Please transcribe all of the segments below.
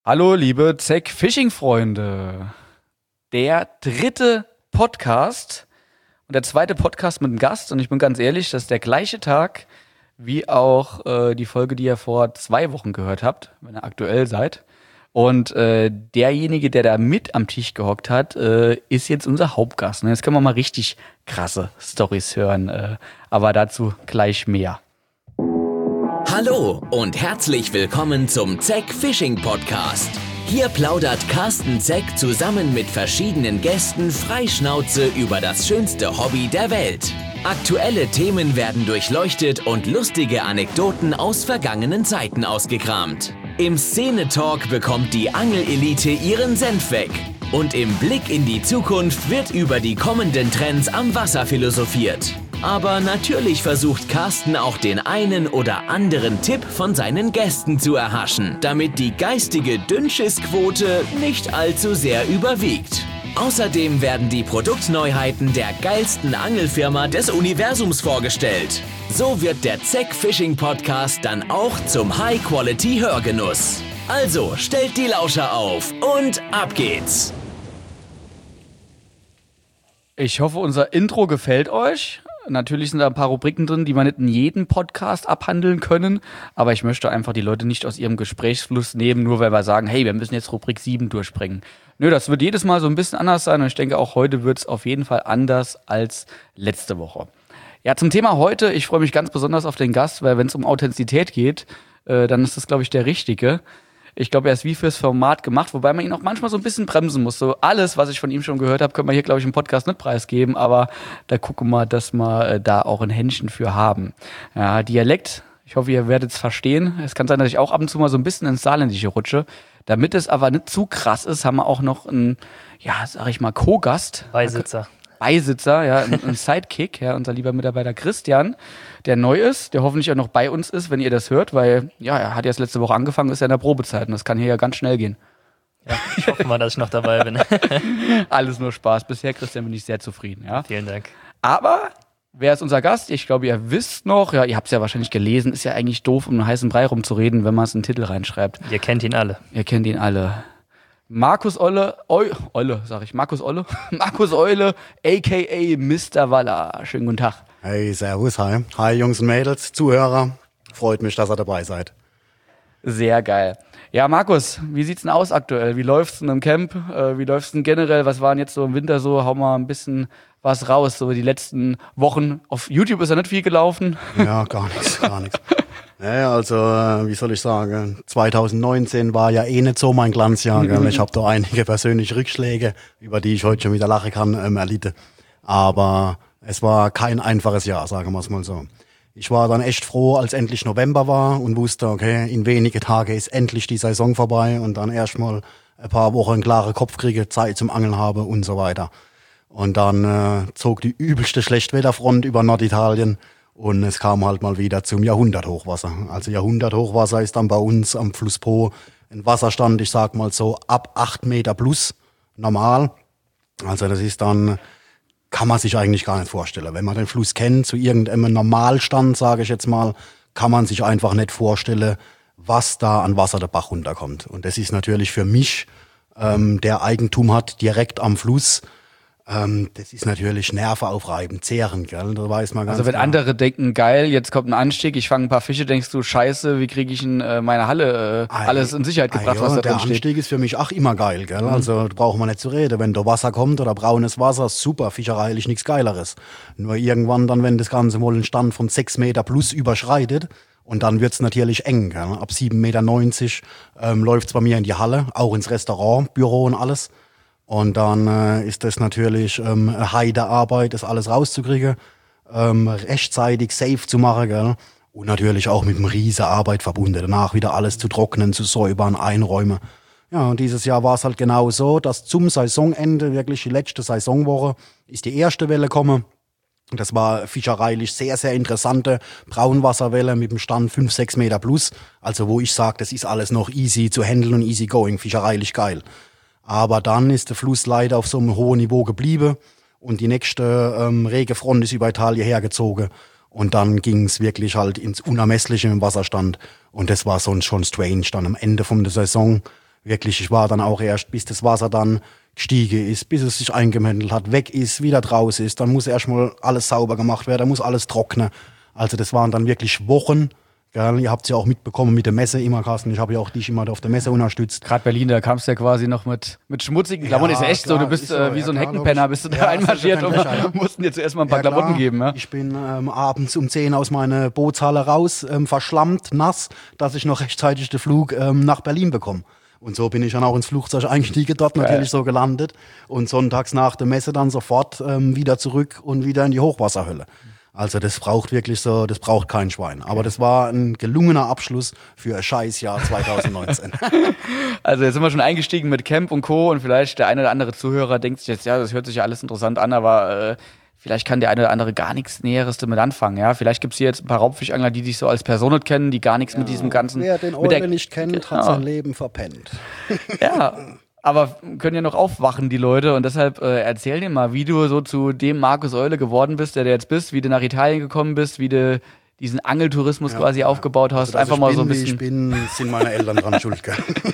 Hallo, liebe Zeck-Fishing-Freunde. Der dritte Podcast und der zweite Podcast mit einem Gast. Und ich bin ganz ehrlich, das ist der gleiche Tag wie auch die Folge, die ihr vor 2 Wochen gehört habt, wenn ihr aktuell seid. Und derjenige, der da mit am Tisch gehockt hat, ist jetzt unser Hauptgast. Jetzt können wir mal richtig krasse Storys hören. Aber dazu gleich mehr. Hallo und herzlich willkommen zum Zeck Fishing Podcast. Hier plaudert Carsten Zeck zusammen mit verschiedenen Gästen freischnauze über das schönste Hobby der Welt. Aktuelle Themen werden durchleuchtet und lustige Anekdoten aus vergangenen Zeiten ausgekramt. Im Szene-Talk bekommt die Angelelite ihren Senf weg. Und im Blick in die Zukunft wird über die kommenden Trends am Wasser philosophiert. Aber natürlich versucht Carsten auch den einen oder anderen Tipp von seinen Gästen zu erhaschen, damit die geistige Dünnschiss-Quote nicht allzu sehr überwiegt. Außerdem werden die Produktneuheiten der geilsten Angelfirma des Universums vorgestellt. So wird der Zeck Fishing Podcast dann auch zum High-Quality-Hörgenuss. Also stellt die Lauscher auf und ab geht's! Ich hoffe, unser Intro gefällt euch. Natürlich sind da ein paar Rubriken drin, die wir nicht in jedem Podcast abhandeln können. Aber ich möchte einfach die Leute nicht aus ihrem Gesprächsfluss nehmen, nur weil wir sagen, hey, wir müssen jetzt Rubrik 7 durchbringen. Nö, das wird jedes Mal so ein bisschen anders sein. Und ich denke, auch heute wird es auf jeden Fall anders als letzte Woche. Ja, zum Thema heute, ich freue mich ganz besonders auf den Gast, weil wenn es um Authentizität geht, dann ist das, glaube ich, der Richtige. Ich glaube, er ist wie fürs Format gemacht, wobei man ihn auch manchmal so ein bisschen bremsen muss. So alles, was ich von ihm schon gehört habe, können wir hier, glaube ich, im Podcast nicht preisgeben, aber da gucken wir, dass wir da auch ein Händchen für haben. Ja, Dialekt, ich hoffe, ihr werdet es verstehen. Es kann sein, dass ich auch ab und zu mal so ein bisschen ins Saarländische rutsche. Damit es aber nicht zu krass ist, haben wir auch noch einen, ja, sag ich mal, Co-Gast. Beisitzer, ja, ein Sidekick, ja, unser lieber Mitarbeiter Christian, der neu ist, der hoffentlich auch noch bei uns ist, wenn ihr das hört, weil, ja, er hat erst letzte Woche angefangen, ist ja in der Probezeit und das kann hier ja ganz schnell gehen. Ja, ich hoffe mal, dass ich noch dabei bin. Alles nur Spaß. Bisher, Christian, bin ich sehr zufrieden, ja. Vielen Dank. Aber, wer ist unser Gast? Ich glaube, ihr wisst noch, ja, ihr habt es ja wahrscheinlich gelesen, ist ja eigentlich doof, um einen heißen Brei rumzureden, wenn man es in den Titel reinschreibt. Ihr kennt ihn alle. Ihr kennt ihn alle. Markus Olle, Markus Eule, a.k.a. Mr. Waller. Schönen guten Tag. Hey, servus, hi. Hi, Jungs und Mädels, Zuhörer. Freut mich, dass ihr dabei seid. Sehr geil. Ja, Markus, wie sieht's denn aus aktuell? Wie läuft's denn im Camp? Wie läuft's denn generell? Was waren jetzt so im Winter so? Hau mal ein bisschen was raus, so die letzten Wochen. Auf YouTube ist ja nicht viel gelaufen. Ja, gar nichts. Naja, also, wie soll ich sagen, 2019 war ja eh nicht so mein Glanzjahr. Gell? Ich habe da einige persönliche Rückschläge, über die ich heute schon wieder lachen kann, erlitten. Aber es war kein einfaches Jahr, sagen wir es mal so. Ich war dann echt froh, als endlich November war und wusste, okay, in wenige Tage ist endlich die Saison vorbei und dann erstmal ein paar Wochen einen klaren Kopf kriege, Zeit zum Angeln habe und so weiter. Und dann zog die übelste Schlechtwetterfront über Norditalien. Und es kam halt mal wieder zum Jahrhunderthochwasser. Also Jahrhunderthochwasser ist dann bei uns am Fluss Po ein Wasserstand, ich sag mal so ab 8 Meter plus normal. Also das ist dann, kann man sich eigentlich gar nicht vorstellen. Wenn man den Fluss kennt, zu irgendeinem Normalstand, sage ich jetzt mal, kann man sich einfach nicht vorstellen, was da an Wasser der Bach runterkommt. Und das ist natürlich für mich, der Eigentum hat direkt am Fluss, das ist natürlich nervenaufreibend, zehrend, gell? Da weiß man ganz Also wenn klar. andere denken, geil, jetzt kommt ein Anstieg, ich fange ein paar Fische, denkst du, scheiße, wie kriege ich in meine Halle alles in Sicherheit gebracht, was da der drin steht? Anstieg ist für mich auch immer geil, gell? Also da braucht man nicht zu reden. Wenn da Wasser kommt oder braunes Wasser, super, fischereilich nichts Geileres. Nur irgendwann dann, wenn das Ganze mal einen Stand von 6 Meter plus überschreitet, und dann wird's natürlich eng, gell? Ab 7,90 Meter läuft's bei mir in die Halle, auch ins Restaurant, Büro und alles. Und dann ist das natürlich eine Heidearbeit, das alles rauszukriegen, rechtzeitig safe zu machen, gell? Und natürlich auch mit einem riesen Arbeit verbunden. Danach wieder alles zu trocknen, zu säubern, einräumen. Ja, und dieses Jahr war es halt genau so, dass zum Saisonende, wirklich die letzte Saisonwoche, ist die erste Welle gekommen. Das war fischereilich sehr, sehr interessante Braunwasserwelle mit dem Stand 5, 6 Meter plus. Also wo ich sage, das ist alles noch easy zu handeln und easy going, fischereilich geil. Aber dann ist der Fluss leider auf so einem hohen Niveau geblieben und die nächste Regefront ist über Italien hergezogen. Und dann ging es wirklich halt ins Unermessliche im Wasserstand. Und das war sonst schon strange. Dann am Ende von der Saison wirklich, ich war dann auch erst, bis das Wasser dann gestiegen ist, bis es sich eingemendelt hat, weg ist, wieder draußen ist, dann muss erstmal alles sauber gemacht werden, dann muss alles trocknen. Also das waren dann wirklich Wochen. Gell? Ihr habt es ja auch mitbekommen mit der Messe immer, Carsten. Ich habe ja auch dich immer auf der Messe unterstützt. Gerade Berlin, da kamst du ja quasi noch mit schmutzigen Klamotten. Ist ja echt klar, so, du bist wie so ein Heckenpenner, bist du da einmarschiert und mussten dir zuerst mal ein paar Klamotten geben. Ja? Ich bin abends um 10 aus meiner Bootshalle raus, verschlammt, nass, dass ich noch rechtzeitig den Flug nach Berlin bekomme. Und so bin ich dann auch ins Flugzeug eingestiegen, dort natürlich so gelandet und sonntags nach der Messe dann sofort wieder zurück und wieder in die Hochwasserhölle. Also das braucht wirklich so, das braucht kein Schwein. Aber das war ein gelungener Abschluss für ein Scheißjahr 2019. Also jetzt sind wir schon eingestiegen mit Camp und Co. Und vielleicht der eine oder andere Zuhörer denkt sich jetzt, ja, das hört sich ja alles interessant an, aber vielleicht kann der eine oder andere gar nichts Näheres damit anfangen. Ja? Vielleicht gibt es hier jetzt ein paar Raubfischangler, die dich so als Person nicht kennen, die gar nichts mit diesem ganzen... Wer den Eule nicht kennt, hat sein Leben verpennt. Ja, aber können ja noch aufwachen, die Leute. Und deshalb erzähl dir mal, wie du so zu dem Markus Eule geworden bist, der du jetzt bist, wie du nach Italien gekommen bist, wie du diesen Angeltourismus quasi aufgebaut hast. Also, einfach mal so ein bisschen... Ich bin, sind meine Eltern dran schuld.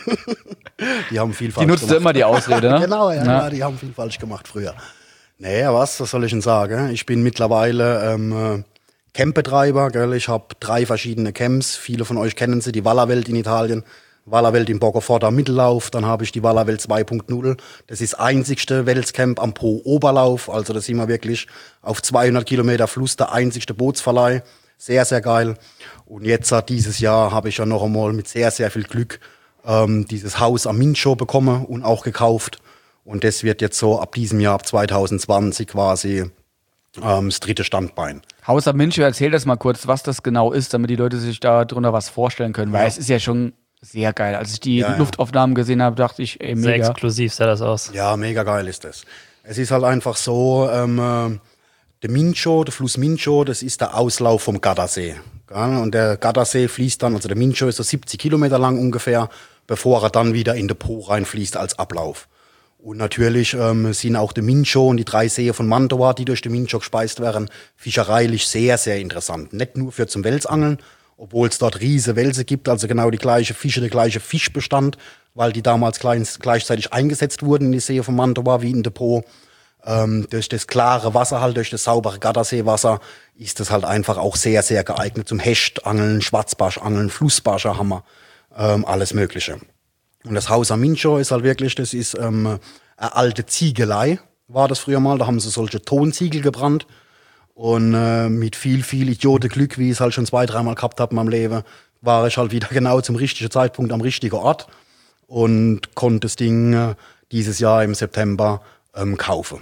Die haben viel falsch gemacht. Die nutzt immer die Ausrede, ne? Genau, ja, die haben viel falsch gemacht früher. Naja, was soll ich denn sagen? Ich bin mittlerweile Campbetreiber. Gell? Ich habe 3 verschiedene Camps. Viele von euch kennen sie, die Wallerwelt in Italien. Wallerwelt im Borgofort am Mittellauf, dann habe ich die Wallerwelt 2.0. Das ist das einzigste Welscamp am Po-Oberlauf, also da sind wir wirklich auf 200 Kilometer Fluss, der einzigste Bootsverleih. Sehr, sehr geil. Und jetzt dieses Jahr habe ich ja noch einmal mit sehr, sehr viel Glück dieses Haus am Mincho bekommen und auch gekauft. Und das wird jetzt so ab diesem Jahr, ab 2020 quasi das 3. Standbein. Haus am Mincho, erzähl das mal kurz, was das genau ist, damit die Leute sich da drunter was vorstellen können, weil es ist ja schon... sehr geil. Als ich die Luftaufnahmen gesehen habe, dachte ich, ey, mega. Sehr exklusiv sah das aus. Ja, mega geil ist das. Es ist halt einfach so, der Mincho, der Fluss Mincho, das ist der Auslauf vom Gardasee. Gell? Und der Gardasee fließt dann, also der Mincho ist so 70 Kilometer lang ungefähr, bevor er dann wieder in den Po reinfließt als Ablauf. Und natürlich sind auch der Mincho und die 3 Seen von Mantova, die durch den Mincho gespeist werden, fischereilich sehr, sehr interessant. Nicht nur für zum Welsangeln, obwohl es dort riesige Welse gibt, also genau die gleiche Fische, der gleiche Fischbestand, weil die damals gleichzeitig eingesetzt wurden in die See von Mantova wie in der Po. Durch das klare Wasser, halt durch das saubere Gardaseewasser, ist das halt einfach auch sehr, sehr geeignet zum Hechtangeln, Schwarzbarschangeln, Flussbarscher haben wir, alles Mögliche. Und das Haus am Mincho ist halt wirklich, das ist eine alte Ziegelei, war das früher mal, da haben sie solche Tonziegel gebrannt. Und mit viel, viel Idiotenglück, wie ich es halt schon 2-3 Mal gehabt habe in meinem Leben, war ich halt wieder genau zum richtigen Zeitpunkt am richtigen Ort und konnte das Ding dieses Jahr im September kaufen.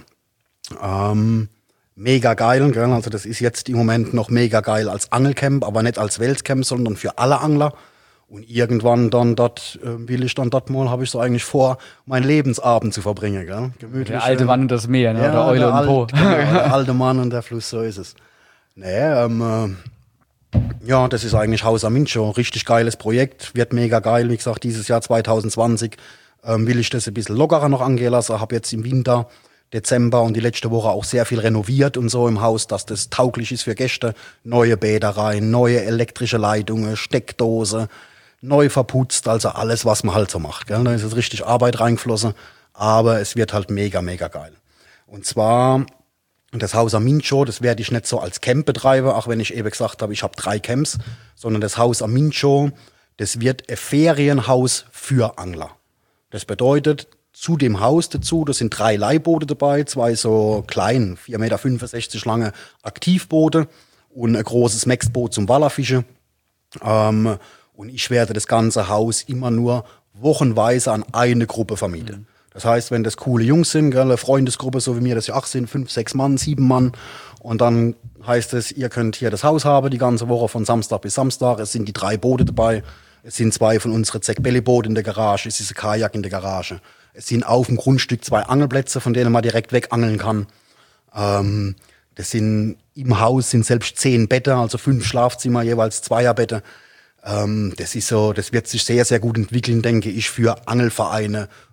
Mega geil, gell? Also das ist jetzt im Moment noch mega geil als Angelcamp, aber nicht als Welscamp, sondern für alle Angler. Und irgendwann dann dort will ich dann dort mal, habe ich so eigentlich vor, meinen Lebensabend zu verbringen. Gell? Gemütlich, der alte Mann und das Meer, ne? Ja, oder Eule und Po. Genau, der alte Mann und der Fluss, so ist es. Nee, ja, das ist eigentlich Haus am Mincho. Richtig geiles Projekt, wird mega geil. Wie gesagt, dieses Jahr 2020 will ich das ein bisschen lockerer noch angehen lassen. Habe jetzt im Winter, Dezember und die letzte Woche auch sehr viel renoviert und so im Haus, dass das tauglich ist für Gäste. Neue Bäder rein, neue elektrische Leitungen, Steckdose, neu verputzt, also alles, was man halt so macht. Gell? Da ist jetzt richtig Arbeit reingeflossen, aber es wird halt mega, mega geil. Und zwar das Haus am Mincho, das werde ich nicht so als Camp betreiben, auch wenn ich eben gesagt habe, ich habe 3 Camps, sondern das Haus am Mincho, das wird ein Ferienhaus für Angler. Das bedeutet, zu dem Haus dazu, da sind 3 Leihboote dabei, 2 so klein, 4,65 Meter lange Aktivboote und ein großes Mexboot zum Wallerfischen. Und ich werde das ganze Haus immer nur wochenweise an eine Gruppe vermieten. Das heißt, wenn das coole Jungs sind, gell, eine Freundesgruppe, so wie mir das ja auch sind, 5, 6 Mann, 7 Mann. Und dann heißt es, ihr könnt hier das Haus haben, die ganze Woche von Samstag bis Samstag. Es sind die 3 Boote dabei. Es sind 2 von unseren Zeck-Belly-Boote in der Garage. Es ist ein Kajak in der Garage. Es sind auf dem Grundstück 2 Angelplätze, von denen man direkt wegangeln kann. Das sind, im Haus sind selbst 10 Betten, also 5 Schlafzimmer, jeweils 2er-Betten. Das ist so, das wird sich sehr, sehr gut entwickeln, denke ich, für Angelvereine,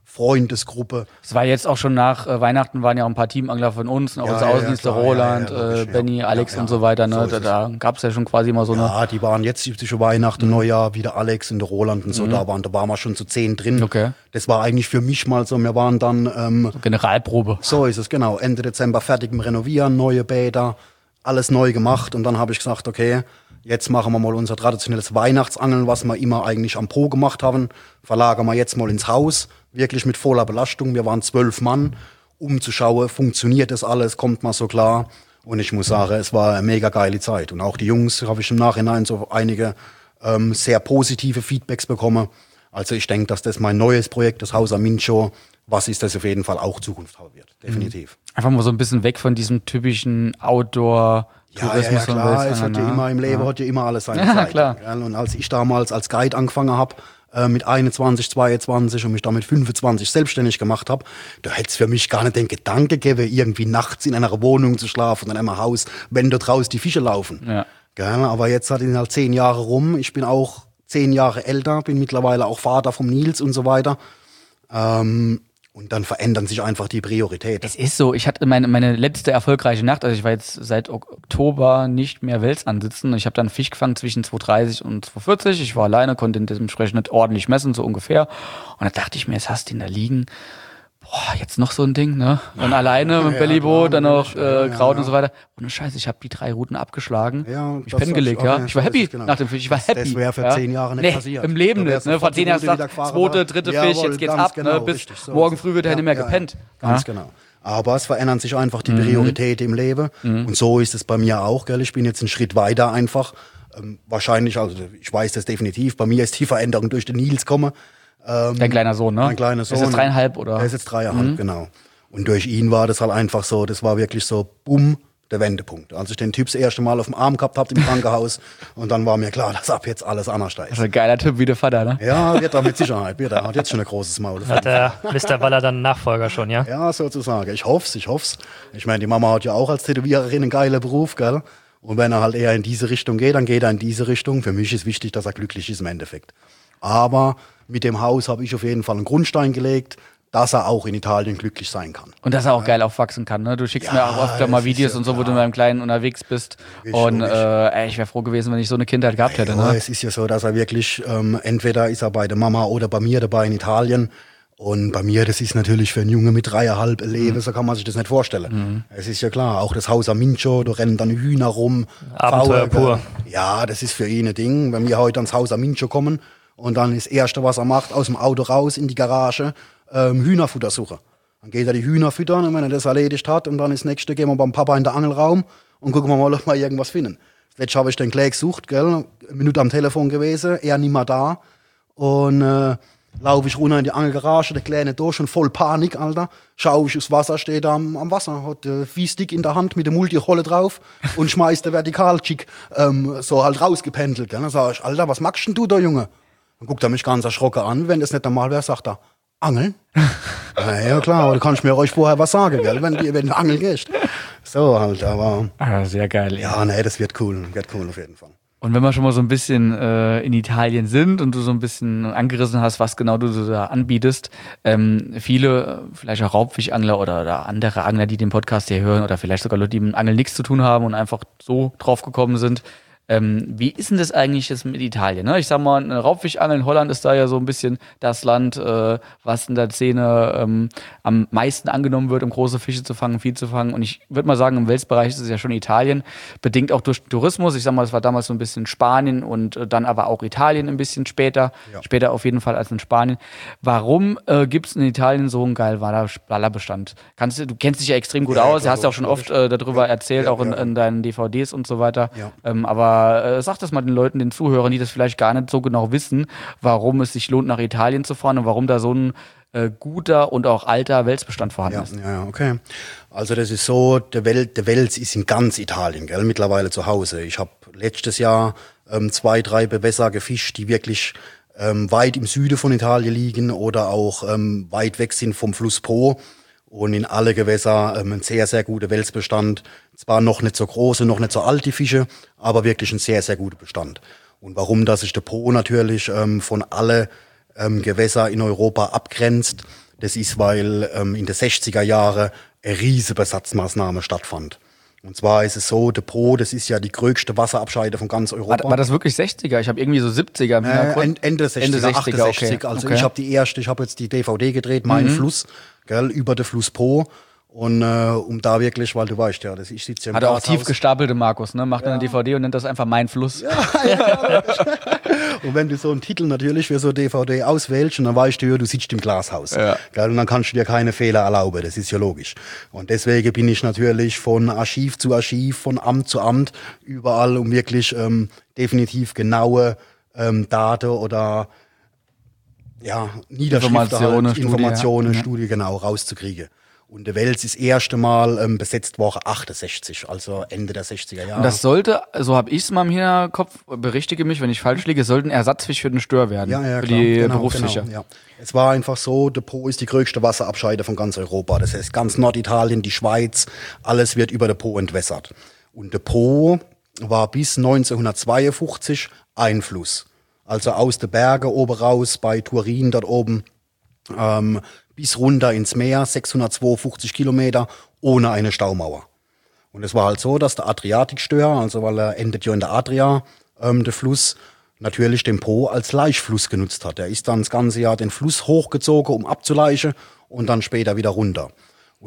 Freundesgruppe. Es war jetzt auch schon nach Weihnachten, waren ja auch ein paar Teamangler von uns, auch unser Außendienst, der Roland, logisch, Benny, Alex und so weiter. Ne? So da gab es ja schon quasi immer so eine. Ja, die waren jetzt zwischen Weihnachten, Neujahr, wieder Alex und der Roland und so, da waren wir schon zu 10 drin. Okay. Das war eigentlich für mich mal so, wir waren dann Generalprobe. so ist es, genau. Ende Dezember fertig im Renovieren, neue Bäder, alles neu gemacht. Und dann habe ich gesagt, okay, jetzt machen wir mal unser traditionelles Weihnachtsangeln, was wir immer eigentlich am Pro gemacht haben. Verlagern wir jetzt mal ins Haus, wirklich mit voller Belastung. Wir waren 12 Mann, um zu schauen, funktioniert das alles, kommt mal so klar. Und ich muss sagen, es war eine mega geile Zeit. Und auch die Jungs habe ich im Nachhinein so einige sehr positive Feedbacks bekommen. Also ich denke, dass das mein neues Projekt, das Haus am Mincho, was ist das auf jeden Fall auch Zukunft haben wird. Definitiv. Einfach mal so ein bisschen weg von diesem typischen Outdoor-Tourismus. Ja, klar, es hat ja immer im Leben hat ja immer alles seine Zeit. Klar. Gell? Und als ich damals als Guide angefangen habe, mit 21, 22 und mich dann mit 25 selbstständig gemacht habe, da hätte es für mich gar nicht den Gedanke gegeben, irgendwie nachts in einer Wohnung zu schlafen, in einem Haus, wenn da draußen die Fische laufen. Ja. Gell? Aber jetzt hat ihn halt 10 Jahre rum. Ich bin auch 10 Jahre älter, bin mittlerweile auch Vater vom Nils und so weiter. Und dann verändern sich einfach die Prioritäten. Es ist so, ich hatte meine letzte erfolgreiche Nacht, also ich war jetzt seit Oktober nicht mehr Wels ansitzen. Ich habe dann Fisch gefangen zwischen 2,30 und 2,40. Ich war alleine, konnte dementsprechend nicht ordentlich messen, so ungefähr. Und da dachte ich mir, jetzt hast du ihn da liegen. Boah, jetzt noch so ein Ding, ne? Und alleine mit Bellyboot, dann noch Kraut und so weiter. Ohne Scheiß, ich habe die 3 Routen abgeschlagen. Ja, ich pennen gelegt, okay, ja. Ich war so happy ist es, genau. nach dem Fisch. Ich war happy. Das wäre für 10 Jahre nicht passiert. Im Leben nicht. Ne? Vor 10 Jahren wieder gesagt, zweite, dritte Fisch, jetzt geht's ab. Genau, Ne? Bis richtig, so morgen ist es. früh wird er nicht mehr gepennt. Ganz genau. Aber es verändern sich einfach die Prioritäten im Leben. Und so ist es bei mir auch. Gell? Ich bin jetzt einen Schritt weiter einfach. Wahrscheinlich, also ich weiß das definitiv, bei mir ist die Veränderung durch den Nils gekommen. Dein kleiner Sohn, ne? Mein kleiner Sohn. Ist jetzt 3,5 oder? Er ist jetzt 3,5, genau. Und durch ihn war das halt einfach so, das war wirklich so, bumm, der Wendepunkt. Als ich den Typ das erste Mal auf dem Arm gehabt habe im Krankenhaus und dann war mir klar, dass ab jetzt alles anders da Das ist. ist ein geiler Typ wie der Vater, ne? Ja, wird er mit Sicherheit. Er hat jetzt schon ein großes Maul. Hat der Mr. Waller dann einen Nachfolger schon, ja? Ja, sozusagen. Ich hoff's. Ich meine, die Mama hat ja auch als Tätowiererin einen geilen Beruf, gell? Und wenn er halt eher in diese Richtung geht, dann geht er in diese Richtung. Für mich ist wichtig, dass er glücklich ist im Endeffekt. Aber mit dem Haus habe ich auf jeden Fall einen Grundstein gelegt, dass er auch in Italien glücklich sein kann. Und dass er auch geil aufwachsen kann, ne? Du schickst mir auch öfter mal Videos ja und so, wo du mit deinem Kleinen unterwegs bist. Und ich wäre froh gewesen, wenn ich so eine Kindheit gehabt hätte, Ja, ne? es ist ja so, dass er wirklich, entweder ist er bei der Mama oder bei mir dabei in Italien. Und bei mir, das ist natürlich für einen Junge mit 3,5 ein Leben, so kann man sich das nicht vorstellen. Es ist ja klar, auch das Haus am Mincho, da rennen dann Hühner rum. Abenteuer pur. Ja, das ist für ihn ein Ding. Wenn wir heute ans Haus am Mincho kommen und dann das Erste, was er macht, aus dem Auto raus in die Garage, Hühnerfutter suchen. Dann geht er die Hühner füttern und wenn er das erledigt hat und dann das nächste gehen wir beim Papa in den Angelraum und gucken wir mal, ob wir irgendwas finden. Jetzt habe ich den Klee gesucht, gell, eine Minute am Telefon gewesen, er nicht mehr da und laufe ich runter in die Angelgarage, der Kleine da, schon voll Panik, Alter. Schau ich aufs Wasser, steht am Wasser, hat Viehstick in der Hand mit der Multirolle drauf und schmeißt der Vertikalchick so halt rausgependelt. Gell. Dann sag ich, Alter, was machst denn du da, Junge? Dann guckt er mich ganz erschrocken an, wenn das nicht normal wäre, sagt er, Angeln? Ja klar, aber du kannst mir euch vorher was sagen, gell, wenn du angeln gehst. So halt, aber Sehr geil. ja, nee, das wird cool auf jeden Fall. Und wenn wir schon mal so ein bisschen in Italien sind und du so ein bisschen angerissen hast, was genau du so da anbietest, viele, vielleicht auch Raubfischangler oder andere Angler, die den Podcast hier hören oder vielleicht sogar Leute, die mit Angeln nichts zu tun haben und einfach so drauf gekommen sind, wie ist denn das eigentlich jetzt mit Italien? Ne? Ich sag mal, eine Raubfischangel in Holland ist da ja so ein bisschen das Land, was in der Szene am meisten angenommen wird, um große Fische zu fangen, viel zu fangen. Und ich würde mal sagen, im Welsbereich ist es ja schon Italien, bedingt auch durch den Tourismus. Ich sag mal, es war damals so ein bisschen Spanien und dann aber auch Italien ein bisschen später. Ja. Später auf jeden Fall als in Spanien. Warum gibt es in Italien so einen geilen Wallerbestand? Du kennst dich ja extrem gut aus, du hast ja auch schon oft darüber erzählt, auch in deinen DVDs und so weiter. Ja. Aber sag das mal den Leuten, den Zuhörern, die das vielleicht gar nicht so genau wissen, warum es sich lohnt, nach Italien zu fahren und warum da so ein guter und auch alter Welsbestand vorhanden ist. Ja, okay. Also das ist so, der Wels ist in ganz Italien, gell, mittlerweile zu Hause. Ich habe letztes Jahr 2, 3 Bewässer gefischt, die wirklich weit im Süden von Italien liegen oder auch weit weg sind vom Fluss Po. Und in alle Gewässer ein sehr, sehr guter Welsbestand. Zwar noch nicht so große, noch nicht so alte Fische, aber wirklich ein sehr, sehr guter Bestand. Und warum, dass sich der Po natürlich von alle Gewässer in Europa abgrenzt, Das ist, weil in den 60er Jahren eine riesige Besatzmaßnahme stattfand. Und zwar ist es so, der Po, das ist ja die größte Wasserabscheide von ganz Europa. War das wirklich 60er? Ich habe irgendwie so 70er im Hintergrund. Ende 60er, 68. Okay. Also ich habe jetzt die DVD gedreht, Mein Fluss, gell, über den Fluss Po. Und um da wirklich, weil du weißt ja, ich sitze ja im Hat er auch Glashaus. tief gestapelte Markus, ne? Macht eine DVD und nennt das einfach Mein Fluss. Ja. Und wenn du so einen Titel natürlich für so eine DVD auswählst, und dann weißt du ja, du sitzt im Glashaus. Ja. Gell? Und dann kannst du dir keine Fehler erlauben, das ist ja logisch. Und deswegen bin ich natürlich von Archiv zu Archiv, von Amt zu Amt, überall, um wirklich definitiv genaue Daten oder Niederschriften, Informationen, Studie genau rauszukriegen. Und der Wels ist das erste Mal besetzt worden 68, also Ende der 60er Jahre. Und das sollte, so habe ich es mal im Hinterkopf, berichtige mich, wenn ich falsch liege, sollte ein Ersatzfisch für den Stör werden. Ja, für klar, die Berufsfischer. Genau, ja. Es war einfach so, der Po ist die größte Wasserabscheide von ganz Europa. Das heißt, ganz Norditalien, die Schweiz, alles wird über den Po entwässert. Und der Po war bis 1952 ein Fluss. Also aus den Bergen oben raus bei Turin dort oben, bis runter ins Meer, 652 Kilometer, ohne eine Staumauer. Und es war halt so, dass der Adriatikstör, also weil er endet ja in der Adria, der Fluss, natürlich den Po als Laichfluss genutzt hat. Er ist dann das ganze Jahr den Fluss hochgezogen, um abzuleichen und dann später wieder runter. Und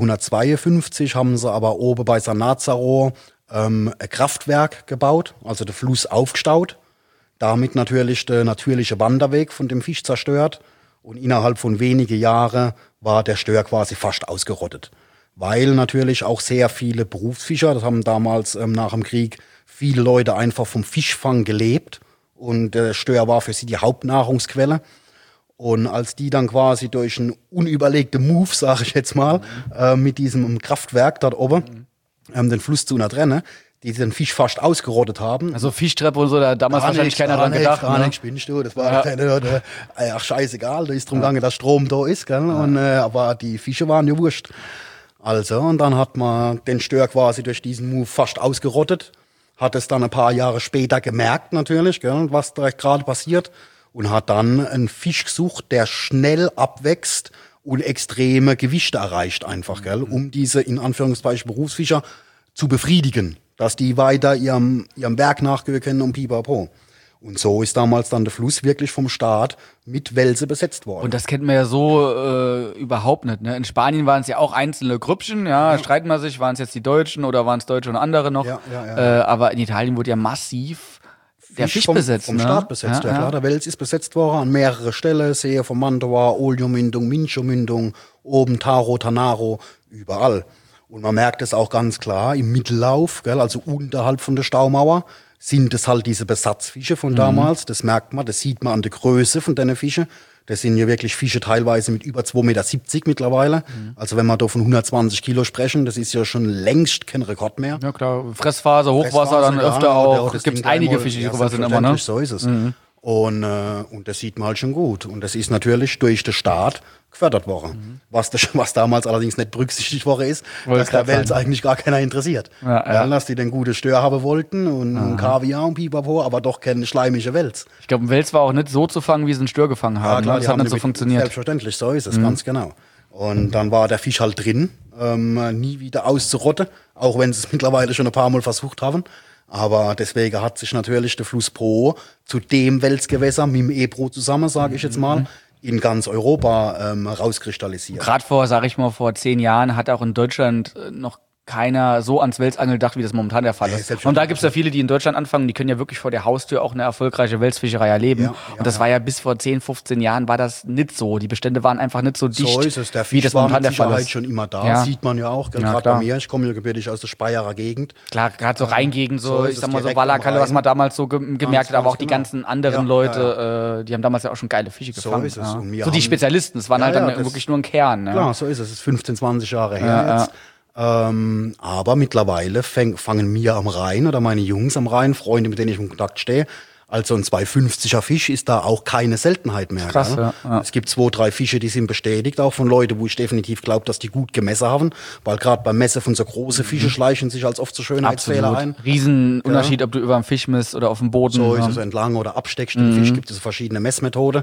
1952 haben sie aber oben bei Sannazzaro ein Kraftwerk gebaut, also den Fluss aufgestaut, damit natürlich der natürliche Wanderweg von dem Fisch zerstört. Und innerhalb von wenigen Jahren war der Stör quasi fast ausgerottet. Weil natürlich auch sehr viele Berufsfischer, das haben damals nach dem Krieg viele Leute einfach vom Fischfang gelebt. Und der Stör war für sie die Hauptnahrungsquelle. Und als die dann quasi durch einen unüberlegten Move, sage ich jetzt mal, mit diesem Kraftwerk dort oben den Fluss zu trennen, die den Fisch fast ausgerottet haben. Also Fischtreppe und so, da damals wahrscheinlich keiner dran gedacht. Gar nicht, spinnst du. Das war scheißegal, da ist drum gegangen, dass Strom da ist. Gell? Ja. Und, aber die Fische waren ja wurscht. Also, und dann hat man den Stör quasi durch diesen Move fast ausgerottet. Hat es dann ein paar Jahre später gemerkt natürlich, gell, was da gerade passiert. Und hat dann einen Fisch gesucht, der schnell abwächst und extreme Gewichte erreicht einfach, gell, um diese, in Anführungszeichen, Berufsfischer zu befriedigen. Dass die weiter ihrem Werk nachgehen können und pipapo. Und so ist damals dann der Fluss wirklich vom Staat mit Welse besetzt worden. Und das kennt man ja so überhaupt nicht. Ne? In Spanien waren es ja auch einzelne Grüppchen, streiten man sich, waren es jetzt die Deutschen oder waren es Deutsche und andere noch. Aber in Italien wurde ja massiv der Fisch besetzt. Vom Staat besetzt, ja klar. Der Wels ist besetzt worden an mehrere Stellen. Sehe von Mantova, Olio-Mündung, Mincio-Mündung, oben Taro, Tanaro, überall. Und man merkt es auch ganz klar im Mittellauf, gell, also unterhalb von der Staumauer, sind es halt diese Besatzfische von damals. Das merkt man, das sieht man an der Größe von den Fischen. Das sind ja wirklich Fische teilweise mit über 2,70 Meter mittlerweile. Also wenn wir da von 120 Kilo sprechen, das ist ja schon längst kein Rekord mehr. Ja klar, Fressphase, Hochwasser, dann öfter auch. Es gibt einige Fische, die drüber sind immer, ne? So ist es. Und das sieht man halt schon gut. Und das ist natürlich durch den Staat gefördert worden. Was damals allerdings nicht berücksichtigt worden ist, dass der Wels eigentlich gar keiner interessiert. Ja. Dass die den guten Stör haben wollten und Kaviar und Pipapo, aber doch keine schleimige Wels. Ich glaube, ein Wels war auch nicht so zu fangen, wie sie einen Stör gefangen haben. Ja, klar, das hat nicht so funktioniert. Selbstverständlich, so ist es, ganz genau. Und dann war der Fisch halt drin, nie wieder auszurotten, auch wenn sie es mittlerweile schon ein paar Mal versucht haben. Aber deswegen hat sich natürlich der Fluss Po zu dem Welsgewässer mit dem Ebro zusammen, sage ich jetzt mal, in ganz Europa rauskristallisiert. Gerade vor 10 Jahren hat auch in Deutschland noch keiner so ans Welsangeln gedacht, wie das momentan der Fall ist. Und da gibt es ja viele, die in Deutschland anfangen, die können ja wirklich vor der Haustür auch eine erfolgreiche Welsfischerei erleben. Und das war ja bis vor 10, 15 Jahren war das nicht so. Die Bestände waren einfach nicht so dicht, so ist es. Der Fisch wie das momentan der Fall ist. Schon immer da, sieht man ja auch. Gerade bei mir, ich komme ja gebürtig aus der Speyerer Gegend. Klar, gerade so Rheingegend, so ich sag mal so Wallerkalle, was man damals so gemerkt hat, aber auch die ganzen anderen Leute, die haben damals ja auch schon geile Fische gefangen. So ist es. So die Spezialisten, es waren halt dann wirklich nur ein Kern. Klar, so ist es. Es ist 15, 20 Jahre her jetzt. Aber mittlerweile fangen wir am Rhein oder meine Jungs am Rhein, Freunde, mit denen ich in Kontakt stehe. Also ein 2,50er Fisch ist da auch keine Seltenheit mehr. Krass, ja. Es gibt 2, 3 Fische, die sind bestätigt, auch von Leuten, wo ich definitiv glaube, dass die gut gemessen haben. Weil gerade beim Messen von so großen Fische schleichen sich als oft so Schönheitsfehler ein. Riesenunterschied, ob du über einen Fisch misst oder auf dem Boden. So ist es entlang oder absteckst den Fisch, gibt es verschiedene Messmethoden.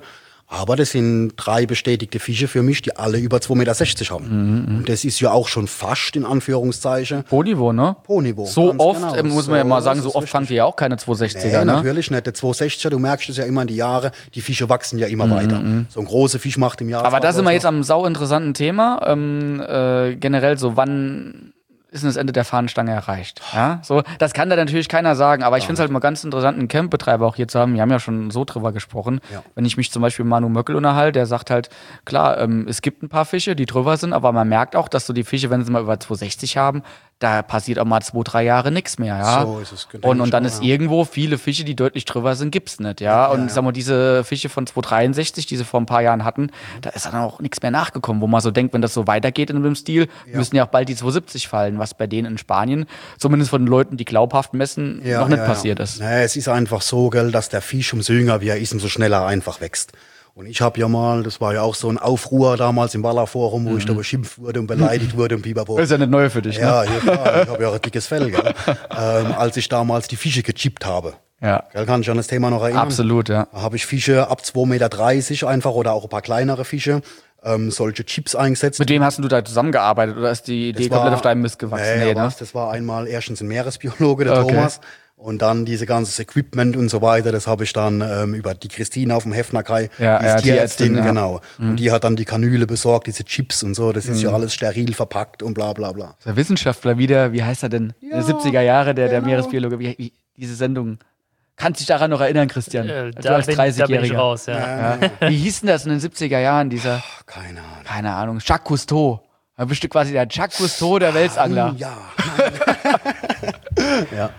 Aber das sind 3 bestätigte Fische für mich, die alle über 2,60 Meter haben. Und das ist ja auch schon fast, in Anführungszeichen, Pro-Niveau, ne? Pro-Niveau. So ganz oft, genau. muss man ja mal sagen, ist so es oft richtig. fangt ihr ja auch keine 260er, Nee, ne? natürlich nicht. Der 260er, du merkst es ja immer in die Jahre, die Fische wachsen ja immer weiter. So ein großer Fisch macht im Jahr. Aber da sind wir noch- jetzt am sauinteressanten Thema. Generell so, wann ist denn das Ende der Fahnenstange erreicht? Ja, so, das kann da natürlich keiner sagen, aber ich finde es halt mal ganz interessant, einen Campbetreiber auch hier zu haben. Wir haben ja schon so drüber gesprochen. Ja. Wenn ich mich zum Beispiel mit Manu Möckel unterhalte, der sagt halt, klar, es gibt ein paar Fische, die drüber sind, aber man merkt auch, dass so die Fische, wenn sie mal über 260 haben, da passiert auch mal 2-3 Jahre nichts mehr, ja. So ist es, denke Und ich dann auch, ist ja. irgendwo viele Fische, die deutlich drüber sind, gibt's nicht, ja. Und ich sag mal, diese Fische von 263, die sie vor ein paar Jahren hatten, da ist dann auch nichts mehr nachgekommen, wo man so denkt, wenn das so weitergeht in dem Stil, müssen ja auch bald die 270 fallen, was bei denen in Spanien, zumindest von den Leuten, die glaubhaft messen, noch nicht passiert ist. Nee, es ist einfach so, gell, dass der Fisch, umso jünger wie er ist, umso schneller einfach wächst. Und ich habe ja mal, das war ja auch so ein Aufruhr damals im Wallerforum, wo ich da beschimpft wurde und beleidigt wurde und pipapo. Das ist ja nicht neu für dich, ne? Ja, klar, ich habe ja auch ein dickes Fell, gell. Als ich damals die Fische gechippt habe. Ja. Gell, kann ich an das Thema noch erinnern? Absolut, ja. Da habe ich Fische ab 2,30 Meter einfach oder auch ein paar kleinere Fische, solche Chips eingesetzt. Mit wem hast du da zusammengearbeitet oder ist die Idee komplett auf deinem Mist gewachsen? Nee, ne? das war einmal erstens ein Meeresbiologe, der Okay. Thomas. Und dann diese ganzes Equipment und so weiter, das habe ich dann über die Christine auf dem Hefner Kai, Ja, die ist ja, Tierärztin, Tierärztin, ja. genau. Und die hat dann die Kanüle besorgt, diese Chips und so, das ist ja alles steril verpackt und bla bla bla. Der Wissenschaftler wieder, wie heißt er denn? In den 70er Jahre, der Meeresbiologe, wie diese Sendung. Kannst dich daran noch erinnern, Christian? Du Da als bin ich 30-Jähriger. raus, ja. Ja. Wie hieß denn das in den 70er Jahren, dieser, Keine Ahnung. keine Ahnung, Jacques Cousteau? Da bist du quasi der Jacques Cousteau der Welsangler. Ja. Ja.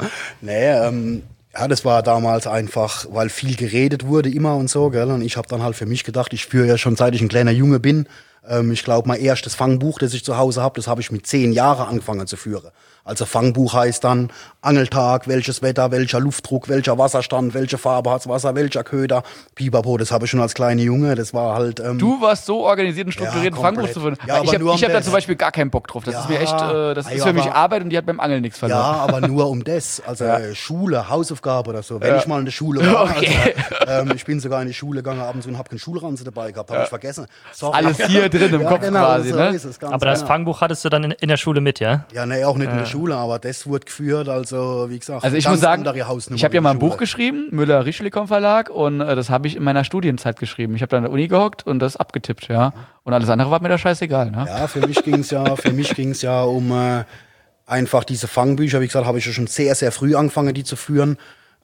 Nee, ja, das war damals einfach, weil viel geredet wurde immer und so, gell? Und ich habe dann halt für mich gedacht, ich führe ja schon seit ich ein kleiner Junge bin. Ich glaube, mein erstes Fangbuch, das ich zu Hause habe, das habe ich mit 10 Jahren angefangen zu führen. Also Fangbuch heißt dann Angeltag, welches Wetter, welcher Luftdruck, welcher Wasserstand, welche Farbe hat's Wasser, welcher Köder, pipapo, das habe ich schon als kleiner Junge, das war halt... Du warst so organisiert und strukturiert, ein komplett. Fangbuch zu finden. Ja, Weil ich aber habe nur um hab da das. zum Beispiel gar keinen Bock drauf. Das ist mir echt, das ist ja, für mich aber- Arbeit und die hat beim Angeln nichts Ja, verloren. aber nur um das. Also Schule, Hausaufgabe oder so. Wenn ich mal in der Schule war. Okay. Also, ich bin sogar in die Schule gegangen abends und habe keinen Schulranzen dabei gehabt. Habe ich vergessen. Sorry. Alles hier drin im Kopf quasi, so ne? ist es, ganz Aber das genau. Fangbuch hattest du dann in der Schule mit, ja? Ja, nee, auch nicht in der Schule, aber das wurde geführt, also wie gesagt, Also ich ganz muss sagen, andere Hausnummer ich habe ja in mal der ein Buch Schule. geschrieben, Müller-Rischlikon Verlag, und das habe ich in meiner Studienzeit geschrieben. Ich habe da an der Uni gehockt und das abgetippt, ja. Und alles andere war mir da scheißegal, ne? Ja, für mich ging's ja um einfach diese Fangbücher. Wie gesagt, habe ich ja schon sehr, sehr früh angefangen, die zu führen,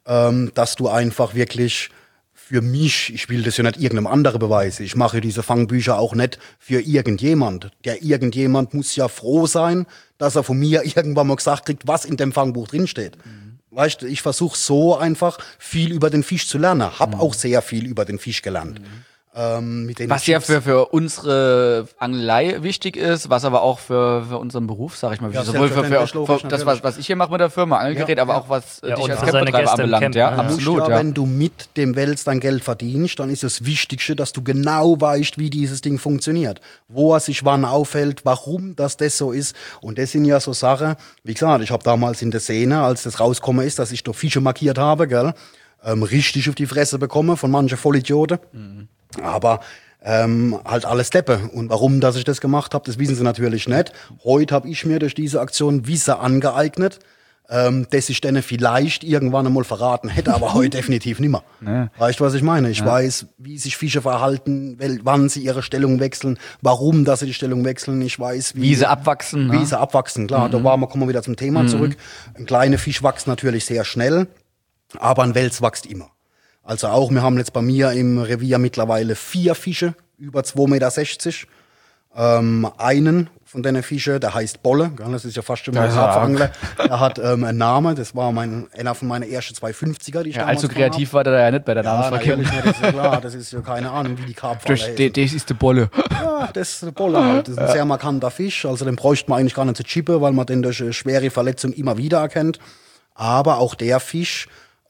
dass du einfach wirklich für mich, ich will das ja nicht irgendeinem anderen beweisen, ich mache diese Fangbücher auch nicht für irgendjemand. Der irgendjemand muss ja froh sein, dass er von mir irgendwann mal gesagt kriegt, was in dem Fangbuch drinsteht. Weißt du, ich versuche so einfach viel über den Fisch zu lernen. Hab auch sehr viel über den Fisch gelernt. Mit den Was ja Chips. für unsere Angelei wichtig ist, was aber auch für unseren Beruf, sag ich mal, Ja, sowohl für selbstverständlich, das, logisch, was ich hier mache mit der Firma, Angelgerät, aber auch was Ja, dich und als für seine Campbetreiber Gäste im anbelangt. Camp, Ja, ne? Du musst absolut, ja, ja. wenn du mit dem Wels dein Geld verdienst, dann ist das Wichtigste, dass du genau weißt, wie dieses Ding funktioniert. Wo er sich wann aufhält, warum das so ist. Und das sind ja so Sachen, wie gesagt, ich habe damals in der Szene, als das rausgekommen ist, dass ich da Fische markiert habe, gell, richtig auf die Fresse bekomme von manchen Vollidioten. Aber halt alles Deppe. Und warum, dass ich das gemacht habe, das wissen sie natürlich nicht. Heute habe ich mir durch diese Aktion Wissen angeeignet, das ich denen vielleicht irgendwann einmal verraten hätte, aber heute definitiv nicht mehr. Ja. Weißt du, was ich meine? Ich weiß, wie sich Fische verhalten, wann sie ihre Stellung wechseln, warum, dass sie die Stellung wechseln. Ich weiß, Wie sie abwachsen. wie ne? sie abwachsen. Klar, kommen wir wieder zum Thema zurück. Ein kleiner Fisch wächst natürlich sehr schnell, aber ein Wels wächst immer. Also auch, wir haben jetzt bei mir im Revier mittlerweile 4 Fische über 2,60 Meter. Einen von den Fischen, der heißt Bolle, gell, das ist ja fast schon mal Das ist arg. Abfangler. Der hat einen Namen, das war einer von meinen ersten 2 50er, die ich Ja, damals allzu kreativ war der da ja nicht bei der Ja, Namensverkehrung. natürlich nicht, das ist klar, das ist ja keine Ahnung, wie die Karpfen heißen. Das ist die Bolle. Ja, das ist der Bolle halt. Das ist ein sehr markanter Fisch. Also den bräuchte man eigentlich gar nicht zu chippen, weil man den durch eine schwere Verletzung immer wieder erkennt. Aber auch der Fisch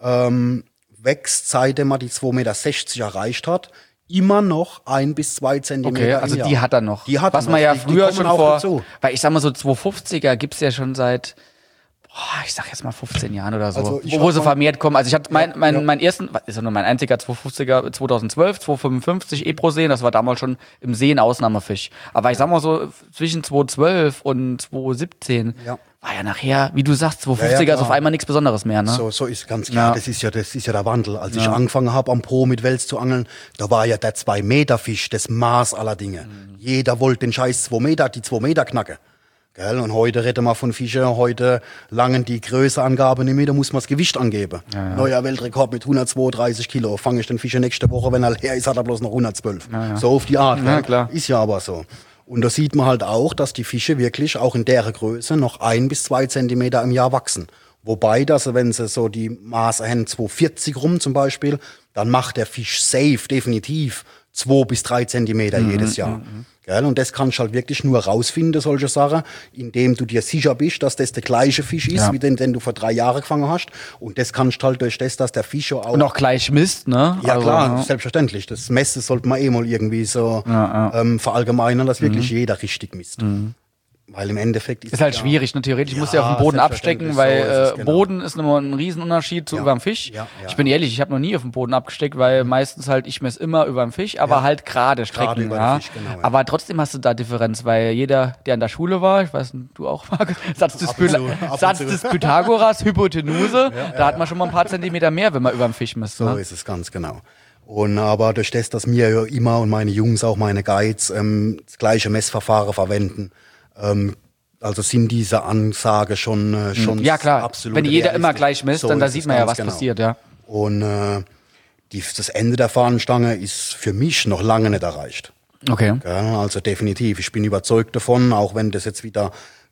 wächst, seitdem er die 2,60 Meter erreicht hat, immer noch 1 bis 2 Zentimeter Okay, im also Jahr. die hat er noch. Die hat Was er man noch. ja Die früher kommen schon auch vor, dazu. weil ich sag mal so 250er gibt's ja schon seit ich sag jetzt mal 15 Jahren oder so, Also wo sie vermehrt kommen. Also ich hatte meinen ersten, ist ja nur mein einziger 250er 2012, 255 Ebroseen, das war damals schon im See ein Ausnahmefisch. Aber ich sag mal so, zwischen 2012 und 2017 war ja nachher, wie du sagst, 250er ist auf einmal nichts Besonderes mehr, ne? So ist ganz klar, das ist ja der Wandel. Als ich angefangen habe am Po mit Wels zu angeln, da war ja der 2-Meter-Fisch das Maß aller Dinge. Jeder wollte den scheiß 2 Meter, die 2 Meter knacken. Gell? Und heute reden wir von Fischen, heute langen die Größeangabe nicht mehr, da muss man das Gewicht angeben. Neuer Weltrekord mit 132 Kilo. Fange ich den Fischer nächste Woche, wenn er leer ist, hat er bloß noch 112. So auf die Art. Ja, klar. Ist ja aber so. Und da sieht man halt auch, dass die Fische wirklich auch in der Größe noch 1 bis 2 Zentimeter im Jahr wachsen. Wobei, dass wenn sie so die Maße haben, 240 rum zum Beispiel, dann macht der Fisch safe definitiv 2 bis 3 Zentimeter jedes Jahr. Gell? Und das kannst du halt wirklich nur rausfinden, solche Sachen, indem du dir sicher bist, dass das der gleiche Fisch ist, wie den du vor 3 Jahren gefangen hast. Und das kannst du halt durch das, dass der Fisch auch... Und auch gleich misst, ne? Ja, also, klar, selbstverständlich. Das Messen sollte man mal irgendwie so verallgemeinern, dass wirklich jeder richtig misst. Weil im Endeffekt ist halt schwierig, ne? Theoretisch musst du ja auf dem Boden abstecken, weil Boden ist nochmal ein Riesenunterschied zu über dem Fisch. Ich bin ehrlich, ich habe noch nie auf dem Boden abgesteckt, weil meistens halt, ich messe immer über dem Fisch, aber halt gerade Strecken. Über den Fisch, genau, Aber trotzdem hast du da Differenz, weil jeder, der an der Schule war, ich weiß nicht, du auch, Marc, Satz des Pythagoras, Hypotenuse, da hat man schon mal ein paar Zentimeter mehr, wenn man über dem Fisch misst. So ist es ganz genau. Und aber durch das, dass mir ja immer und meine Jungs, auch meine Guides, das gleiche Messverfahren verwenden, also sind diese Ansage schon ja klar, absolut wenn jeder immer gleich misst, dann da sieht man ja, was passiert, ja. Und das Ende der Fahnenstange ist für mich noch lange nicht erreicht. Okay. Ja, also definitiv, ich bin überzeugt davon, auch wenn das jetzt wieder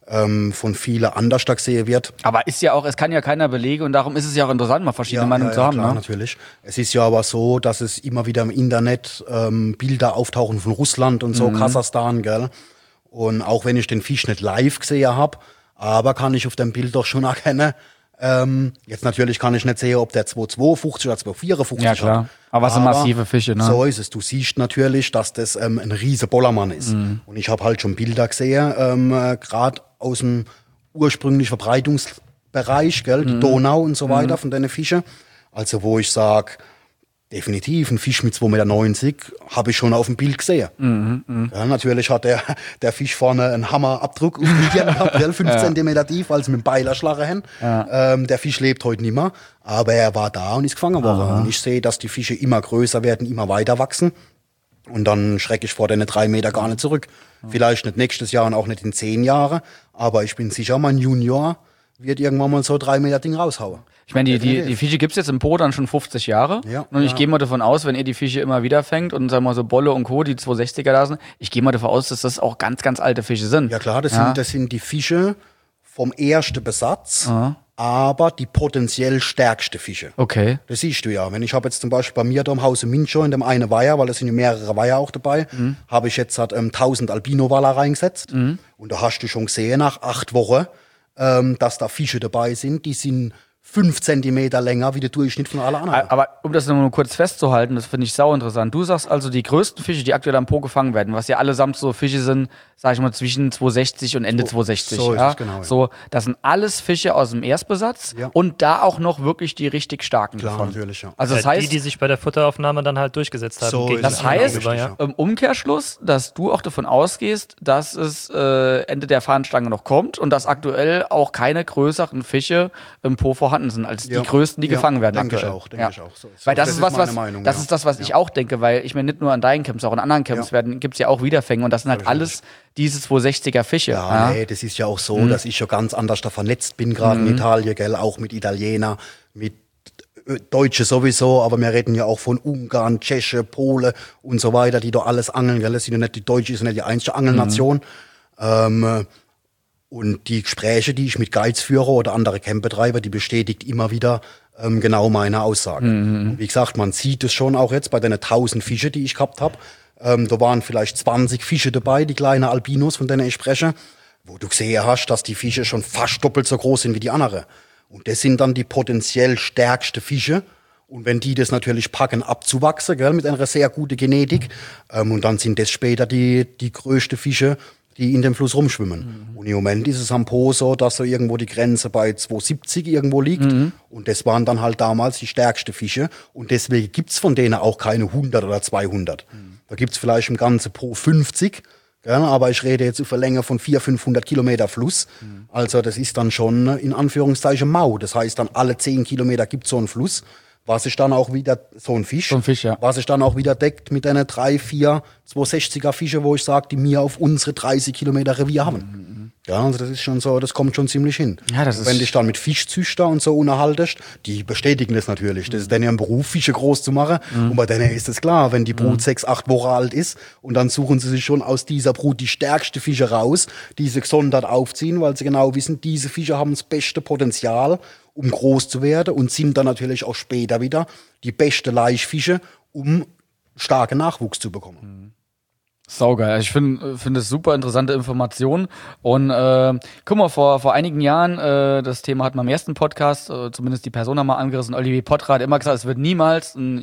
von vielen anders gesehen wird. Aber ist ja auch, es kann ja keiner belegen und darum ist es ja auch interessant, mal verschiedene Meinungen zu haben. Klar, ne? Natürlich. Es ist ja aber so, dass es immer wieder im Internet Bilder auftauchen von Russland und so, Kasachstan, gell? Und auch wenn ich den Fisch nicht live gesehen habe, aber kann ich auf dem Bild doch schon erkennen, jetzt natürlich kann ich nicht sehen, ob der 2,52 oder 2,54 ja, klar. hat. Aber es sind massive Fische, ne? So ist es. Du siehst natürlich, dass das ein riese Bollermann ist. Und ich habe halt schon Bilder gesehen, gerade aus dem ursprünglichen Verbreitungsbereich, gell, die Donau und so weiter von den Fischen. Also wo ich sage, definitiv, ein Fisch mit 2,90 Meter habe ich schon auf dem Bild gesehen. Ja, natürlich hat der Fisch vorne einen Hammerabdruck auf die Stirn gehabt, 5 Zentimeter tief, als mit dem Beilerschlager hin. Der Fisch lebt heute nicht mehr, aber er war da und ist gefangen worden. Und ich sehe, dass die Fische immer größer werden, immer weiter wachsen. Und dann schrecke ich vor den 3 Meter gar nicht zurück. Vielleicht nicht nächstes Jahr und auch nicht in 10 Jahren, aber ich bin sicher, mein Junior wird irgendwann mal so 3 Meter Ding raushauen. Ich meine, die Fische gibt's jetzt im Po dann schon 50 Jahre. Ja, und ich gehe mal davon aus, wenn ihr die Fische immer wieder fängt und sagen wir mal so Bolle und Co., die 260er da sind, ich gehe mal davon aus, dass das auch ganz, ganz alte Fische sind. Ja klar, das sind die Fische vom ersten Besatz, aber die potenziell stärkste Fische. Okay. Das siehst du ja. Wenn ich habe jetzt zum Beispiel bei mir da im Hause Mincho in dem einen Weiher, weil da sind ja mehrere Weiher auch dabei, habe ich jetzt 1000 Albino-Waller reingesetzt. Und da hast du schon gesehen, nach 8 Wochen, dass da Fische dabei sind, die sind 5 Zentimeter länger wie der Durchschnitt von allen anderen. Aber um das nur kurz festzuhalten, das finde ich sau interessant. Du sagst also, die größten Fische, die aktuell am Po gefangen werden, was ja allesamt so Fische sind, sag ich mal, zwischen 260 und Ende 260. So ist ja? es, genau. Ja. So, das sind alles Fische aus dem Erstbesatz und da auch noch wirklich die richtig starken. Klar, davon. natürlich, ja. Also das heißt, die sich bei der Futteraufnahme dann halt durchgesetzt haben. So gegen das die heißt, anderen Gegenüber, im Umkehrschluss, dass du auch davon ausgehst, dass es Ende der Fahnenstange noch kommt und dass aktuell auch keine größeren Fische im Po vorhanden sind als die größten, die gefangen werden denke aktuell. Denke ich auch. So weil das ist was, meine Meinung, das ist das, was ich auch denke, weil ich mir nicht nur an deinen Camps, auch in anderen Camps gibt's ja auch Wiederfänge und das sind halt alles diese 260er Fische. Ja, nee, das ist ja auch so, dass ich schon ganz anders da vernetzt bin, gerade in Italien, gell, auch mit Italiener, mit Deutsche sowieso, aber wir reden ja auch von Ungarn, Tscheche, Polen und so weiter, die da alles angeln, gell, das sind ja nicht die Deutsche, ist ja nicht die einzige Angelnation. Und die Gespräche, die ich mit Guides führe oder andere Campbetreiber, die bestätigt immer wieder genau meine Aussagen. Wie gesagt, man sieht es schon auch jetzt bei den 1000 Fische, die ich gehabt habe. Da waren vielleicht 20 Fische dabei, die kleinen Albinos, von denen ich spreche, wo du gesehen hast, dass die Fische schon fast doppelt so groß sind wie die anderen. Und das sind dann die potenziell stärksten Fische. Und wenn die das natürlich packen, abzuwachsen, gell, mit einer sehr guten Genetik, und dann sind das später die größten Fische, die in dem Fluss rumschwimmen. Und im Moment ist es am Po so, dass so irgendwo die Grenze bei 2,70 irgendwo liegt. Und das waren dann halt damals die stärksten Fische. Und deswegen gibt's von denen auch keine 100 oder 200. Da gibt's vielleicht im Ganzen pro 50. Ja, aber ich rede jetzt über Länge von 400-500 Kilometer Fluss. Also das ist dann schon in Anführungszeichen mau. Das heißt, dann alle 10 Kilometer gibt es so einen Fluss, was sich dann auch wieder, so ein Fisch, ja. was sich dann auch wieder deckt mit einer 3, 4, 260er Fische, wo ich sage, die mir auf unsere 30 Kilometer Revier haben. Ja, also das ist schon so, das kommt schon ziemlich hin. Ja, das ist wenn dich dann mit Fischzüchter und so unterhaltest, die bestätigen das natürlich. Das ist dann ja ein Beruf, Fische groß zu machen. Und bei denen ist es klar, wenn die Brut 6, 8 Wochen alt ist und dann suchen sie sich schon aus dieser Brut die stärkste Fische raus, die sie gesondert aufziehen, weil sie genau wissen, diese Fische haben das beste Potenzial, um groß zu werden und sind dann natürlich auch später wieder die beste Laichfische, um starken Nachwuchs zu bekommen. Saugeil. Ich finde es super interessante Informationen. Und guck mal, vor einigen Jahren, das Thema hatten wir im ersten Podcast, zumindest die Person haben wir angerissen, Olivier Potra hat immer gesagt, es wird niemals ein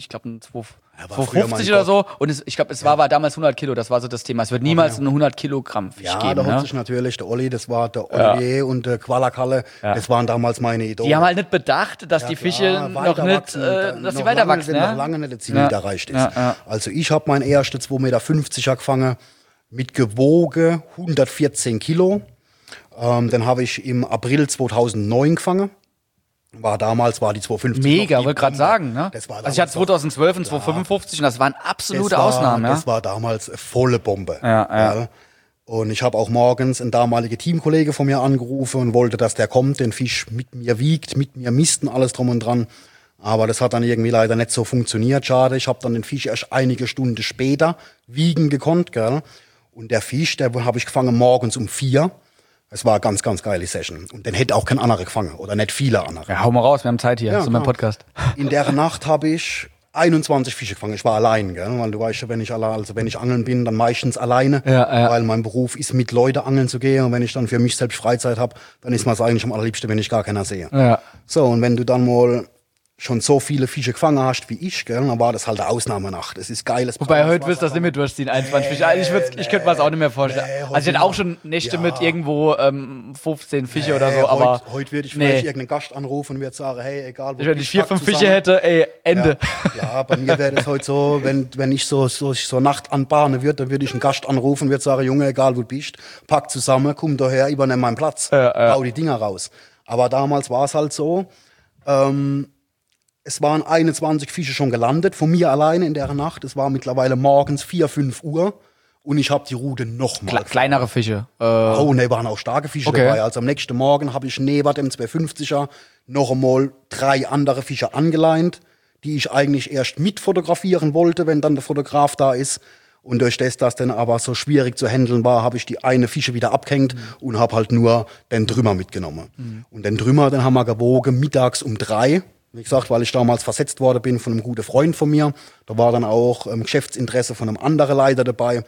250 oder so. Und ich glaube, es war damals 100 Kilo, das war so das Thema. Es wird niemals ein 100 Kilogramm Fisch geben. Ja, da hat sich natürlich der Olli, das war der Olivier und der Qualakalle, das waren damals meine Idole. Die haben halt nicht bedacht, dass die Fische noch nicht, dass sie weiter wachsen. Noch lange nicht das Ziel erreicht ist. Also ich habe mein erstes 2,50 Meter gefangen mit gewogen 114 Kilo. Dann habe ich im April 2009 gefangen. Damals war die 250. Mega, wollte gerade sagen, ne? Das war also ich hatte 2012 und 255 und das waren absolute Ausnahmen, ja. Das war damals eine volle Bombe. Ja. Und ich habe auch morgens einen damaligen Teamkollege von mir angerufen und wollte, dass der kommt, den Fisch mit mir wiegt, mit mir misst und alles drum und dran. Aber das hat dann irgendwie leider nicht so funktioniert, schade. Ich habe dann den Fisch erst einige Stunden später wiegen gekonnt, gell? Und der Fisch, der habe ich gefangen morgens um 4. Es war eine ganz, ganz geile Session. Und den hätte auch kein anderer gefangen. Oder nicht viele andere. Ja, hau mal raus, wir haben Zeit hier, so mein Podcast. In der Nacht habe ich 21 Fische gefangen. Ich war allein, gell? Weil du weißt ja, wenn ich angeln bin, dann meistens alleine. Weil mein Beruf ist, mit Leuten angeln zu gehen. Und wenn ich dann für mich selbst Freizeit habe, dann ist mir es eigentlich am allerliebsten, wenn ich gar keiner sehe. Ja. So, und wenn du dann mal schon so viele Fische gefangen hast wie ich, gell, dann war das halt eine Ausnahmenacht. Das ist geiles. Wobei heute wirst du das nicht mehr durchziehen, 21 Fische. Ich könnte mir das auch nicht mehr vorstellen. Also ich hätte auch schon Nächte mit irgendwo 15 Fische oder so, aber heute würde ich vielleicht irgendeinen Gast anrufen und würde sagen, hey, egal wo wenn ich 4, 5 Fische hätte, ey, Ende. Ja, bei mir wäre das heute so, wenn ich so Nacht anbahnen würde, dann würde ich einen Gast anrufen und würde sagen, Junge, egal wo du bist, pack zusammen, komm daher, übernimm meinen Platz, hau die Dinger raus. Aber damals war es halt so, es waren 21 Fische schon gelandet, von mir alleine in der Nacht. Es war mittlerweile morgens 4, 5 Uhr und ich habe die Route nochmal. Kleinere Fische. Waren auch starke Fische dabei. Also am nächsten Morgen habe ich neben dem 250er noch einmal 3 andere Fische angeleint, die ich eigentlich erst mit fotografieren wollte, wenn dann der Fotograf da ist. Und durch das dann aber so schwierig zu handeln war, habe ich die eine Fische wieder abgehängt und habe halt nur den Trümmer mitgenommen. Und den Trümmer, den haben wir gewogen mittags um 3. Wie gesagt, weil ich damals versetzt worden bin von einem guten Freund von mir. Da war dann auch Geschäftsinteresse von einem anderen Leiter dabei.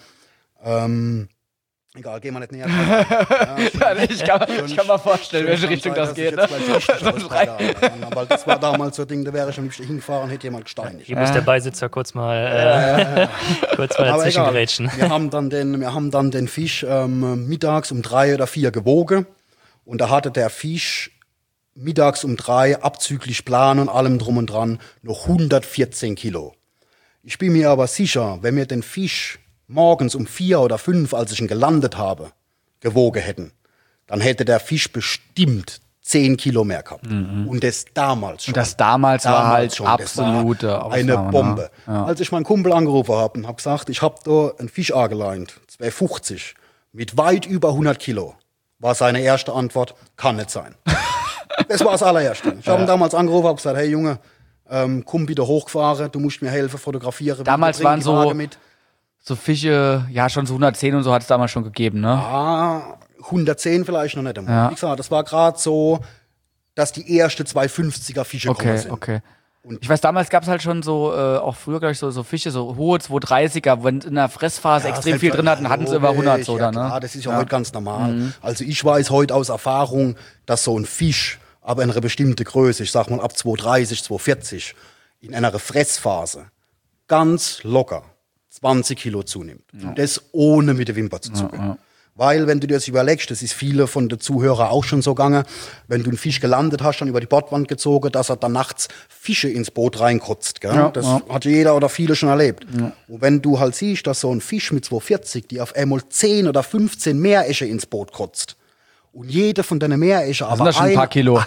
Egal, gehen wir nicht näher dran. Ich kann mal vorstellen, welche Richtung das geht. Ne? Aber das war damals so ein Ding, da wäre ich am liebsten hingefahren, hätte jemand gesteinigt. Hier muss der Beisitzer kurz mal dazwischen grätschen. Wir haben dann den Fisch mittags um 3 oder 4 gewogen. Und da hatte der Fisch mittags um 3, abzüglich Plan und allem drum und dran, noch 114 Kilo. Ich bin mir aber sicher, wenn wir den Fisch morgens um 4 oder 5, als ich ihn gelandet habe, gewogen hätten, dann hätte der Fisch bestimmt 10 Kilo mehr gehabt. Und das damals schon. Und das damals war halt schon. absolute Ausnahme, eine Bombe. Ne? Ja. Als ich meinen Kumpel angerufen habe und habe gesagt, ich habe da einen Fisch angeleint, 250, mit weit über 100 Kilo, war seine erste Antwort, kann nicht sein. Das war das allererste. Ich habe ihn damals angerufen und gesagt, hey Junge, komm bitte hochgefahren, du musst mir helfen, fotografieren. Damals waren so Fische, ja schon so 110 und so hat es damals schon gegeben, ne? Ah, 110 vielleicht noch nicht einmal. Ja. Wie gesagt, das war gerade so, dass die erste 250er Fische gekommen sind. Okay. Und ich weiß, damals gab es halt schon so, auch früher, glaube ich, so Fische, so hohe 230er, wenn in der Fressphase extrem viel drin hatten sie über 100 so, oder? Ne? Das ist ja heute ganz normal. Also ich weiß heute aus Erfahrung, dass so ein Fisch, aber in einer bestimmten Größe, ich sag mal ab 230, 240, in einer Fressphase ganz locker 20 Kilo zunimmt. Und das ohne mit der Wimper zu zucken. Weil, wenn du dir das überlegst, das ist viele von den Zuhörern auch schon so gegangen, wenn du einen Fisch gelandet hast, dann über die Bordwand gezogen, dass er dann nachts Fische ins Boot reinkotzt. Gell? Ja, das ja. hat jeder oder viele schon erlebt. Ja. Und wenn du halt siehst, dass so ein Fisch mit 240, die auf einmal 10 oder 15 Meeresche ins Boot kotzt, und jede von deinen Meeresche aber schon ein paar Kilo.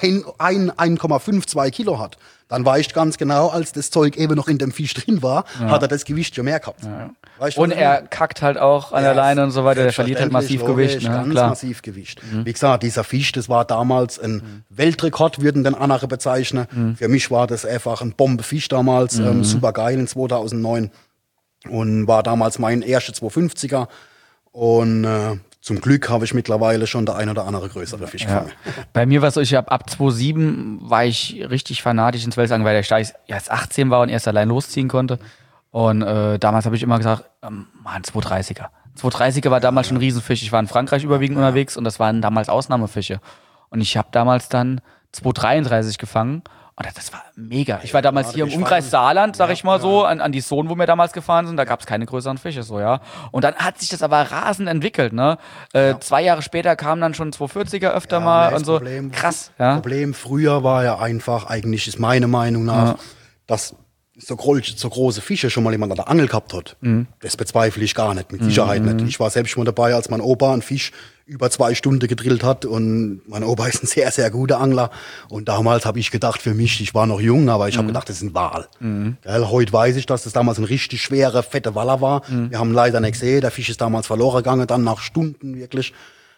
1,5-2 Kilo hat, dann weißt du ganz genau, als das Zeug eben noch in dem Fisch drin war, hat er das Gewicht schon mehr gehabt. Ja. Weißt du, Und er kackt halt auch an der Leine und so weiter, der verliert halt massiv Gewicht. Ne? Ganz Klar. massiv Gewicht. Wie gesagt, dieser Fisch, das war damals ein Weltrekord, würden den andere bezeichnen. Für mich war das einfach ein Bombefisch damals, super geil in 2009 und war damals mein erster 250er und zum Glück habe ich mittlerweile schon der ein oder andere größere Fisch gefangen. Bei mir war es so, ich habe ab 2007 war ich richtig fanatisch ins Welsangeln, weil der Steiß erst 18 war und erst allein losziehen konnte. Und damals habe ich immer gesagt, Mann, 230er. 230er war damals schon ein Riesenfisch. Ich war in Frankreich überwiegend unterwegs und das waren damals Ausnahmefische. Und ich habe damals dann 233 gefangen. Und das war mega. Ich war damals hier im Umkreis Saarland, sag ich mal so, an die Sohn, wo wir damals gefahren sind. Da gab es keine größeren Fische, so, ja. Und dann hat sich das aber rasend entwickelt, ne. 2 Jahre später kamen dann schon 240er öfter mal und so. Problem, Krass, ja. Problem früher war ja einfach, eigentlich ist meine Meinung nach, dass so große Fische schon mal jemand an der Angel gehabt hat. Das bezweifle ich gar nicht, mit Sicherheit nicht. Ich war selbst schon mal dabei, als mein Opa einen Fisch über 2 Stunden gedrillt hat und mein Opa ist ein sehr, sehr guter Angler und damals habe ich gedacht für mich, ich war noch jung, aber ich habe gedacht, das ist ein Wal. Gell, heute weiß ich, dass das damals ein richtig schwerer, fetter Waller war. Wir haben leider nicht gesehen, der Fisch ist damals verloren gegangen, dann nach Stunden wirklich.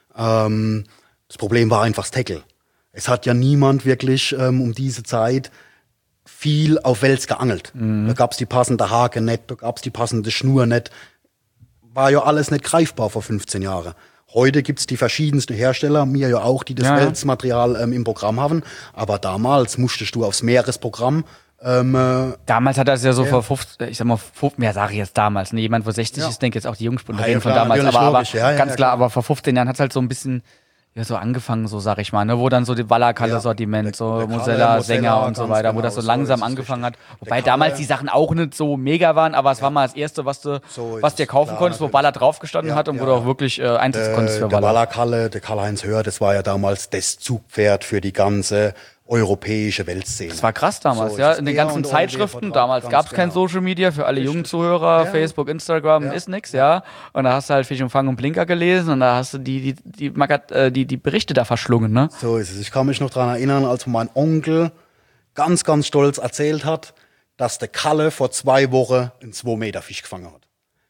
Das Problem war einfach das Tackle. Es hat ja niemand wirklich um diese Zeit viel auf Wels geangelt. Da gab's die passende Hake nicht, da gab's die passende Schnur nicht. War ja alles nicht greifbar vor 15 Jahren. Heute gibt's die verschiedensten Hersteller, mir ja auch, die das Welsmaterial im Programm haben. Aber damals musstest du aufs Meeresprogramm. Damals hat das ja so vor 15, ich sag mal, mehr sage ich jetzt damals. Ne? Jemand, wo 60 ist, denke jetzt auch die Jungspunde reden von damals. Aber ganz klar, aber vor 15 Jahren hat's halt so ein bisschen so angefangen, so sag ich mal, ne, wo dann so die Wallerkalle-Sortiment, so Mosella, Sänger und so weiter, genau, wo das so langsam angefangen hat. Wobei damals die Sachen auch nicht so mega waren, aber es war mal das Erste, was du dir kaufen konntest, wo Waller draufgestanden hat und wo du auch wirklich einsetzen konntest für Waller. Der Wallerkalle, der Karl-Heinz Hör, das war ja damals das Zugpferd für die ganze europäische Weltszene. Das war krass damals, in den ganzen Zeitschriften. Damals gab es kein Social Media für alle jungen Zuhörer, Facebook, Instagram, ist nix, Und da hast du halt Fisch und Fang und Blinker gelesen und da hast du die Berichte da verschlungen, ne? So ist es. Ich kann mich noch daran erinnern, als mein Onkel ganz, ganz stolz erzählt hat, dass der Kalle vor 2 Wochen einen 2-Meter-Fisch gefangen hat.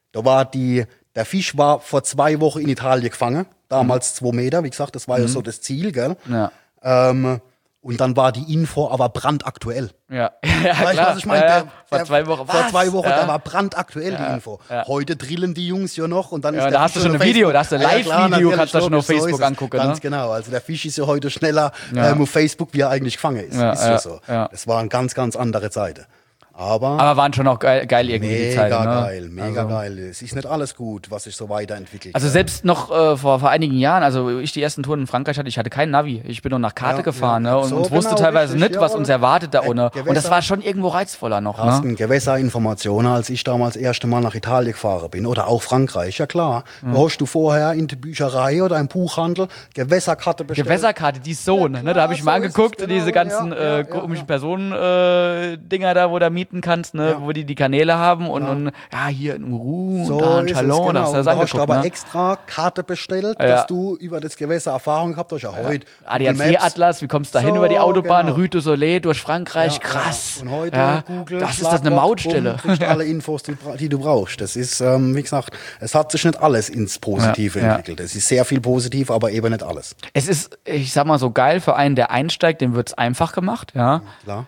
Der Fisch war vor 2 Wochen in Italien gefangen, damals 2 Meter, wie gesagt, das war ja so das Ziel, gell? Ja. Und dann war die Info aber brandaktuell. Ja, weißt du, was ich meine? Vor 2 Wochen. Vor 2 Wochen, da war brandaktuell die Info. Ja. Heute drillen die Jungs ja noch und dann ist da hast du schon ein Video, da hast du ein Live-Video, kannst du schon auf Facebook angucken. Ganz genau, also der Fisch ist ja heute schneller auf Facebook, wie er eigentlich gefangen ist. Ist ja so. Ja. Das waren ganz, ganz andere Zeiten. Aber waren schon auch geil irgendwie die Zeiten. Mega geil. Es ist nicht alles gut, was sich so weiterentwickelt. Also selbst noch vor einigen Jahren, also ich die ersten Touren in Frankreich hatte, ich hatte keinen Navi. Ich bin nur nach Karte gefahren und so uns wusste teilweise nicht, was uns erwartet da ohne. Und das war schon irgendwo reizvoller noch. Hast Gewässerinformationen, als ich damals das erste Mal nach Italien gefahren bin oder auch Frankreich, ja klar. Da hast du vorher in der Bücherei oder im Buchhandel Gewässerkarte bestellt. Gewässerkarte, die ist so, ne? Da habe ich mal angeguckt, diese ganzen komischen Personen-Dinger da, wo da mieten kannst, ne, wo die Kanäle haben und hier in Uru so und da in Chalon, da hast du aber ne? extra Karte bestellt, dass du über das Gewässer Erfahrung gehabt hast. Ja, heute ADAC-Atlas, wie kommst du da hin über die Autobahn, Rue du Soleil durch Frankreich, krass. Und heute Google, das ist das eine Mautstelle. Kriegst alle Infos, die du brauchst. Das ist, wie gesagt, es hat sich nicht alles ins Positive entwickelt. Es ist sehr viel positiv, aber eben nicht alles. Es ist, ich sag mal so, geil für einen, der einsteigt, dem wird's einfach gemacht, ja. Klar.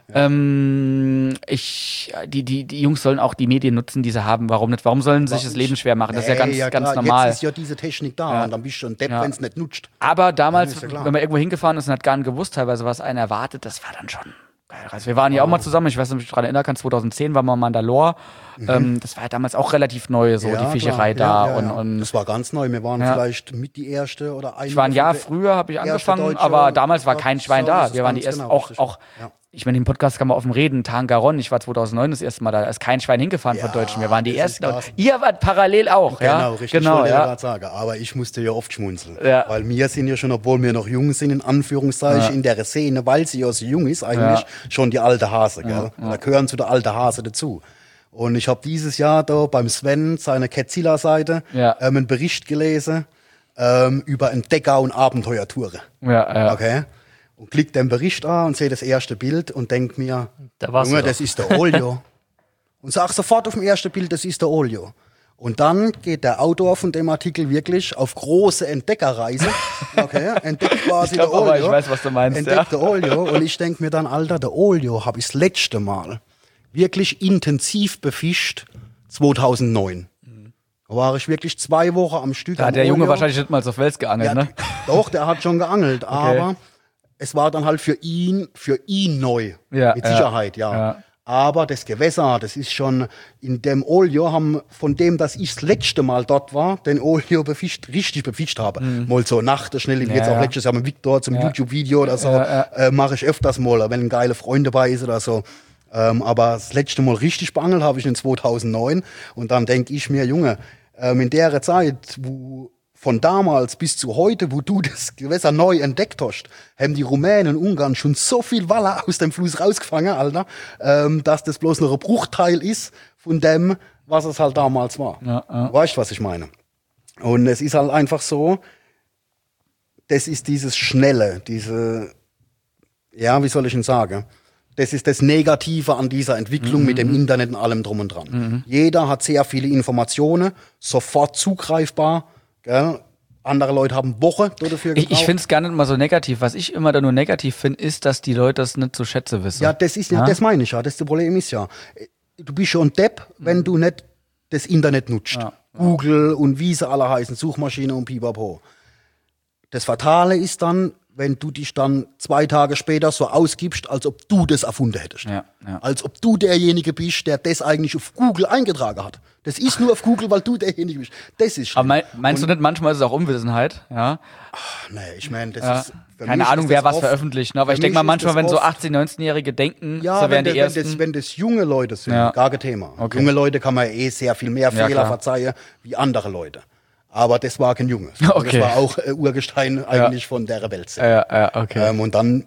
Die Jungs sollen auch die Medien nutzen, die sie haben. Warum nicht? Warum sollen sie sich das Leben schwer machen? Das ist ja ganz normal. Jetzt ist ja diese Technik da und dann bist du ein Depp, wenn es nicht nutzt. Aber damals, wenn man irgendwo hingefahren ist und hat gar nicht gewusst, teilweise, was einen erwartet, das war dann schon geil. Also wir waren ja auch mal zusammen, ich weiß nicht, ob ich mich daran erinnern kann, 2010 waren wir in Mandalore. Das war ja damals auch relativ neu, so die Fischerei da. Und das war ganz neu. Wir waren vielleicht mit die erste oder eine. Ich war ein Jahr früher, habe ich angefangen, aber damals war kein Schwein da. Wir waren die ersten, auch ich meine, im Podcast kann man offen reden, Tangaron, ich war 2009 das erste Mal da ist kein Schwein hingefahren von Deutschen, wir waren die Ersten. Ihr wart parallel auch, genau, ja? Richtig, Genau, wollte ich ja. gerade sagen. Aber ich musste ja oft schmunzeln. Ja. Weil wir sind ja schon, obwohl wir noch jung sind, in Anführungszeichen, in der Szene, weil sie ja so jung ist, eigentlich schon die alte Hase, gell? Da gehören zu der alte Hase dazu. Und ich habe dieses Jahr da beim Sven, seiner Ketzilla-Seite, einen Bericht gelesen über Entdecker- und Abenteuertouren. Ja. Okay? Und klick den Bericht an und sehe das erste Bild und denk mir, Da warst Junge, du das ist der Olio. Und sag sofort auf dem ersten Bild, das ist der Olio. Und dann geht der Autor von dem Artikel wirklich auf große Entdeckerreise. Okay, entdeckt quasi der Olio. Aber ich weiß, was du meinst. Entdeckt der Olio. Und ich denk mir dann, Alter, der Olio habe ich das letzte Mal wirklich intensiv befischt 2009. Da war ich wirklich 2 Wochen am Stück. Da hat der Junge wahrscheinlich nicht mal so Fels geangelt, ne? Doch, der hat schon geangelt, aber es war dann halt für ihn neu. Ja, Mit Sicherheit, ja. Aber das Gewässer, das ist schon, in dem Olio haben, von dem, dass ich das letzte Mal dort war, den Olio richtig befischt habe. Mal so Nacht, schnell, jetzt auch letztes Jahr mit Victor zum YouTube-Video oder so, mache ich öfters mal, wenn ein geiler Freund dabei ist oder so. Aber das letzte Mal richtig beangelt habe ich in 2009. Und dann denke ich mir, Junge, in der Zeit, wo von damals bis zu heute, wo du das Gewässer neu entdeckt hast, haben die Rumänen und Ungarn schon so viel Waller aus dem Fluss rausgefangen, Alter, dass das bloß noch ein Bruchteil ist von dem, was es halt damals war. Du weißt, was ich meine? Und es ist halt einfach so, das ist dieses Schnelle, wie soll ich denn sagen? Das ist das Negative an dieser Entwicklung mit dem Internet und allem drum und dran. Jeder hat sehr viele Informationen, sofort zugreifbar. Gell? Andere Leute haben Wochen dafür gebraucht. Ich finde es gar nicht mal so negativ. Was ich immer da nur negativ finde, ist, dass die Leute das nicht zu schätzen wissen. Ja, das meine ich ja. Das Problem ist ja, du bist schon ein Depp, wenn du nicht das Internet nutzt. Google und wie sie alle heißen, Suchmaschine und pipapo. Das Fatale ist dann, wenn du dich dann 2 Tage später so ausgibst, als ob du das erfunden hättest. Als ob du derjenige bist, der das eigentlich auf Google eingetragen hat. Das ist nur auf Google, weil du derjenige bist. Das ist schlimm. Aber meinst du nicht, manchmal ist es auch Unwissenheit? Ja. Nee, ich meine, das ist... Keine Ahnung, wer was veröffentlicht. Ne? Aber ich denke mal, manchmal, wenn so 18-, 19-Jährige denken, so wären die Ersten. Wenn das junge Leute sind, gar kein Thema. Okay. Junge Leute kann man sehr viel mehr Fehler verzeihen, wie andere Leute. Aber das war kein Junge. Okay. Das war auch Urgestein eigentlich von der Welt. Okay. Und dann,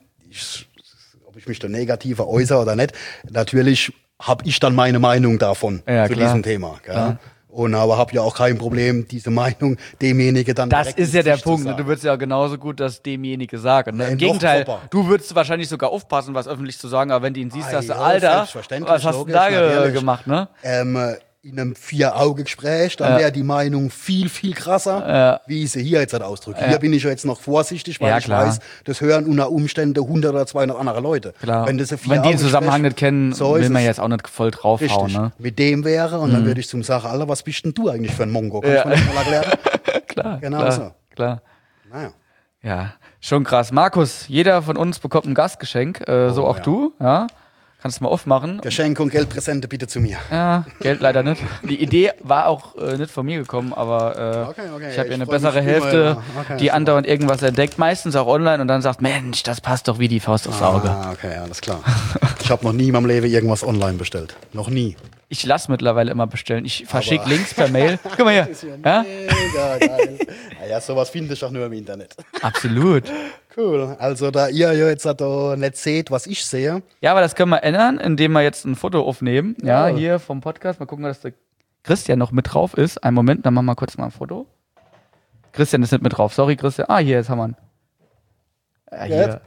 ob ich mich da negativer äußere oder nicht, natürlich habe ich dann meine Meinung davon zu diesem Thema. Gell? Und aber habe ja auch kein Problem, diese Meinung demjenigen dann das ist ja der Punkt. sagen. Du würdest ja genauso gut das demjenigen sagen. Ne? Im Gegenteil, du würdest wahrscheinlich sogar aufpassen, was öffentlich zu sagen, aber wenn du ihn siehst, sagst du, Alter, was hast du da gemacht? Ne? In einem 4-Auge-Gespräch, dann wäre die Meinung viel, viel krasser, wie ich sie hier jetzt halt ausdrücke. Hier bin ich ja jetzt noch vorsichtig, weil ich weiß, das hören unter Umständen 100 oder 200 andere Leute. Klar. Wenn die den Zusammenhang nicht kennen, will man jetzt auch nicht voll draufhauen. Ne? Mit dem wäre, und dann würde ich zum sagen, Alter, was bist denn du eigentlich für ein Mongo? Kannst du mir das mal erklären? Klar, genau klar, so. Klar. Naja. Ja, schon krass. Markus, jeder von uns bekommt ein Gastgeschenk, so auch du, ja. Kannst du mal aufmachen. Geschenk und Geldpräsente bitte zu mir. Ja, Geld leider nicht. Die Idee war auch nicht von mir gekommen, aber ich habe ja eine bessere Hälfte, die andauernd irgendwas entdeckt, meistens auch online und dann sagt, Mensch, das passt doch wie die Faust aufs Auge. Okay, alles klar. Ich habe noch nie in meinem Leben irgendwas online bestellt. Noch nie. Ich lasse mittlerweile immer bestellen. Ich verschicke Links per Mail. Guck mal hier. Das ist ja mega geil. Ja, sowas finde ich auch nur im Internet. Absolut. Cool. Also da ihr jetzt da nicht seht, was ich sehe. Ja, aber das können wir ändern, indem wir jetzt ein Foto aufnehmen. Ja, hier vom Podcast. Mal gucken, dass der Christian noch mit drauf ist. Einen Moment, dann machen wir kurz mal ein Foto. Christian ist nicht mit drauf. Sorry, Christian. Ah, hier, jetzt haben wir ihn. Hier.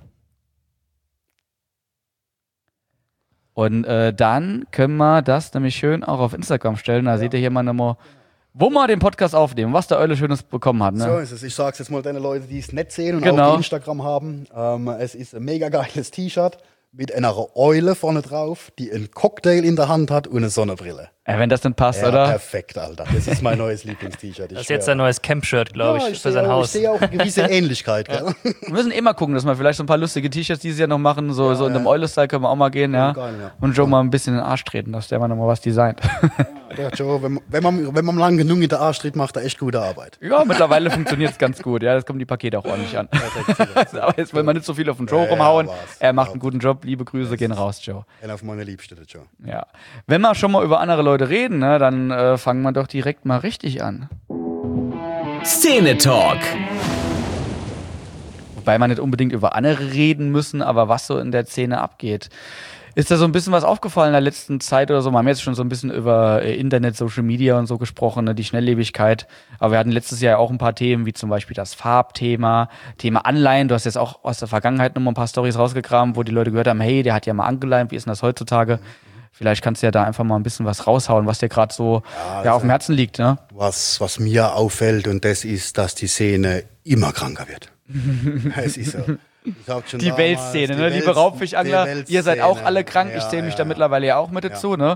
Und dann können wir das nämlich schön auch auf Instagram stellen. Da seht ihr hier mal nochmal, wo wir den Podcast aufnehmen, was der Eule Schönes bekommen hat. Ne? So ist es. Ich sag's jetzt mal den Leuten, die es nicht sehen und auch die Instagram haben. Es ist ein mega geiles T-Shirt mit einer Eule vorne drauf, die einen Cocktail in der Hand hat und eine Sonnenbrille. Wenn das dann passt, Ja, oder? perfekt, Alter. Das ist mein neues Lieblings-T-Shirt. Das ist jetzt ein neues Camp-Shirt, glaube ich, für sein Haus. Ich sehe auch eine gewisse Ähnlichkeit, gell? Wir müssen eh mal gucken, dass wir vielleicht so ein paar lustige T-Shirts dieses Jahr noch machen. So in dem Euler-Style können wir auch mal gehen, ja. Geil, ja. Und Joe mal ein bisschen in den Arsch treten, dass der mal nochmal was designt. Der Joe, wenn man lang genug in der Arsch tritt, macht er echt gute Arbeit. Ja, mittlerweile funktioniert es ganz gut. Ja, das kommen die Pakete auch ordentlich an. Aber jetzt will man nicht so viel auf den Joe rumhauen. was. Er macht einen guten Job. Liebe Grüße gehen raus, Joe. Einer auf meine Liebste, der Joe. Ja. Wenn wir schon mal über andere Leute reden, ne, dann fangen wir doch direkt mal richtig an. Szene-Talk. Wobei man nicht unbedingt über andere reden müssen, aber was so in der Szene abgeht. Ist da so ein bisschen was aufgefallen in der letzten Zeit oder so? Wir haben jetzt schon so ein bisschen über Internet, Social Media und so gesprochen, ne, die Schnelllebigkeit. Aber wir hatten letztes Jahr auch ein paar Themen, wie zum Beispiel das Farbthema, Thema Anleihen. Du hast jetzt auch aus der Vergangenheit nochmal ein paar Storys rausgekramt, wo die Leute gehört haben, hey, der hat ja mal angeleiht, wie ist denn das heutzutage? Vielleicht kannst du ja da einfach mal ein bisschen was raushauen, was dir gerade so auf dem Herzen liegt, ne? Was mir auffällt, und das ist, dass die Szene immer kranker wird. Es ist so. Die Weltszene, ne? Liebe Raubfischangler, ihr seid auch alle krank, ich zähle mich da mittlerweile ja auch mit dazu, ne?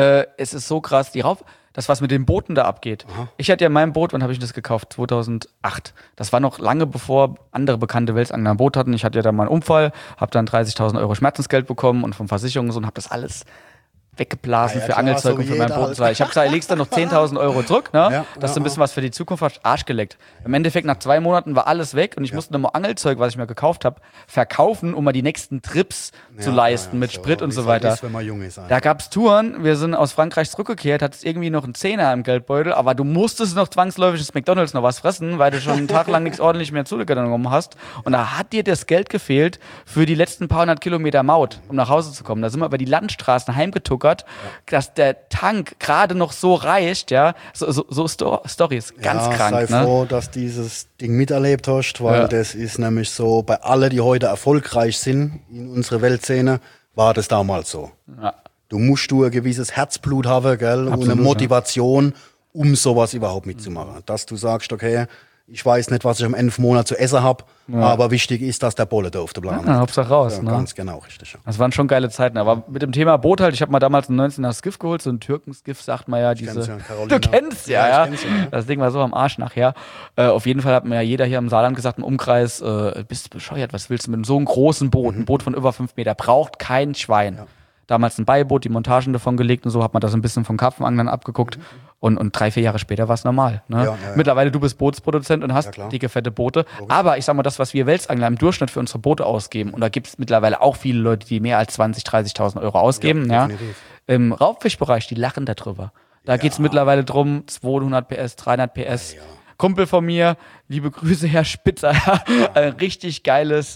Es ist so krass, das, was mit den Booten da abgeht. Aha. Ich hatte ja mein Boot, wann habe ich das gekauft? 2008. Das war noch lange bevor andere bekannte Welsangler ein Boot hatten. Ich hatte ja dann mal einen Unfall, habe dann 30.000 Euro Schmerzensgeld bekommen und von Versicherungen und habe das alles weggeblasen für Angelzeug und für mein Boot. Ich habe gesagt, legst dann noch 10.000 Euro zurück, ne? Dass du ein bisschen was für die Zukunft hast, Arsch geleckt. Im Endeffekt, nach 2 Monaten war alles weg und ich musste nochmal Angelzeug, was ich mir gekauft habe, verkaufen, um mal die nächsten Trips zu leisten mit Sprit und so weiter. Ist, wenn man jung ist, da gab's Touren, wir sind aus Frankreich zurückgekehrt, hattest irgendwie noch einen Zehner im Geldbeutel, aber du musstest noch zwangsläufig ins McDonald's noch was fressen, weil du schon einen Tag lang nichts ordentlich mehr zugenommen hast. Und da hat dir das Geld gefehlt für die letzten paar 100 Kilometer Maut, um nach Hause zu kommen. Da sind wir über die Landstraßen heimgetuckert, dass der Tank gerade noch so reicht, ja, so Storys, ganz krank. Sei froh, dass dieses Ding miterlebt hast, weil das ist nämlich so, bei allen, die heute erfolgreich sind in unserer Weltszene, war das damals so. Ja. Du musst ein gewisses Herzblut haben, gell, und eine Motivation, um sowas überhaupt mitzumachen. Dass du sagst, okay, ich weiß nicht, was ich am Ende vom Monat zu essen habe, aber wichtig ist, dass der Bolle da auf der Plan ist. Hauptsache raus, ja, ne? Ganz genau, richtig. Das waren schon geile Zeiten, aber mit dem Thema Boot halt, ich habe mal damals einen 19er Skiff geholt, so ein Türkenskiff, sagt man ja, diese... Du kennst ja. Das Ding war so am Arsch nachher. Auf jeden Fall hat mir ja jeder hier im Saarland gesagt, im Umkreis, bist du bescheuert, was willst du mit so einem großen Boot? Ein Boot von über 5 Meter, braucht kein Schwein. Ja. Damals ein Beiboot, die Montagen davon gelegt und so, hat man das ein bisschen von Karpfenanglern abgeguckt. Und 3-4 Jahre später war es normal. Ne? Ja. Mittlerweile, du bist Bootsproduzent und hast dicke, fette Boote. Aber ich sag mal, das, was wir Welsangler im Durchschnitt für unsere Boote ausgeben, und da gibt es mittlerweile auch viele Leute, die mehr als 20.000, 30.000 Euro ausgeben. Ja. Im Raubfischbereich, die lachen darüber. Da geht es mittlerweile drum, 200 PS, 300 PS. Ja. Kumpel von mir, liebe Grüße, Herr Spitzer, ein richtig geiles...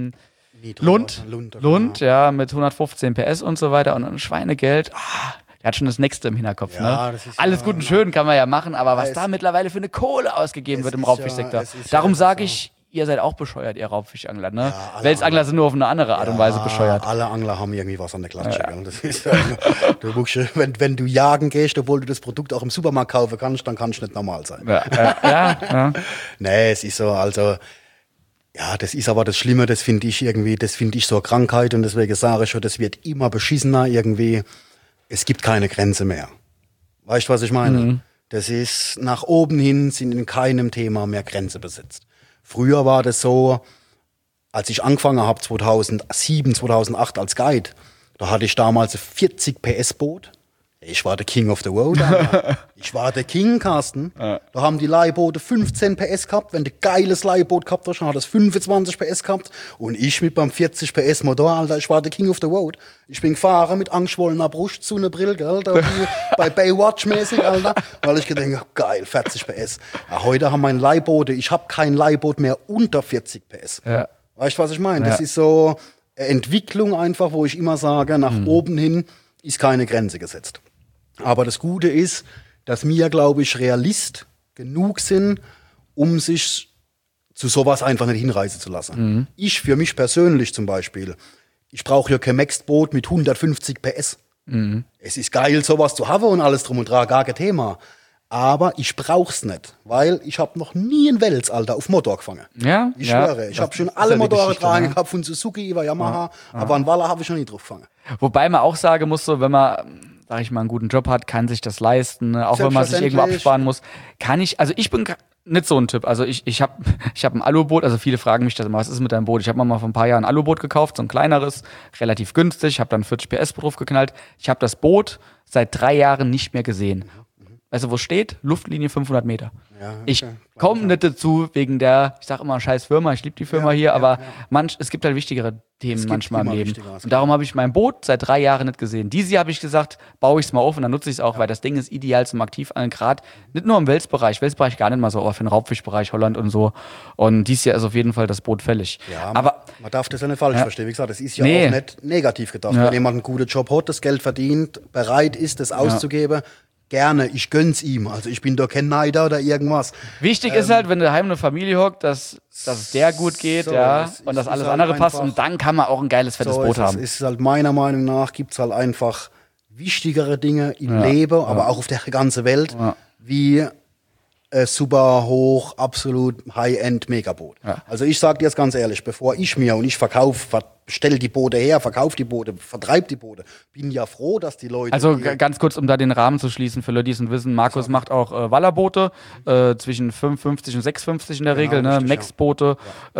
Lund, ja, mit 115 PS und so weiter und ein Schweinegeld. Der hat schon das Nächste im Hinterkopf. Ja, ne? Alles gut und schön kann man ja machen, aber was da mittlerweile für eine Kohle ausgegeben wird im Raubfischsektor. Darum sage ich, ihr seid auch bescheuert, ihr Raubfischangler. Ne? Ja, Welsangler sind nur auf eine andere Art und Weise bescheuert. Alle Angler haben irgendwie was an der Klatsche. Ja. Das ist, du musst, wenn du jagen gehst, obwohl du das Produkt auch im Supermarkt kaufen kannst, dann kannst du nicht normal sein. Ja. Nee, es ist so, also... Ja, das ist aber das Schlimme, das finde ich so eine Krankheit und deswegen sage ich schon, das wird immer beschissener irgendwie. Es gibt keine Grenze mehr. Weißt du, was ich meine? Mhm. Das ist, nach oben hin sind in keinem Thema mehr Grenze besetzt. Früher war das so, als ich angefangen habe, 2007, 2008 als Guide, da hatte ich damals ein 40 PS Boot. Ich war der King of the Road. Ich war der King, Carsten. Da haben die Leihboote 15 PS gehabt. Wenn du geiles Leihboot gehabt hast, dann hat es 25 PS gehabt. Und ich mit beim 40 PS Motor, Alter, ich war der King of the Road. Ich bin gefahren mit angeschwollener Brust zu einer Brille, gell, da wie bei Baywatch-mäßig, Alter. Weil ich gedacht habe, geil, 40 PS. Ja, heute haben meine Leihboote, ich habe kein Leihboot mehr unter 40 PS. Ja. Weißt du, was ich meine? Ja. Das ist so eine Entwicklung einfach, wo ich immer sage, nach oben hin ist keine Grenze gesetzt. Aber das Gute ist, dass wir, glaube ich, Realist genug sind, um sich zu sowas einfach nicht hinreißen zu lassen. Ich, für mich persönlich zum Beispiel, ich brauche ja kein Maxed-Boot mit 150 PS. Es ist geil, sowas zu haben und alles drum und dran, gar kein Thema. Aber ich brauch's nicht, weil ich habe noch nie einen Wels, Alter, auf Motor gefangen. Ja, ich schwöre, ich habe schon alle Motoren dran gehabt, von Suzuki über Yamaha, aber an Waller habe ich noch nie drauf gefangen. Wobei man auch sagen muss, so, wenn man sag ich mal, einen guten Job hat, kann sich das leisten, ne? Auch wenn man sich irgendwo absparen muss, kann ich, also ich bin nicht so ein Typ, also ich hab ein Aluboot, also viele fragen mich das immer, was ist mit deinem Boot? Ich habe mir mal vor ein paar Jahren ein Aluboot gekauft, so ein kleineres, relativ günstig, habe dann 40 PS drauf geknallt. Ich habe das Boot seit 3 Jahren nicht mehr gesehen. Weißt du, wo es steht? Luftlinie 500 Meter. Ja, okay. Ich komme nicht dazu wegen der, ich sag immer, scheiß Firma, ich liebe die Firma hier, aber es gibt halt wichtigere Themen manchmal im Leben. Und darum habe ich mein Boot seit 3 Jahren nicht gesehen. Dieses Jahr habe ich gesagt, baue ich es mal auf und dann nutze ich es auch, weil das Ding ist ideal zum Aktivangeln, gerade nicht nur im Welsbereich gar nicht mal so, aber für den Raubfischbereich Holland und so. Und dieses Jahr ist auf jeden Fall das Boot fällig. Ja, aber man darf das ja nicht falsch verstehen. Wie gesagt, das ist ja auch nicht negativ gedacht. Wenn jemand einen guten Job hat, das Geld verdient, bereit ist, das auszugeben, gerne, ich gönn's ihm. Also ich bin doch kein Neider oder irgendwas. Wichtig ist halt, wenn daheim eine Familie hockt, dass es der gut geht, und dass alles andere passt und dann kann man auch ein geiles, fettes Boot haben. Es ist halt meiner Meinung nach, gibt's halt einfach wichtigere Dinge im Leben, aber auch auf der ganzen Welt, wie super hoch, absolut High-End Megaboot. Ja. Also ich sag dir jetzt ganz ehrlich, bevor ich stell die Boote her, verkauf die Boote, vertreib die Boote, bin ja froh, dass die Leute... Also ganz kurz, um da den Rahmen zu schließen, für Leute, die es nicht wissen, Markus macht auch Wallerboote, zwischen 5,50 und 6,50 in der Regel, ne? Max-Boote,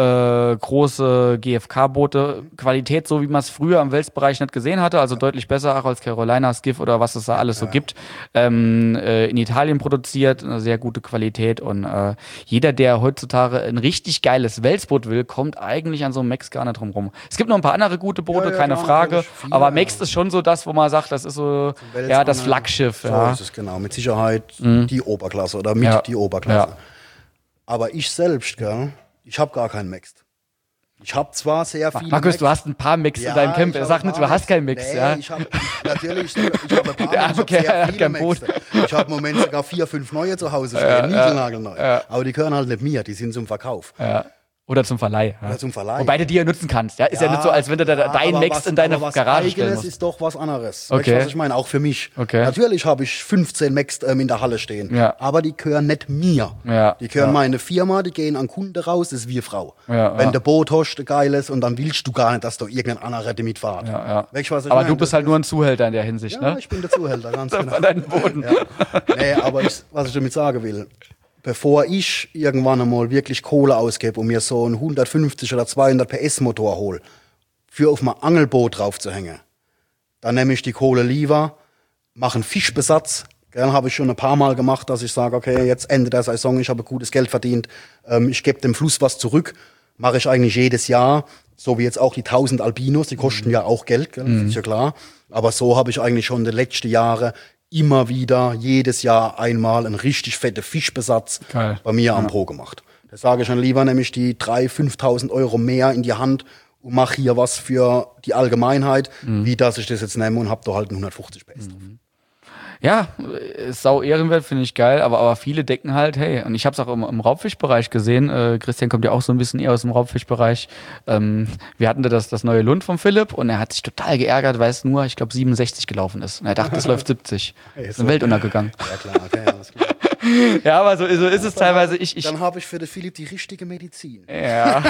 große GFK-Boote, Qualität, so wie man es früher im Welsbereich nicht gesehen hatte, also deutlich besser auch als Carolina, Skiff oder was es da alles so gibt. In Italien produziert, eine sehr gute Qualität und jeder, der heutzutage ein richtig geiles Welsboot will, kommt eigentlich an so einem Max gar nicht drum rum. Es gibt noch ein paar andere gute Boote, keine Frage. Aber Max ist schon so das, wo man sagt, das ist so das Flaggschiff. So ist es genau. Mit Sicherheit die Oberklasse oder die Oberklasse. Ja. Aber ich selbst, ich habe gar keinen Max. Ich habe zwar sehr viele Markus, du hast ein paar Max in deinem Camp. Sag nicht, du hast keinen Max. Nee, ich habe natürlich ich habe ein paar Max, sehr viele Max. Ich habe im Moment sogar 4, 5 neue zu Hause stehen, niegelnagelneu. Aber die gehören halt nicht mir, die sind zum Verkauf. Ja. Oder zum Verleih. Oder zum Verleih. Wobei du die ja nutzen kannst. Ja? Ist ja nicht so, als wenn du dein Max in deine Garage stellen musst. Das ist doch was anderes. Okay. Weißt du, was ich meine? Auch für mich. Okay. Natürlich habe ich 15 Max in der Halle stehen. Ja. Aber die gehören nicht mir. Ja. Die gehören meine Firma, die gehen an Kunden raus, das ist wie Frau. Ja, wenn der Boot hast, geiles, und dann willst du gar nicht, dass da irgendein anderer damit fährt. Ja. Aber du bist halt nur ein Zuhälter in der Hinsicht, ne? Ja, ich bin der Zuhälter, ganz genau. Von deinen Booten. Ja. Nee, aber was ich damit sagen will, bevor ich irgendwann einmal wirklich Kohle ausgebe und mir so einen 150 oder 200 PS Motor hole, für auf mein Angelboot drauf zu hängen, dann nehme ich die Kohle lieber, mache einen Fischbesatz. Gern habe ich schon ein paar Mal gemacht, dass ich sage, okay, jetzt Ende der Saison, ich habe gutes Geld verdient, ich gebe dem Fluss was zurück. Mache ich eigentlich jedes Jahr, so wie jetzt auch die 1000 Albinos, die kosten ja auch Geld, gell? Ist ja klar. Aber so habe ich eigentlich schon die letzten Jahre immer wieder, jedes Jahr einmal einen richtig fetten Fischbesatz bei mir am Pro gemacht. Da sage ich dann lieber nämlich die 3.000, 5.000 Euro mehr in die Hand und mache hier was für die Allgemeinheit, wie dass ich das jetzt nehme und habe da halt 150 PS drauf. Ja, ist sau ehrenwert, finde ich geil, aber viele denken halt, hey, und ich habe es auch im Raubfischbereich gesehen, Christian kommt ja auch so ein bisschen eher aus dem Raubfischbereich, wir hatten da das neue Lund von Philipp und er hat sich total geärgert, weil es nur, ich glaube, 67 gelaufen ist. Und er dachte, es läuft 70. Ist eine Welt untergegangen. Ja klar, okay, alles klar. Ja, aber so ist es teilweise. Dann habe ich für den Philipp die richtige Medizin. Ja.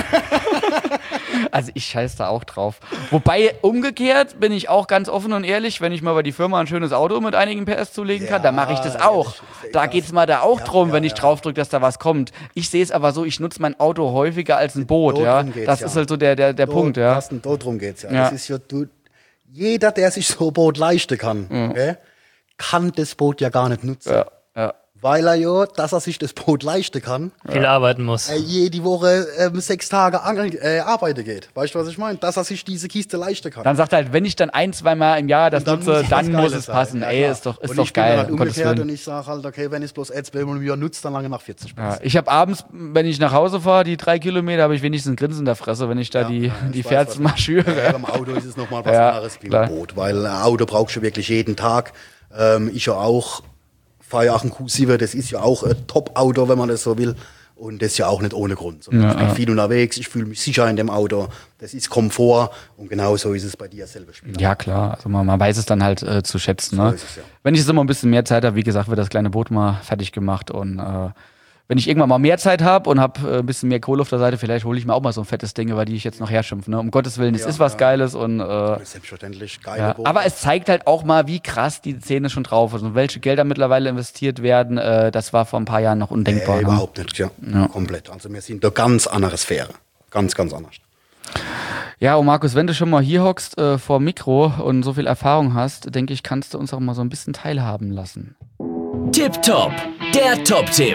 Also ich scheiß da auch drauf. Wobei, umgekehrt bin ich auch ganz offen und ehrlich, wenn ich mal bei die Firma ein schönes Auto mit einigen PS zulegen kann, dann mache ich das auch. Da geht's mal auch drum, wenn ich draufdrücke, dass da was kommt. Ich sehe es aber so, ich nutze mein Auto häufiger als ein Boot. Das ist halt so der Punkt. Darum geht's ja. Das ist ja jeder, der sich so ein Boot leisten kann, kann das Boot ja gar nicht nutzen. Ja. Weil er dass er sich das Boot leisten kann, viel arbeiten muss. Jede Woche 6 Tage arbeiten geht. Weißt du, was ich meine? Dass er sich diese Kiste leisten kann. Dann sagt er halt, wenn ich dann 1-2 Mal im Jahr das nutze, dann muss es passen. Ja, ist doch geil. Ich bin halt umgekehrt und ich sage halt, okay, wenn ich es bloß jetzt nutze, dann lange nach 40 Stunden. Ja, ich habe abends, wenn ich nach Hause fahre, die 3 Kilometer, habe ich wenigstens ein Grinsen in der Fresse, wenn ich da die Ferzen mal schüre. Ja, beim Auto ist es nochmal was anderes wie beim Boot, weil ein Auto brauchst du wirklich jeden Tag. Ich ja auch. Fahre ja auch ein Q7, das ist ja auch ein Top-Auto, wenn man das so will. Und das ist ja auch nicht ohne Grund. Ich bin viel unterwegs, ich fühle mich sicher in dem Auto. Das ist Komfort und genau so ist es bei dir selber spielen. Ja, klar. Also man weiß es dann halt zu schätzen. Ne? So ist es, ja. Wenn ich jetzt immer ein bisschen mehr Zeit habe, wie gesagt, wird das kleine Boot mal fertig gemacht und wenn ich irgendwann mal mehr Zeit habe und habe ein bisschen mehr Kohle auf der Seite, vielleicht hole ich mir auch mal so ein fettes Ding, über die ich jetzt noch herschimpfe. Ne? Um Gottes Willen, es ist was Geiles und selbstverständlich geile Boden. aber es zeigt halt auch mal, wie krass die Szene schon drauf ist und welche Gelder mittlerweile investiert werden. Das war vor ein paar Jahren noch undenkbar. Ne? Überhaupt nicht, ja. Komplett. Also wir sind eine ganz andere Sphäre. Ganz, ganz anders. Ja, und Markus, wenn du schon mal hier hockst vor dem Mikro und so viel Erfahrung hast, denke ich, kannst du uns auch mal so ein bisschen teilhaben lassen. Tipptopp, der Top-Tipp.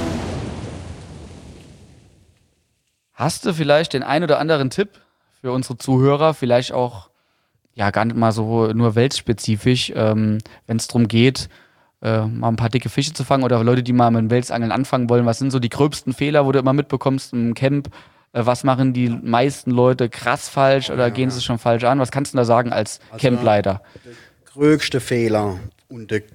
Hast du vielleicht den ein oder anderen Tipp für unsere Zuhörer, vielleicht auch ja gar nicht mal so nur weltspezifisch, wenn es darum geht, mal ein paar dicke Fische zu fangen oder Leute, die mal mit dem Welsangeln anfangen wollen? Was sind so die gröbsten Fehler, wo du immer mitbekommst im Camp? Was machen die meisten Leute krass falsch oder gehen sie schon falsch an? Was kannst du da sagen als Campleiter? Der größte Fehler und der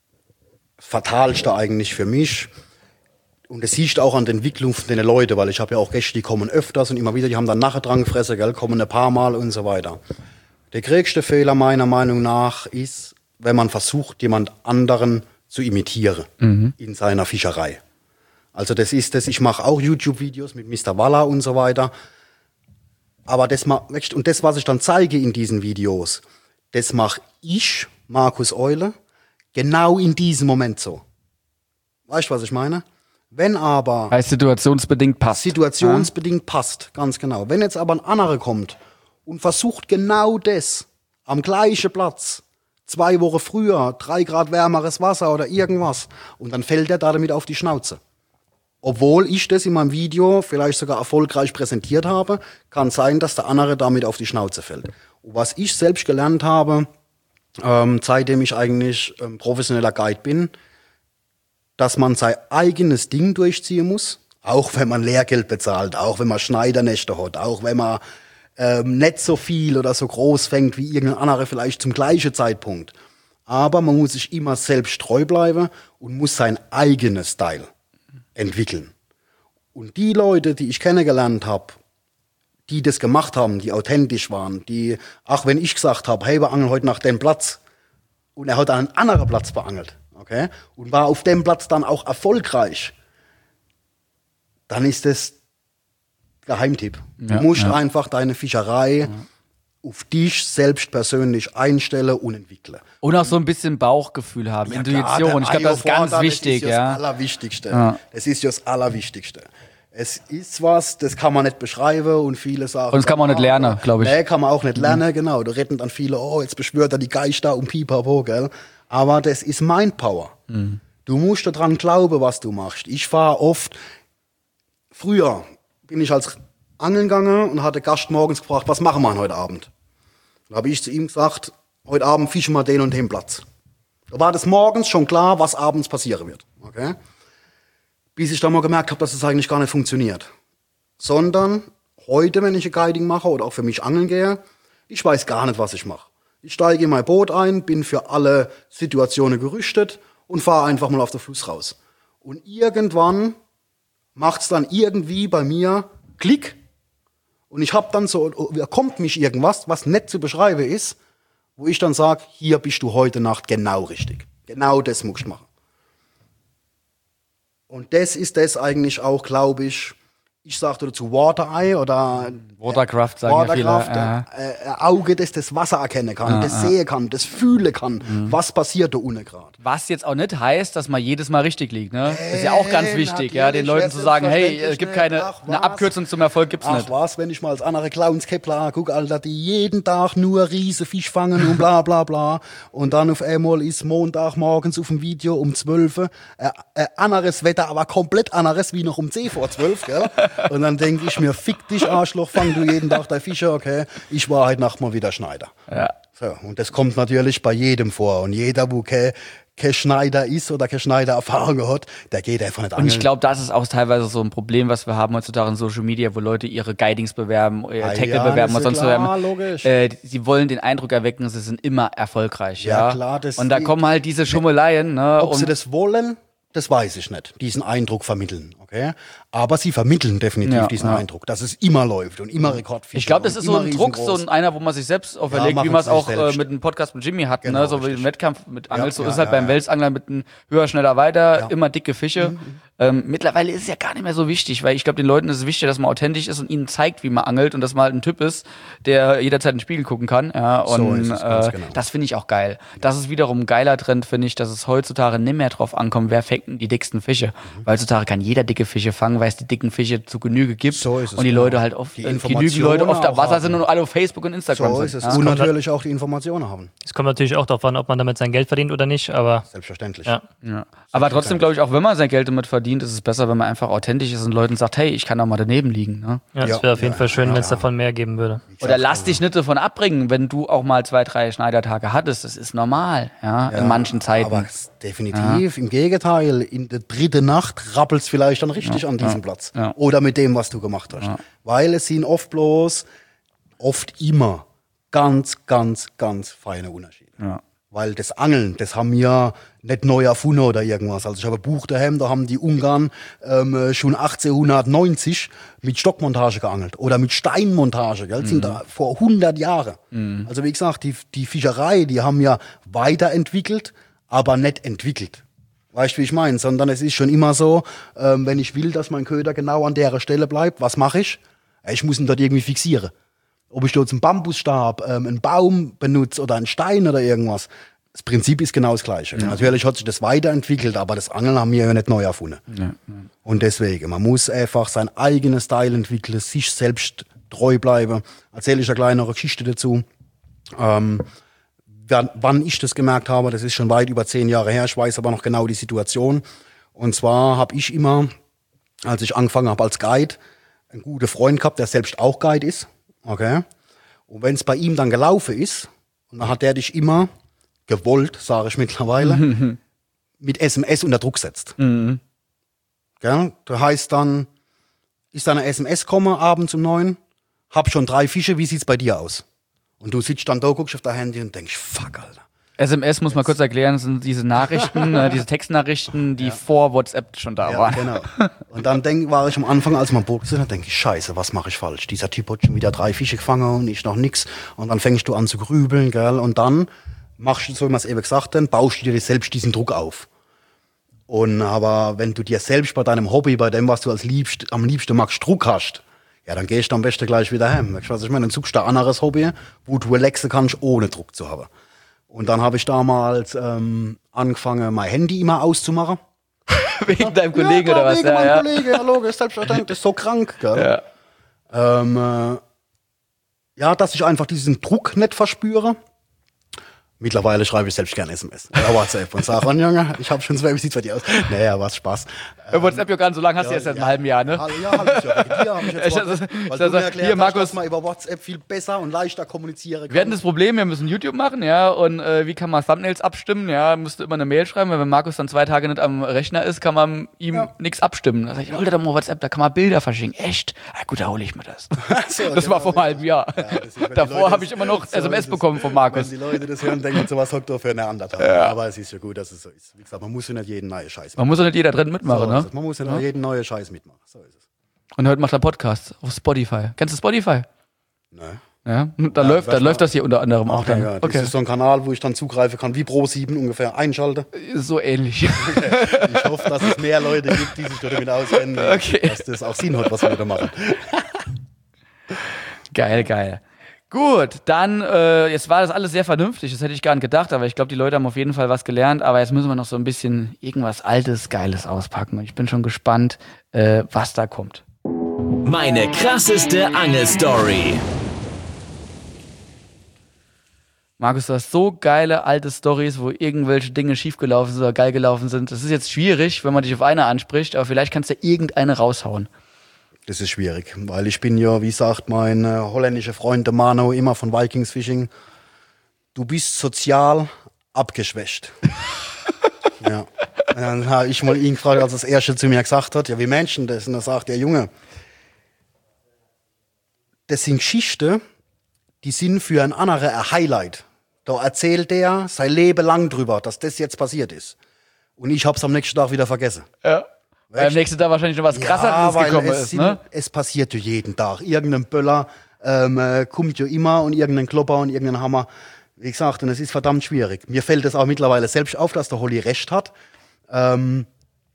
fatalste eigentlich für mich, und das siehst du auch an der Entwicklung von den Leuten, weil ich habe ja auch Gäste, die kommen öfters und immer wieder, die haben dann nachher dran gefressen, gell, kommen ein paar Mal und so weiter. Der größte Fehler meiner Meinung nach ist, wenn man versucht, jemand anderen zu imitieren in seiner Fischerei. Also das ist das, ich mache auch YouTube-Videos mit Mr. Waller und so weiter. Aber und das, was ich dann zeige in diesen Videos, das mache ich, Markus Eule, genau in diesem Moment so. Weißt du, was ich meine? Wenn aber... Weil situationsbedingt passt. Situationsbedingt passt, ganz genau. Wenn jetzt aber ein anderer kommt und versucht genau das am gleichen Platz, 2 Wochen früher, 3 Grad wärmeres Wasser oder irgendwas, und dann fällt er damit auf die Schnauze. Obwohl ich das in meinem Video vielleicht sogar erfolgreich präsentiert habe, kann sein, dass der andere damit auf die Schnauze fällt. Und was ich selbst gelernt habe, seitdem ich eigentlich professioneller Guide bin, dass man sein eigenes Ding durchziehen muss, auch wenn man Lehrgeld bezahlt, auch wenn man Schneidernächte hat, auch wenn man nicht so viel oder so groß fängt wie irgendein anderer vielleicht zum gleichen Zeitpunkt. Aber man muss sich immer selbst treu bleiben und muss sein eigenes Style entwickeln. Und die Leute, die ich kennengelernt habe, die das gemacht haben, die authentisch waren, die, auch wenn ich gesagt habe, hey, wir angeln heute nach dem Platz, und er hat an einen anderen Platz beangelt, okay, und war auf dem Platz dann auch erfolgreich, dann ist das Geheimtipp. Du musst einfach deine Fischerei auf dich selbst persönlich einstellen und entwickeln. Und auch so ein bisschen Bauchgefühl haben, Intuition. Ich glaube, das ist ganz wichtig. Das ist das Allerwichtigste. Ja. Das ist das Allerwichtigste. Es ist was, das kann man nicht beschreiben und viele sagen... Und das kann man auch nicht lernen, glaube ich. Nee, kann man auch nicht lernen, genau. Da retten dann viele, jetzt beschwört er die Geister und pipapo, gell. Aber das ist Mindpower. Du musst daran glauben, was du machst. Ich fahre oft... Früher bin ich als Angeln gegangen und hatte Gast morgens gefragt, was machen wir heute Abend? Dann habe ich zu ihm gesagt, heute Abend fischen wir den und den Platz. Da war das morgens schon klar, was abends passieren wird. Okay? Bis ich dann mal gemerkt habe, dass es eigentlich gar nicht funktioniert. Sondern heute, wenn ich ein Guiding mache oder auch für mich angeln gehe, ich weiß gar nicht, was ich mache. Ich steige in mein Boot ein, bin für alle Situationen gerüstet und fahre einfach mal auf den Fluss raus. Und irgendwann macht's dann irgendwie bei mir Klick. Und ich habe dann so, da kommt mich irgendwas, was nicht zu beschreiben ist, wo ich dann sage, hier bist du heute Nacht genau richtig. Genau das musst du machen. Und das ist das eigentlich auch, glaube ich sage dazu Water-Eye oder Watercraft, sagen ja viele. Auge, das Wasser erkennen kann, das sehen kann, das fühlen kann, was passiert da unten gerade. Was jetzt auch nicht heißt, dass man jedes Mal richtig liegt, ne? Das ist ja auch ganz wichtig, den Leuten zu sagen, hey, es gibt eine Abkürzung zum Erfolg, gibt's nicht. Was, wenn ich mal als andere Clowns-Kepler angucke, Alter, die jeden Tag nur Riesenfisch fangen und bla bla bla. Und dann auf einmal ist Montagmorgens auf dem Video um 12 Uhr anderes Wetter, aber komplett anderes wie noch um 10 vor 12, gell? Und dann denke ich mir, fick dich Arschloch, fang du jeden Tag dein Fischer, okay? Ich war heute Nacht mal wieder Schneider. Ja. So, und das kommt natürlich bei jedem vor. Und jeder, wo kein Schneider ist oder keine Schneidererfahrung hat, der geht einfach nicht angeln. Und ich glaube, das ist auch teilweise so ein Problem, was wir haben heutzutage in Social Media, wo Leute ihre Guidings bewerben, Tackle bewerben und sonst bewerben. Logisch. Sie wollen den Eindruck erwecken, sie sind immer erfolgreich. Ja, klar. Und da kommen halt diese Schummeleien. Ne, ob sie das wollen Das weiß ich nicht, diesen Eindruck vermitteln, okay? Aber sie vermitteln definitiv diesen Eindruck, dass es immer läuft und immer Rekordfische. Ich glaube, das ist so ein Druck, so einer, wo man sich selbst auferlegt, wie man es auch mit dem Podcast mit Jimmy hatten, Genau, ne? So wie richtig. im Wettkampf mit Angels, so ist halt beim Welsangler mit einem höher, schneller, weiter, immer dicke Fische. Mittlerweile ist es ja gar nicht mehr so wichtig, weil ich glaube, den Leuten ist es wichtig, dass man authentisch ist und ihnen zeigt, wie man angelt und dass man halt ein Typ ist, der jederzeit in den Spiegel gucken kann. Ja, und So ist es, ganz genau. das finde ich auch geil. Das ist wiederum ein geiler Trend, finde ich, dass es heutzutage nicht mehr drauf ankommt, wer fängt denn die dicksten Fische. Weil heutzutage kann jeder dicke Fische fangen, weil es die dicken Fische zu Genüge gibt. So ist es, und die genau. Leute halt oft, Die genügend Informationen Leute oft am auch Wasser haben. sind und alle auf Facebook und Instagram So sind. ist es. Ja. Und natürlich auch die Informationen haben. Es kommt natürlich auch darauf an, ob man damit sein Geld verdient oder nicht, aber Selbstverständlich. ja. Ja. Aber trotzdem glaube ich, auch wenn man sein Geld damit verdient, ist es besser, wenn man einfach authentisch ist und Leuten sagt, hey, ich kann auch mal daneben liegen. Ne? Ja, das wäre auf jeden Fall schön, wenn es davon mehr geben würde. Oder lass dich nicht davon abbringen, wenn du auch mal 2, 3 Schneidertage hattest. Das ist normal, in manchen Zeiten. Aber definitiv, im Gegenteil, in der dritten Nacht rappelst vielleicht dann richtig an diesem Platz. Ja. Oder mit dem, was du gemacht hast. Weil es sind oft immer ganz, ganz, ganz feine Unterschiede. Ja. Weil das Angeln, das haben wir nicht neu erfunden oder irgendwas. Also ich habe ein Buch daheim, da haben die Ungarn schon 1890 mit Stockmontage geangelt oder mit Steinmontage. Gell? Sind da vor 100 Jahren. Also wie gesagt, die Fischerei, die haben ja weiterentwickelt, aber nicht entwickelt. Weißt du, wie ich meine? Sondern es ist schon immer so, wenn ich will, dass mein Köder genau an der Stelle bleibt, was mache ich? Ich muss ihn dort irgendwie fixieren. Ob ich dort einen Bambusstab, einen Baum benutze oder einen Stein oder irgendwas. Das Prinzip ist genau das Gleiche. Ja. Natürlich hat sich das weiterentwickelt, aber das Angeln haben wir ja nicht neu erfunden. Ja. Und deswegen, man muss einfach sein eigenes Style entwickeln, sich selbst treu bleiben. Erzähle ich eine kleinere Geschichte dazu. Wann ich das gemerkt habe, das ist schon weit über 10 Jahre her, ich weiß aber noch genau die Situation. Und zwar habe ich immer, als ich angefangen habe als Guide, einen guten Freund gehabt, der selbst auch Guide ist. Okay. Und wenn es bei ihm dann gelaufen ist, und dann hat der dich immer gewollt, sage ich mittlerweile, mit SMS unter Druck setzt. Gell? Das heißt dann, ist da eine SMS komme abends um 9, hab schon 3 Fische, wie sieht's bei dir aus? Und du sitzt dann da, guckst auf dein Handy und denkst, fuck, Alter. SMS muss man kurz erklären, sind diese Nachrichten, diese Textnachrichten, die vor WhatsApp schon da waren. Genau. Und dann war ich am Anfang, als man Boot gesehen hat, denke ich, scheiße, was mache ich falsch? Dieser Typ hat schon wieder 3 Fische gefangen und ich noch nix. Und dann fängst du an zu grübeln, gell? Und dann machst du, so wie man es eben gesagt hat, baust du dir selbst diesen Druck auf. Aber wenn du dir selbst bei deinem Hobby, bei dem, was du am liebsten magst, Druck hast, ja, dann gehst du am besten gleich wieder heim. Weißt du, was ich meine? Dann suchst du ein anderes Hobby, wo du relaxen kannst, ohne Druck zu haben. Und dann habe ich damals angefangen, mein Handy immer auszumachen. Wegen deinem Kollegen ja, oder was? Wegen meinem Kollegen, ja, logisch, selbstverständlich, das ist so krank. Gell? Ja. Dass ich einfach diesen Druck nicht verspüre. Mittlerweile schreibe ich selbst gerne SMS oder WhatsApp und sage, Junge, ich habe schon 2, wie sieht's bei dir aus? Naja, was Spaß. WhatsApp ja gar nicht so lange, hast du jetzt seit einem halben Jahr, ne? Ja, hab ich ja. Dir hab ich jetzt weil du mir erklärt hier, Markus, hast, dass man über WhatsApp viel besser und leichter kommunizieren kann. Wir hatten das Problem, wir müssen YouTube machen, ja, und wie kann man Thumbnails abstimmen, ja, musste immer eine Mail schreiben, weil wenn Markus dann 2 Tage nicht am Rechner ist, kann man ihm nichts abstimmen. Da sag ich, hol dir doch mal WhatsApp, da kann man Bilder verschicken. Echt? Ja, gut, da hole ich mir das. So, das war vor einem halben Jahr. Ja, davor habe ich immer noch SMS bekommen von Markus. Wenn die Leute das hören, denken, sowas hockt doch für eine Anderthalb. Ja. Aber es ist ja gut, dass es so ist. Wie gesagt, man muss ja nicht jeden neuen Scheiß Man muss ja nicht jeder drin mitmachen, ne? Man muss ja nicht jeden neuen Scheiß mitmachen. So ist es. Und heute macht er Podcast auf Spotify. Kennst du Spotify? Ne. Ja, da läuft das hier unter anderem auch dann. Ja, das ist so ein Kanal, wo ich dann zugreifen kann, wie Pro7 ungefähr einschalte. So ähnlich. Ich hoffe, dass es mehr Leute gibt, die sich damit auskennen, dass das auch Sinn hat, was wir da machen. Geil. Gut, dann, jetzt war das alles sehr vernünftig, das hätte ich gar nicht gedacht, aber ich glaube, die Leute haben auf jeden Fall was gelernt, aber jetzt müssen wir noch so ein bisschen irgendwas Altes, Geiles auspacken. Und ich bin schon gespannt, was da kommt. Meine krasseste Angelstory. Markus, du hast so geile alte Storys, wo irgendwelche Dinge schiefgelaufen sind oder geil gelaufen sind. Das ist jetzt schwierig, wenn man dich auf eine anspricht, aber vielleicht kannst du irgendeine raushauen. Das ist schwierig, weil ich bin ja, wie sagt mein holländischer Freund der Mano immer von Vikings Fishing, du bist sozial abgeschwächt. Ja. Und dann habe ich mal ihn gefragt, als das Erste zu mir gesagt hat, ja, wie Menschen das? Und er sagt, ja Junge, das sind Geschichten, die sind für einen anderen ein Highlight. Da erzählt er sein Leben lang drüber, dass das jetzt passiert ist. Und ich hab's am nächsten Tag wieder vergessen. Ja. Weil am nächsten Tag wahrscheinlich noch was Krasseres gekommen ist, ne? Es passiert ja jeden Tag. Irgendein Böller kommt ja immer und irgendein Klopper und irgendein Hammer. Wie gesagt, und es ist verdammt schwierig. Mir fällt es auch mittlerweile selbst auf, dass der Holly recht hat. Weil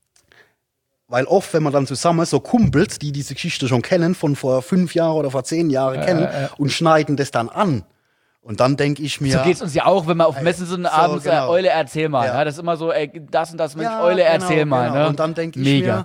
oft, wenn man dann zusammen so Kumpels, die diese Geschichte schon kennen, von vor 5 Jahren oder vor 10 Jahren kennen und schneiden das dann an. Und dann denke ich mir... So geht's uns ja auch, wenn wir auf Messen sind abends, genau. Eule, erzähl mal. Ja. Das ist immer so, ey, das und das, Mensch, Eule, erzähl mal. Ne? Und dann denke ich mir,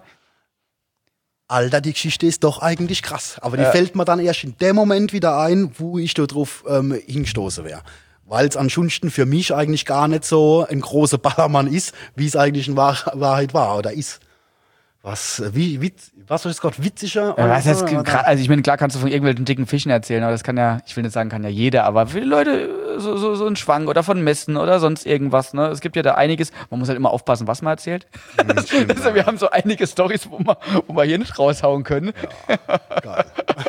Alter, die Geschichte ist doch eigentlich krass. Aber die fällt mir dann erst in dem Moment wieder ein, wo ich da drauf hingestoßen wäre. Weil es ansonsten für mich eigentlich gar nicht so ein großer Ballermann ist, wie es eigentlich in Wahrheit war oder ist. Was ist das gerade witziger? Ja, was heißt, also ich meine, klar kannst du von irgendwelchen dicken Fischen erzählen, aber das kann ja, ich will nicht sagen, kann ja jeder, aber viele Leute so ein Schwank oder von Messen oder sonst irgendwas, ne? Es gibt ja da einiges, man muss halt immer aufpassen, was man erzählt. Stimmt, also, wir haben so einige Storys, wo wir hier nicht raushauen können. Ja, geil.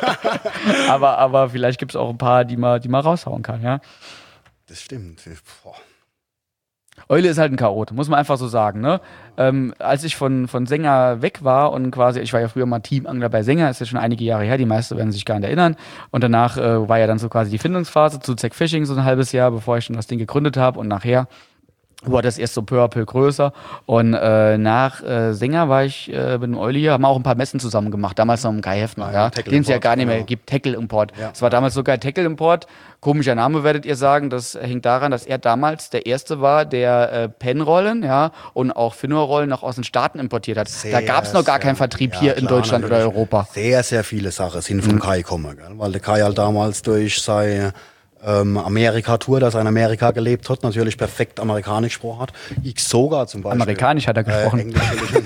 aber vielleicht gibt es auch ein paar, die man raushauen kann, ja. Das stimmt. Boah. Eule ist halt ein Chaot, muss man einfach so sagen. Ne? Als ich von Sänger weg war und quasi, ich war ja früher mal Teamangler bei Sänger, ist ja schon einige Jahre her, die meisten werden sich gar nicht erinnern. Und danach war ja dann so quasi die Findungsphase zu Zack Fishing, so ein halbes Jahr, bevor ich schon das Ding gegründet habe. Und nachher wurde das erst so peu à peu größer. Und nach Sänger war ich mit dem Euli hier, haben wir auch ein paar Messen zusammen gemacht, damals noch im Kai Hefner, ja, den es ja gar nicht mehr gibt, Tackle Import. Es war damals sogar Tackle Import. Komischer Name, werdet ihr sagen. Das hängt daran, dass er damals der Erste war, der Pennrollen, ja, und auch Finnohrrollen noch aus den Staaten importiert hat. Da gab es noch gar keinen Vertrieb hier in Deutschland oder Europa. Sehr, sehr viele Sachen sind vom Kai gekommen, gell? Weil der Kai halt damals durch seine Amerika-Tour, dass er in Amerika gelebt hat, natürlich perfekt amerikanisch gesprochen hat. Xsoga zum Beispiel. Amerikanisch hat er gesprochen. Englisch,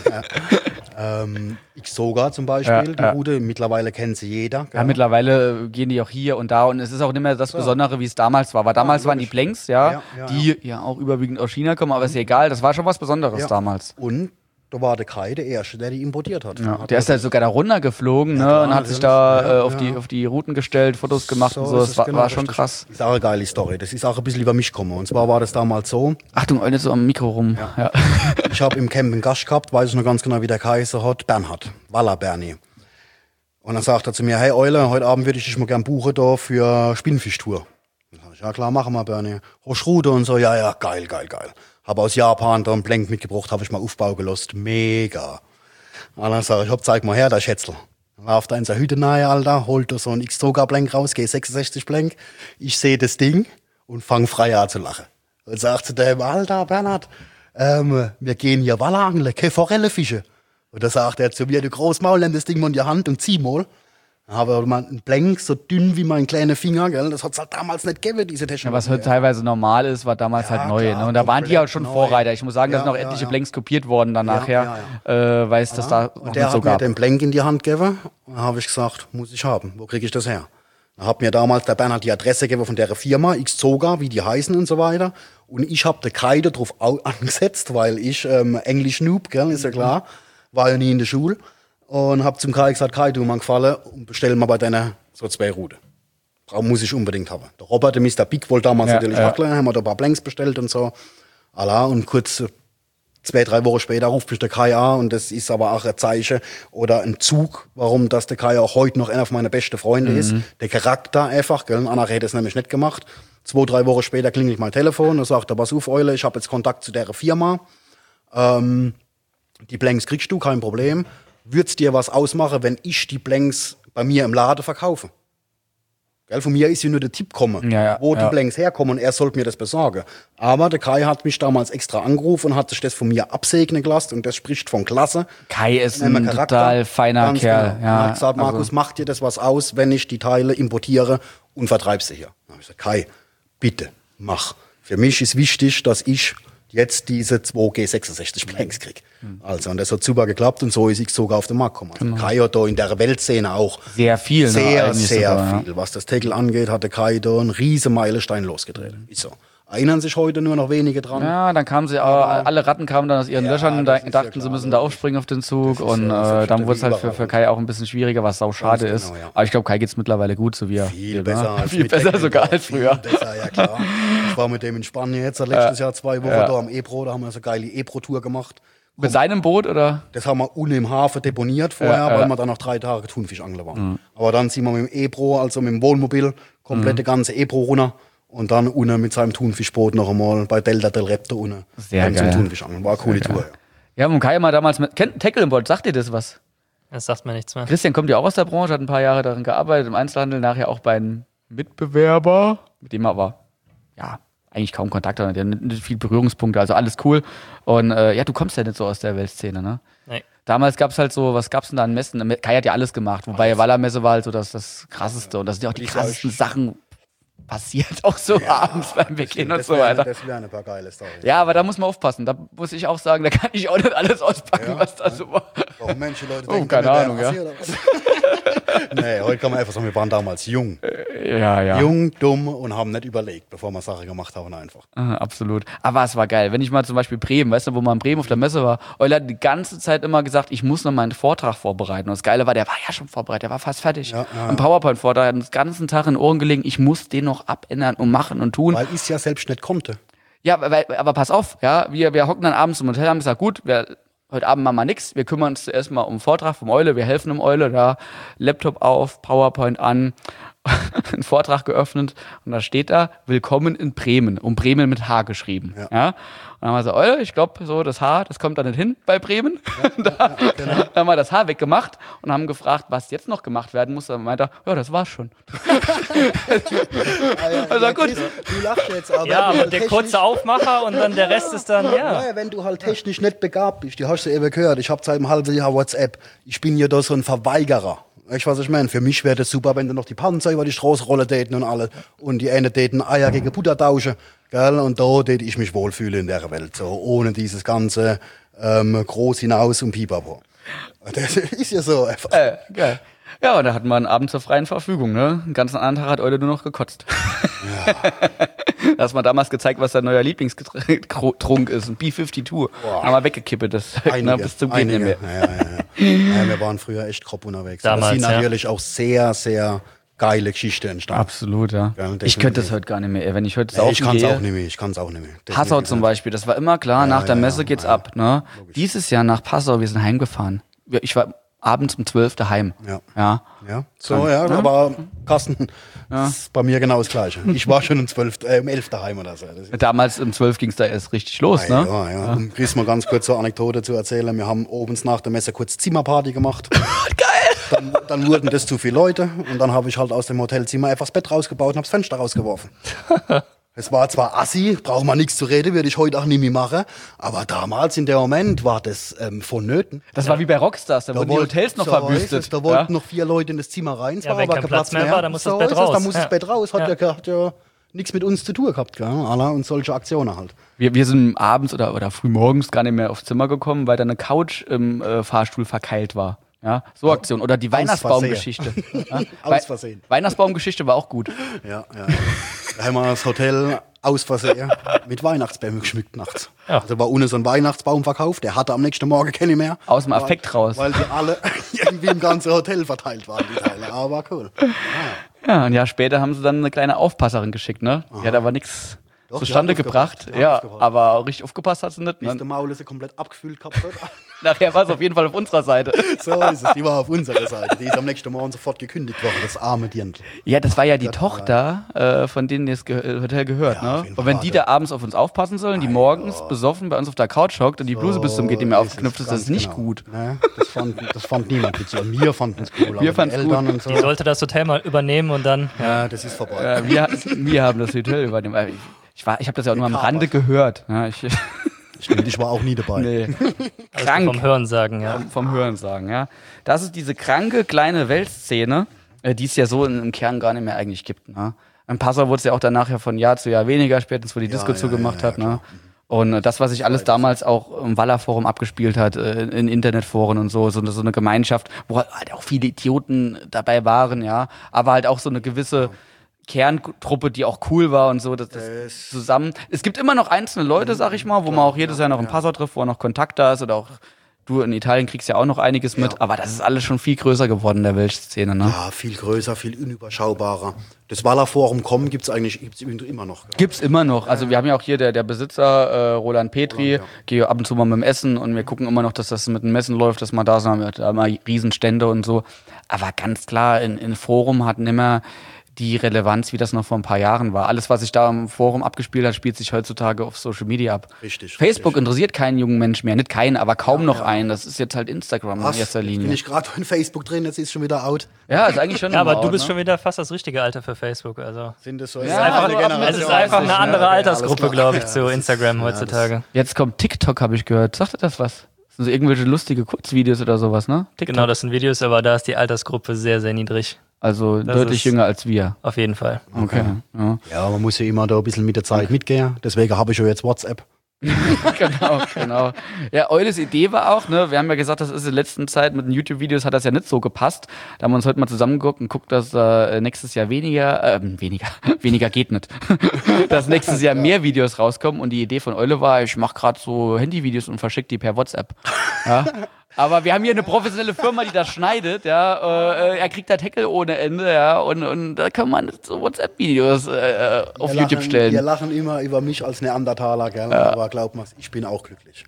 Xsoga zum Beispiel, die Route, mittlerweile kennt sie jeder. Ja, mittlerweile gehen die auch hier und da und es ist auch nicht mehr das Besondere, wie es damals war. Weil damals waren die Blanks, die ja auch überwiegend aus China kommen, aber ist ja egal, das war schon was Besonderes damals. Und da war der Kai der Erste, der die importiert hat. Ja, der ist ja sogar da runtergeflogen, ne, und hat sich da auf die Routen gestellt, Fotos gemacht und so. Das war schon krass. Das ist auch eine geile Story. Das ist auch ein bisschen über mich gekommen. Und zwar war das damals so. Achtung, nicht so am Mikro rum. Ja. Ich habe im Camp einen Gast gehabt, weiß ich noch ganz genau, wie der Kaiser hat, Bernhard, Waller Bernie. Und dann sagt er zu mir, hey Eule, heute Abend würde ich dich mal gern buchen da für Spinnfischtour. Dann sag ich, ja klar, machen wir, Bernie. Hast Rute und so, ja, geil. Habe aus Japan da einen Blank mitgebracht, habe ich mal Aufbau gelost. Mega. Und dann sag ich, zeig mal her, der Schätzl. Dann läuft er in seine Hütte nahe, Alter, holt da so einen X-Toga-Blank raus, G66-Blank. Ich sehe das Ding und fange frei an zu lachen. Und sagt zu dem, Alter, Bernhard, wir gehen hier Wallangeln, keine Forelle fischen. Und da sagt er zu mir, du Großmaul, nimm das Ding mal in die Hand und zieh mal. Dann habe ich mal einen Blank, so dünn wie mein kleiner Finger, gell? Das hat es halt damals nicht gegeben, diese Technik. Ja, was heute teilweise normal ist, war damals halt neu. Klar, ne? Und da waren die auch schon neu. Vorreiter. Ich muss sagen, da sind auch etliche Blanks kopiert worden dann nachher, weil es das da noch Und der nicht so hat mir gab. den Blank in die Hand gegeben. Und dann habe ich gesagt, muss ich haben. Wo kriege ich das her? Dann hat mir damals der Bernhard die Adresse gegeben von der Firma, Xsoga, wie die heißen und so weiter. Und ich habe den Kai darauf angesetzt, weil ich Englisch Noob, gell, ist ja klar, war ja nie in der Schule. Und habe zum Kai gesagt, Kai, du mir gefallen und bestell mal bei deiner so 2 Routen. Muss ich unbedingt haben. Der Robert, der Mr. Big, wollte damals natürlich auch gleich, haben wir da ein paar Blanks bestellt und so. Allah, und kurz 2-3 Wochen später ruft mich der Kai an und das ist aber auch ein Zeichen oder ein Zug, warum das der Kai auch heute noch einer von meinen besten Freunde ist. Der Charakter einfach, gell? Anna hätte es nämlich nicht gemacht. 2-3 Wochen später klingelt mein Telefon und sagt, pass auf, Eule, ich habe jetzt Kontakt zu der Firma. Die Blanks kriegst du, kein Problem. Würd's dir was ausmachen, wenn ich die Blanks bei mir im Laden verkaufe? Gell, von mir ist ja nur der Tipp gekommen, wo die Blanks herkommen und er sollte mir das besorgen. Aber der Kai hat mich damals extra angerufen und hat sich das von mir absegnen gelassen und das spricht von Klasse. Kai ist ein total feiner Kerl. Genau. Ja, er hat gesagt, Markus, macht dir das was aus, wenn ich die Teile importiere und vertreibe sie hier? Dann habe ich gesagt, Kai, bitte, mach. Für mich ist wichtig, dass ich jetzt diese 2 G66 Blanks krieg. Also, und das hat super geklappt und so ist ich sogar auf den Markt gekommen. Also Kai hat da in der Weltszene auch sehr viel, sehr sogar, viel. Was das Tackle angeht, hat der Kai da einen riesen Meilenstein losgetreten. Ist so. erinnern sich heute nur noch wenige dran. Ja, dann kamen sie, alle Ratten kamen dann aus ihren Löchern und das ist dachten, ja klar, sie müssen da aufspringen auf den Zug und dann wurde es halt für Kai auch ein bisschen schwieriger, was sau schade Ganz ist. genau, ja. Aber ich glaube, Kai geht's mittlerweile gut, so wie er Viel ne? besser als Viel mit besser Deckel sogar drauf. als früher. Viel besser, ja klar. Ich war mit dem in Spanien jetzt letztes Jahr 2 Wochen da am Ebro, da haben wir so eine geile Ebro-Tour gemacht. Mit seinem Boot oder? Das haben wir unten im Hafen deponiert vorher, weil wir dann noch 3 Tage Thunfischangler waren. Aber dann sind wir mit dem Ebro, also mit dem Wohnmobil, komplett die ganze Ebro runter und dann unten mit seinem Thunfischboot noch einmal bei Delta del Repte unten. Sehr dann geil. Zum Thunfischangeln. War eine coole Tour. Ja, und Kai mal damals mit Tackle-Board, sagt dir das was? Das sagt mir nichts mehr. Christian kommt ja auch aus der Branche, hat ein paar Jahre darin gearbeitet, im Einzelhandel, nachher auch bei einem Mitbewerber, mit dem er aber, ja, eigentlich kaum Kontakt hat, der hat nicht viel Berührungspunkte, also alles cool. Und ja, du kommst ja nicht so aus der Weltszene, ne? Nee. Damals gab es halt so, was gab's denn da an Messen? Kai hat ja alles gemacht, wobei Wallermesse war halt so das Krasseste und da sind ja auch die krassesten Sachen passiert, auch so abends beim Weggehen und so weiter. Das wären ein paar geile Storys. Ja, aber da muss man aufpassen, da muss ich auch sagen, da kann ich auch nicht alles auspacken, was da so war. Warum manche Leute Oh, denken, keine wir wären Ahnung, ja. rasiert oder was? Nee, heute kann man einfach sagen, wir waren damals jung. Ja. Jung, dumm und haben nicht überlegt, bevor wir Sache gemacht haben einfach. Absolut. Aber es war geil. Wenn ich mal zum Beispiel Bremen, weißt du, wo man in Bremen auf der Messe war, Euler hat die ganze Zeit immer gesagt, ich muss noch mal einen Vortrag vorbereiten. Und das Geile war, der war ja schon vorbereitet, der war fast fertig. Ein PowerPoint-Vortrag, hat uns den ganzen Tag in den Ohren gelegen, ich muss den noch abändern und machen und tun. Weil ich es ja selbst nicht konnte. Ja, aber pass auf, ja, wir hocken dann abends im Hotel, haben gesagt, gut, heute Abend machen wir nix, wir kümmern uns zuerst mal um den Vortrag vom Eule, wir helfen dem Eule, da Laptop auf, PowerPoint an, einen Vortrag geöffnet und da steht da, willkommen in Bremen, und Bremen mit H geschrieben. Ja. Und dann haben wir so, Eule, ich glaube, so das H, das kommt da nicht hin bei Bremen. Da haben wir das H weggemacht und haben gefragt, was jetzt noch gemacht werden muss. Dann meinte er, ja, das war's schon. Also gut. Du lachst jetzt, aber Ja, aber der kurze Aufmacher und dann der Rest ist dann, ja. Ja, wenn du halt technisch nicht begabt bist, die hast du eben gehört, ich habe seit einem halben Jahr WhatsApp, ich bin ja da so ein Verweigerer. Weißt du, was ich meine? Für mich wäre das super, wenn du noch die Panzer über die Straße rollen täten und alle und die eine täten Eier gegen Butter tauschen, gell? Und da täte ich mich wohlfühlen in der Welt, so ohne dieses ganze groß hinaus und Pipapo. Das ist ja so einfach. Geil. Ja, und da hatten wir einen Abend zur freien Verfügung, ne? Den ganzen anderen Tag hat Eule nur noch gekotzt. Ja. Da hast du mal damals gezeigt, was dein neuer Lieblingstrunk ist. Ein B-52. Haben wir weggekippt, das bis zum Gehen nicht mehr. Ja, wir waren früher echt grob unterwegs. Damals, da sind natürlich auch sehr, sehr geile Geschichten entstanden. Absolut, ja. Ich könnte das heute gar nicht mehr. Wenn ich heute Nee, ich kann es gehe, auch nicht mehr. Ich kann es auch nicht mehr. Passau zum Beispiel, das war immer klar, nach der Messe geht's ab. Ne? Logisch. Dieses Jahr nach Passau, wir sind heimgefahren. Ich war abends um 12 daheim. Ja. Ja, so, ja, aber Carsten, das ist bei mir genau das Gleiche. Ich war schon um 11 daheim oder so. Damals um 12 ging's da erst richtig los, ne? Ja. Um Chris mal ganz kurz so eine Anekdote zu erzählen. Wir haben abends nach der Messe kurz Zimmerparty gemacht. Geil! Dann wurden das zu viele Leute und dann habe ich halt aus dem Hotelzimmer einfach das Bett rausgebaut und habe das Fenster rausgeworfen. Es war zwar assi, braucht man nichts zu reden, würde ich heute auch nicht mehr machen, aber damals in dem Moment war das vonnöten. Das war wie bei Rockstars, da wurden die Hotels noch verwüstet. Da wollten noch 4 Leute in das Zimmer rein, es Ja, war wenn aber kein Platz mehr war, dann muss das so Bett ist es, raus. dann muss Ja. das Bett raus, hat ja nichts mit uns zu tun gehabt, gell? Und solche Aktionen halt. Wir sind abends oder frühmorgens gar nicht mehr aufs Zimmer gekommen, weil da eine Couch im Fahrstuhl verkeilt war. Ja, so Aktion. Oder die Weihnachtsbaumgeschichte. Ja? Aus Versehen. Weihnachtsbaumgeschichte war auch gut. Ja. Da haben wir das Hotel aus Versehen mit Weihnachtsbäumen geschmückt nachts. Ja. Also war ohne so ein Weihnachtsbaum verkauft, der hatte am nächsten Morgen keine mehr. Aus dem Affekt raus. Weil die alle irgendwie im ganzen Hotel verteilt waren, die Teile. Aber war cool. Ja, ein Jahr später haben sie dann eine kleine Aufpasserin geschickt, ne? Die hat aber nichts Doch, zustande die hat gebracht. aufgepasst, die hat Ja, aufgepasst. aber richtig aufgepasst hat sie nicht. Bis Ne? der Maul ist komplett abgefüllt gehabt hat. Nachher war es auf jeden Fall auf unserer Seite. So ist es. Die war auf unserer Seite. Die ist am nächsten Morgen sofort gekündigt worden. Das arme Dirndl. Ja, das war ja die Tochter, von denen das Hotel gehört, Ja, auf ne? jeden Und wenn Fall. die da abends auf uns aufpassen sollen, die morgens besoffen bei uns auf der Couch hockt und die Bluse bis zum geht nicht mehr So ist es aufgeknüpft ist, das ganz ist nicht genau. gut. Ne? Das fand niemand witzig. Und wir fanden es cool. aber fanden's die Eltern und so. Die sollte das Hotel mal übernehmen und dann. Ja, das ist vorbei. Wir haben das Hotel übernommen. Ich habe das ja auch nur am Rande gehört. Ja, Stimmt, ich war auch nie dabei. nee. Also Krank. vom Hören sagen, ja. Vom Hören sagen, ja. Das ist diese kranke kleine Weltszene, die es ja so im Kern gar nicht mehr eigentlich gibt. Ne? In Passau wurde es ja auch danach ja von Jahr zu Jahr weniger, spätestens wo die Disco zugemacht hat. Ne? Und das, was sich alles damals auch im Waller-Forum abgespielt hat, in Internetforen und so eine Gemeinschaft, wo halt auch viele Idioten dabei waren, ja, aber halt auch so eine gewisse Kerntruppe, die auch cool war und so, das zusammen. Es gibt immer noch einzelne Leute, sag ich mal, wo man auch jedes Jahr noch einen Passau trifft, wo noch Kontakt da ist oder auch du in Italien kriegst ja auch noch einiges mit, aber das ist alles schon viel größer geworden in der Weltszene, ne? Ja, viel größer, viel unüberschaubarer. Das Walla-Forum.com gibt's immer noch. Gibt's immer noch. Also wir haben ja auch hier der Besitzer, Roland Petri, gehe ab und zu mal mit dem Essen und wir gucken immer noch, dass das mit dem Messen läuft, dass man da sind, wir haben da mal Riesenstände und so. Aber ganz klar, in Forum hat nimmer die Relevanz, wie das noch vor ein paar Jahren war. Alles, was sich da im Forum abgespielt hat, spielt sich heutzutage auf Social Media ab. Richtig. Facebook interessiert keinen jungen Mensch mehr. Nicht keinen, aber kaum noch einen. Das ist jetzt halt Instagram in erster Linie. Bin ich gerade in Facebook drin, jetzt ist es schon wieder out. Ja, ist eigentlich schon Ja, aber out, du bist ne? schon wieder fast das richtige Alter für Facebook. Also Sind das so? Ja, es ist einfach eine andere Altersgruppe, glaube ich, zu das Instagram ist- heutzutage. Jetzt kommt TikTok, habe ich gehört. Sagt ihr das was? Das sind so irgendwelche lustige Kurzvideos oder sowas, ne? TikTok. Genau, das sind Videos, aber da ist die Altersgruppe sehr, sehr niedrig. Also Das deutlich ist- jünger als wir. Auf jeden Fall. Okay. Ja. Ja, man muss ja immer da ein bisschen mit der Zeit mitgehen. Deswegen habe ich ja jetzt WhatsApp. Genau. Ja, Eules Idee war auch, ne, wir haben ja gesagt, das ist in der letzten Zeit mit den YouTube-Videos hat das ja nicht so gepasst. Da haben wir uns heute mal zusammengeguckt und guckt, dass nächstes Jahr weniger geht nicht. Dass nächstes Jahr mehr Videos rauskommen und die Idee von Eule war, ich mache gerade so Handyvideos und verschicke die per WhatsApp. Ja. Aber wir haben hier eine professionelle Firma, die das schneidet, ja. Er kriegt da Tackle ohne Ende, ja. Und da kann man so WhatsApp-Videos auf YouTube stellen. Wir lachen immer über mich als Neandertaler, gell? Aber glaub mal, ich bin auch glücklich.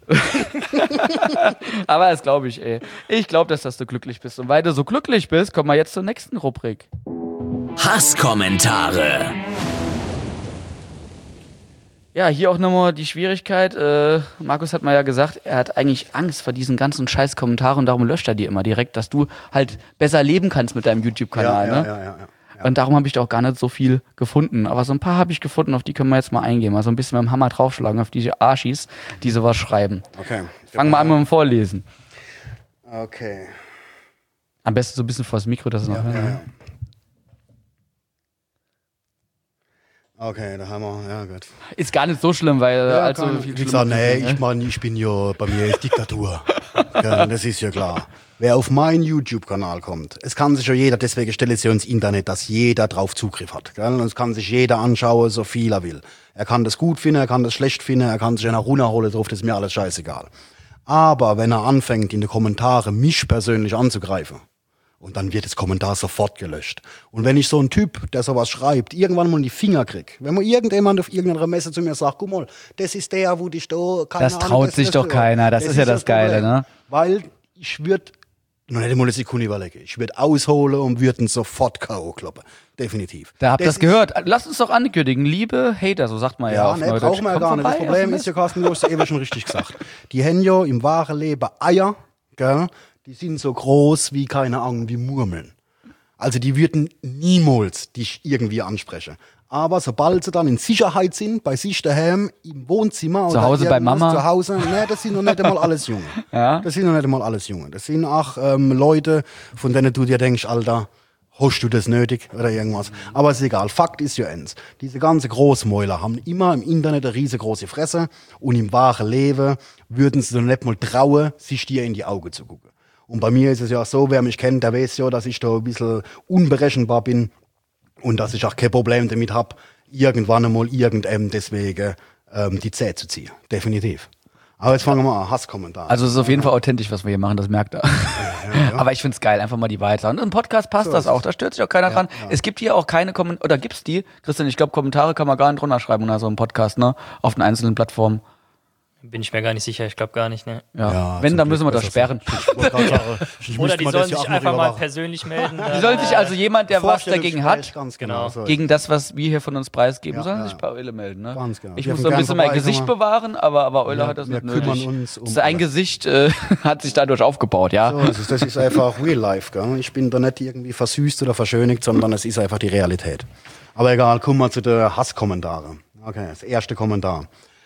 Aber das glaube ich, ey. Ich glaube, dass du glücklich bist. Und weil du so glücklich bist, kommen wir jetzt zur nächsten Rubrik. Hasskommentare. Ja, hier auch nochmal die Schwierigkeit. Markus hat mal ja gesagt, er hat eigentlich Angst vor diesen ganzen scheiß Kommentaren und darum löscht er die immer direkt, dass du halt besser leben kannst mit deinem YouTube-Kanal, ne? Ja. Und darum habe ich da auch gar nicht so viel gefunden. Aber so ein paar habe ich gefunden, auf die können wir jetzt mal eingehen. Mal so ein bisschen mit dem Hammer draufschlagen auf diese Arschis, die sowas schreiben. Okay. Fangen wir an mit dem Vorlesen. Okay. Am besten so ein bisschen vors Mikro, dass es noch hören. Ja. Okay, da haben wir, ja gut. Ist gar nicht so schlimm, weil allzu viel Ich sag, nee, ich bin ja, bei mir ist Diktatur. Ja, das ist ja klar. Wer auf meinen YouTube-Kanal kommt, es kann sich ja jeder, deswegen stelle ich es ja ins Internet, dass jeder drauf Zugriff hat. Gell? Und es kann sich jeder anschauen, so viel er will. Er kann das gut finden, er kann das schlecht finden, er kann sich eine runterholen drauf, das ist mir alles scheißegal. Aber wenn er anfängt, in den Kommentaren mich persönlich anzugreifen, und dann wird das Kommentar sofort gelöscht. Und wenn ich so einen Typ, der sowas schreibt, irgendwann mal in die Finger krieg, wenn mal irgendjemand auf irgendeiner Messe zu mir sagt, guck mal, das ist der, wo dich da, keine Das Ahnung, traut sich doch keiner, das ist ja das Geile, Problem. ne? Weil ich würde, noch nicht mal eine Sekunde überlegen, ich würde ausholen und würde ihn sofort K.O. kloppen. Definitiv. Da habt ihr das ist- gehört. Lasst uns doch ankündigen, liebe Hater, so sagt man ja, Ja, auf ne, Neudeutsch. brauchen wir ja Kommt gar nicht. Das vorbei, Problem auf ist ja, Carsten, du hast ja eben schon richtig gesagt. Die haben ja im wahren Leben Eier, gell? Die sind so groß wie, keine Ahnung, wie Murmeln. Also die würden niemals dich irgendwie ansprechen. Aber sobald sie dann in Sicherheit sind, bei sich daheim, im Wohnzimmer Zu Hause bei irgendwas Mama? zu Hause, ne, das sind noch nicht einmal alles Junge. Ja? Das sind noch nicht einmal alles Junge. Das sind auch Leute, von denen du dir denkst, Alter, hast du das nötig oder irgendwas. Aber ist egal. Fakt ist ja eins. Diese ganze Großmäuler haben immer im Internet eine riesengroße Fresse und im wahren Leben würden sie doch nicht mal trauen, sich dir in die Augen zu gucken. Und bei mir ist es ja so, wer mich kennt, der weiß ja, dass ich da ein bisschen unberechenbar bin und dass ich auch kein Problem damit habe, irgendwann einmal deswegen die Zähne zu ziehen. Definitiv. Aber jetzt fangen wir mal an. Hasskommentar. Also es ist auf jeden Fall authentisch, was wir hier machen, das merkt er. Aber ich find's geil, einfach mal die Wahrheit sagen. Und im Podcast passt So das ist auch, es. da stört sich auch keiner dran. Es gibt hier auch keine Kommentare, oder gibt's die? Christian, ich glaube, Kommentare kann man gar nicht drunter schreiben unter so einem Podcast, ne? Auf den einzelnen Plattformen. Bin ich mir gar nicht sicher, ich glaube gar nicht, ne? Ja. Ja, Wenn, zum dann Glück müssen wir das besser sperren. Oder die sollen sich einfach mal persönlich melden. Wie soll sich also jemand, der was dagegen hat, Ganz Genau. So. gegen das, was wir hier von uns preisgeben, Ja, sollen ja. sich bei Eule melden, ne? Ganz genau. Ich Wir muss dürfen so ein bisschen gern mein Gesicht vorbei, bewahren, aber Eule Ja, hat das wir nicht kümmern nötig. uns um Sein alles. Gesicht hat sich dadurch aufgebaut, ja? So ist es. Das ist einfach real life. Gell? Ich bin da nicht irgendwie versüßt oder verschönigt, sondern es ist einfach die Realität. Aber egal, kommen wir zu den Hasskommentaren. Okay, das erste Kommentar.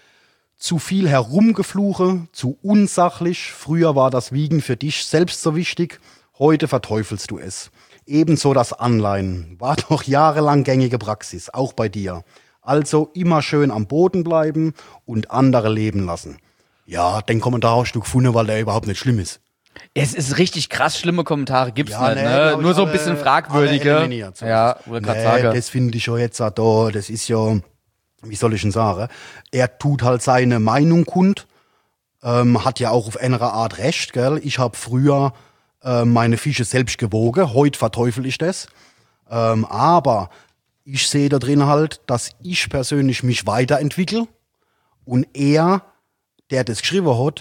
Zu viel Herumgefluche, zu unsachlich. Früher war das Wiegen für dich selbst so wichtig. Heute verteufelst du es. Ebenso das Anleihen. War doch jahrelang gängige Praxis, auch bei dir. Also immer schön am Boden bleiben und andere leben lassen. Ja, den Kommentar hast du gefunden, weil der überhaupt nicht schlimm ist. Es ist richtig krass, schlimme Kommentare gibt's Ja, nicht, nee, ne? glaub ich, Nur so ein alle- bisschen alle fragwürdige. eliminiert, so Ja, ist es. wo ich gerade sage. Das finde ich ja jetzt auch da, das ist ja, wie soll ich denn sagen, er tut halt seine Meinung kund, hat ja auch auf eine Art recht, gell? Ich habe früher meine Fische selbst gewogen, heute verteufel ich das. Aber ich sehe da drin halt, dass ich persönlich mich weiterentwickle und er, der das geschrieben hat,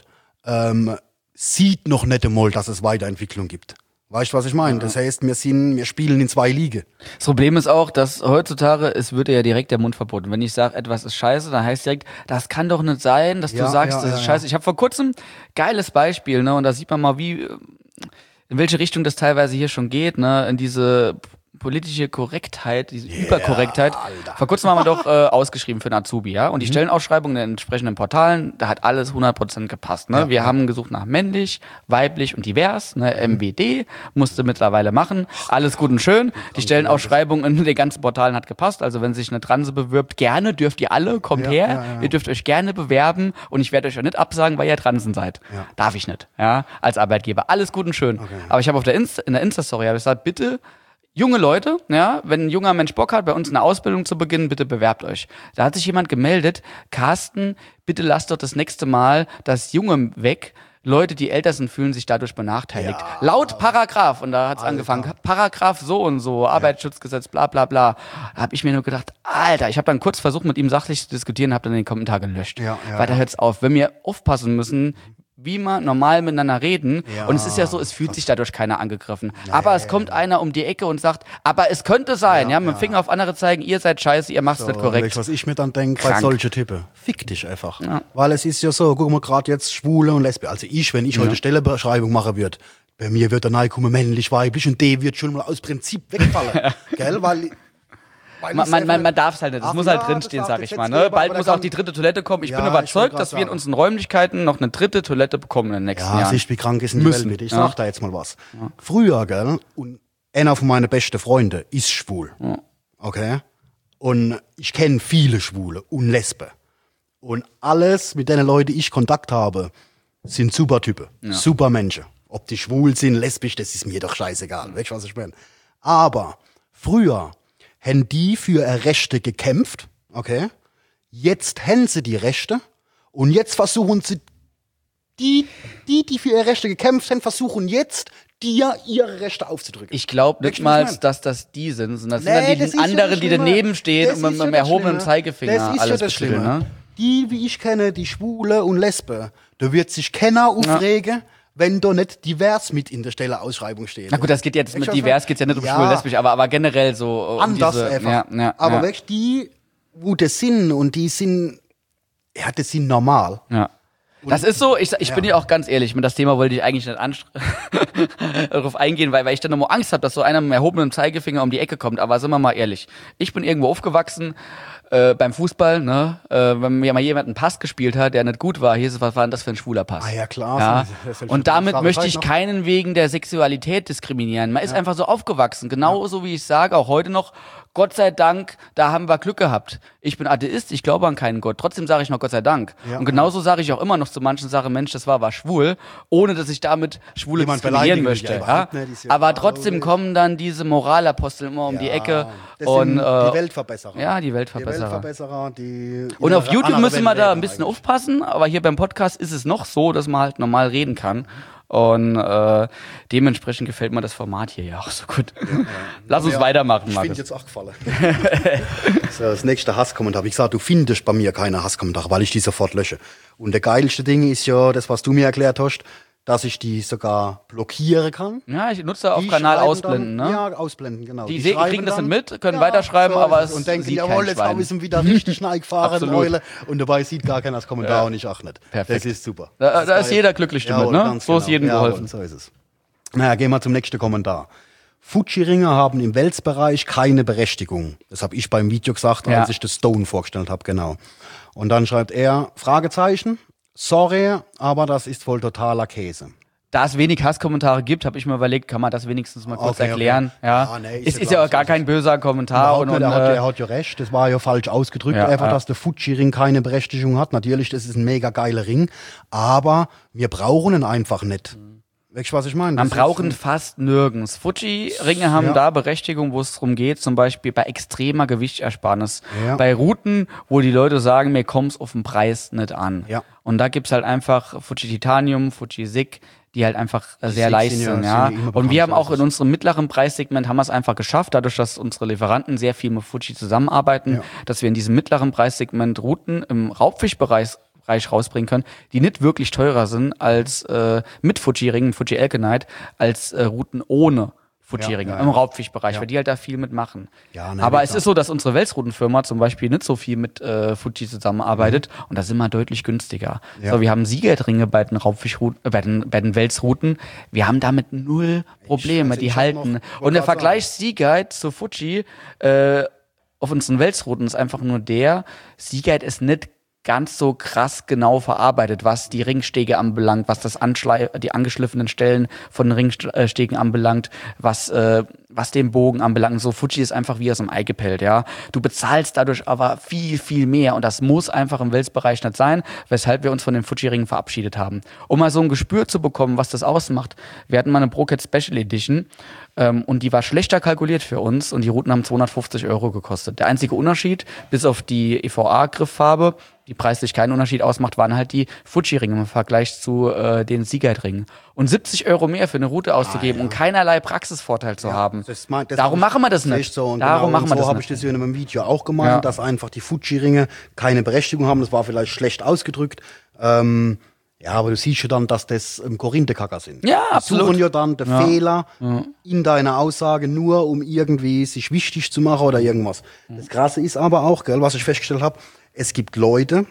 sieht noch nicht einmal, dass es Weiterentwicklung gibt. Weißt du, was ich meine? Das heißt, wir spielen in 2 Ligen. Das Problem ist auch, dass heutzutage, es wird ja direkt der Mund verboten. Wenn ich sage, etwas ist scheiße, dann heißt direkt, das kann doch nicht sein, dass du Ja, sagst, ja, das ist ja, scheiße. Ich habe vor kurzem geiles Beispiel, ne? Und da sieht man mal, in welche Richtung das teilweise hier schon geht, ne? In diese politische Korrektheit, diese Überkorrektheit. Alter. Vor kurzem haben wir doch ausgeschrieben für einen Azubi, ja? Und die Stellenausschreibung in den entsprechenden Portalen, da hat alles 100% gepasst, ne? Wir haben gesucht nach männlich, weiblich und divers, ne? MWD musste mittlerweile machen. Alles gut und schön. Die Stellenausschreibung in den ganzen Portalen hat gepasst. Also wenn sich eine Transe bewirbt, gerne dürft ihr alle, kommt her. Ihr dürft euch gerne bewerben und ich werde euch auch nicht absagen, weil ihr Transen seid. Ja. Darf ich nicht, ja? Als Arbeitgeber. Alles gut und schön. Aber ich habe in der Insta-Story hab ich gesagt, bitte junge Leute, ja, wenn ein junger Mensch Bock hat, bei uns eine Ausbildung zu beginnen, bitte bewerbt euch. Da hat sich jemand gemeldet, Carsten, bitte lasst doch das nächste Mal das Junge weg. Leute, die älter sind, fühlen sich dadurch benachteiligt. Ja. Laut Paragraph, und da hat's angefangen, Paragraph so und so, Arbeitsschutzgesetz, bla bla bla. Da habe ich mir nur gedacht, Alter, ich habe dann kurz versucht, mit ihm sachlich zu diskutieren, habe dann den Kommentar gelöscht. Weiter hört's auf. Wenn wir aufpassen müssen, wie wir normal miteinander reden. Ja. Und es ist ja so, es fühlt sich dadurch keiner angegriffen. Aber es kommt einer um die Ecke und sagt, aber es könnte sein, mit dem Finger auf andere zeigen, ihr seid scheiße, ihr macht's nicht korrekt. Was ich mir dann denke, bei Krank. solche Typen, fick dich einfach. Weil es ist ja so, guck mal, gerade jetzt Schwule und Lesben, also wenn ich heute Stellebeschreibung machen würde, bei mir wird dann reinkommen, männlich, weiblich und die wird schon mal aus Prinzip wegfallen. Gell? Weil Man darf es halt nicht, das muss halt drinstehen, sag ich mal. Ne? Bald muss auch die dritte Toilette kommen. Ich bin überzeugt, dass wir in unseren Räumlichkeiten noch eine dritte Toilette bekommen in den nächsten Jahren. Siehst, wie krank ist denn die Welt bitte? Ich sag da jetzt mal was. Früher, gell, und einer von meinen besten Freunden ist schwul. Okay? Und ich kenne viele Schwule und Lesben. Und alles, mit denen Leuten ich Kontakt habe, sind super Typen, super Menschen. Ob die schwul sind, lesbisch, das ist mir doch scheißegal. Weißt du, was ich meine? Aber früher haben die für ihre Rechte gekämpft, okay? Jetzt haben sie die Rechte und jetzt versuchen sie, die für ihre Rechte gekämpft haben, versuchen jetzt, dir ihre Rechte aufzudrücken. Ich glaube nicht mal, dass das die sind, sondern das sind dann die anderen, die daneben stehen und mit einem erhobenen Zeigefinger alles bestellen. Ne? Die, wie ich kenne, die Schwule und Lesbe, da wird sich keiner aufregen, wenn da nicht divers mit in der Stelleausschreibung steht. Na gut, das geht jetzt mit divers, geht's ja nicht um schwul, lesbisch, aber generell so. Anders einfach. Aber wirklich die, wo das sind und die sind, das sind normal. Ja. Das ist so, ich bin ja auch ganz ehrlich, mit das Thema wollte ich eigentlich nicht darauf eingehen, weil ich dann immer Angst habe, dass so einer mit einem erhobenen Zeigefinger um die Ecke kommt. Aber sind wir mal ehrlich, ich bin irgendwo aufgewachsen, beim Fußball, ne, wenn mir mal jemand einen Pass gespielt hat, der nicht gut war, hieß es, was war denn das für ein schwuler Pass? Ah ja, klar. Ja. Und damit möchte ich keinen wegen der Sexualität diskriminieren. Man ist einfach so aufgewachsen, genauso wie ich sage, auch heute noch, Gott sei Dank, da haben wir Glück gehabt. Ich bin Atheist, ich glaube an keinen Gott. Trotzdem sage ich noch Gott sei Dank. Ja. Und genauso sage ich auch immer noch zu manchen Sachen, Mensch, das war schwul, ohne dass ich damit Schwule Jemand diskriminieren beleidigen will, möchte. ja, überhaupt nicht, ist ja Aber klar, trotzdem kommen dann diese Moralapostel immer um die Ecke. Das Und, sind die Weltverbesserer. Ja, die Weltverbesserer. Die Und auf YouTube müssen wir da ein bisschen eigentlich aufpassen, aber hier beim Podcast ist es noch so, dass man halt normal reden kann. Und dementsprechend gefällt mir das Format hier ja auch so gut. Lass uns weitermachen, Ich Markus. finde jetzt auch gefallen. So, das nächste Hasskommentar. Wie gesagt, du findest bei mir keine Hasskommentare, weil ich die sofort lösche. Und der geilste Ding ist ja, das, was du mir erklärt hast, dass ich die sogar blockieren kann. Ja, ich nutze auf Die Kanal schreiben ausblenden, dann, ne? Ja, ausblenden, genau. Die schreiben kriegen das dann, nicht mit, können weiterschreiben, aber es und denken, sieht jawohl, kein jetzt Schwein. habe ich wieder richtig gefahren, Absolut. Eule. Und dabei sieht gar keiner das Kommentar und ich auch nicht. Perfekt. Das ist super. Da Das ist geil. jeder glücklich damit, Jawohl, ne? ganz So ist jedem Jawohl, geholfen. so ist es. Naja, gehen wir zum nächsten Kommentar. Fuji-Ringer haben im Welsbereich keine Berechtigung. Das habe ich beim Video gesagt, als ich das Stone vorgestellt habe, genau. Und dann schreibt er, Fragezeichen, sorry, aber das ist wohl totaler Käse. Da es wenig Hasskommentare gibt, habe ich mir überlegt, kann man das wenigstens mal kurz Okay, erklären. okay. Ja. Ah, nee, Es ist ist ja ja auch klar, gar kein böser Kommentar. Überhaupt nicht, er hat ja recht, das war ja falsch ausgedrückt, einfach, dass der Fuji-Ring keine Berechtigung hat. Natürlich, das ist ein mega geiler Ring, aber wir brauchen ihn einfach nicht. Weißt du, was ich meine? Man brauchen fast nirgends. Fuji-Ringe haben da Berechtigung, wo es darum geht, zum Beispiel bei extremer Gewichtsersparnis. Ja. Bei Routen, wo die Leute sagen, mir kommt's auf den Preis nicht an. Ja. Und da gibt's halt einfach Fuji Titanium, Fuji Sig, die halt einfach sehr leicht sind. Ja. Und wir haben auch in unserem mittleren Preissegment haben wir es einfach geschafft, dadurch, dass unsere Lieferanten sehr viel mit Fuji zusammenarbeiten, dass wir in diesem mittleren Preissegment Routen im Raubfischbereich rausbringen können, die nicht wirklich teurer sind als mit Fuji-Ringen, Fuji Elkenite, als Routen ohne Fuji-Ringe im Raubfischbereich, weil die halt da viel mitmachen. Ja, aber es ist so, dass unsere Welsroutenfirma zum Beispiel nicht so viel mit Fuji zusammenarbeitet und da sind wir deutlich günstiger. Ja. So, wir haben Seagate-Ringe bei den Raubfischrouten, bei den Welsrouten. Wir haben damit null Probleme, die halten. Und der Vergleich Seagate zu Fuji auf unseren Welsrouten ist einfach nur Seagate ist nicht ganz so krass genau verarbeitet, was die Ringstege anbelangt, was die angeschliffenen Stellen von den Ringstegen anbelangt, was den Bogen anbelangt. So, Fuji ist einfach wie aus dem Ei gepellt, ja. Du bezahlst dadurch aber viel, viel mehr und das muss einfach im Welsbereich nicht sein, weshalb wir uns von den Fuji-Ringen verabschiedet haben. Um mal so ein Gespür zu bekommen, was das ausmacht, wir hatten mal eine ProCat Special Edition und die war schlechter kalkuliert für uns und die Routen haben 250 € gekostet. Der einzige Unterschied, bis auf die EVA-Grifffarbe, die preislich keinen Unterschied ausmacht, waren halt die Fuji-Ringe im Vergleich zu den Seagate-Ringen. Und 70 € mehr für eine Route auszugeben und keinerlei Praxisvorteil zu haben. Darum machen wir das nicht. So habe ich das in einem Video auch gemeint, dass einfach die Fuji-Ringe keine Berechtigung haben. Das war vielleicht schlecht ausgedrückt. Ja, aber du siehst ja dann, dass das Korinthekacker sind. Ja, absolut. Die suchen ja dann den Fehler in deiner Aussage nur, um irgendwie sich wichtig zu machen oder irgendwas. Das Krasse ist aber auch, gell, was ich festgestellt habe, es gibt Leute,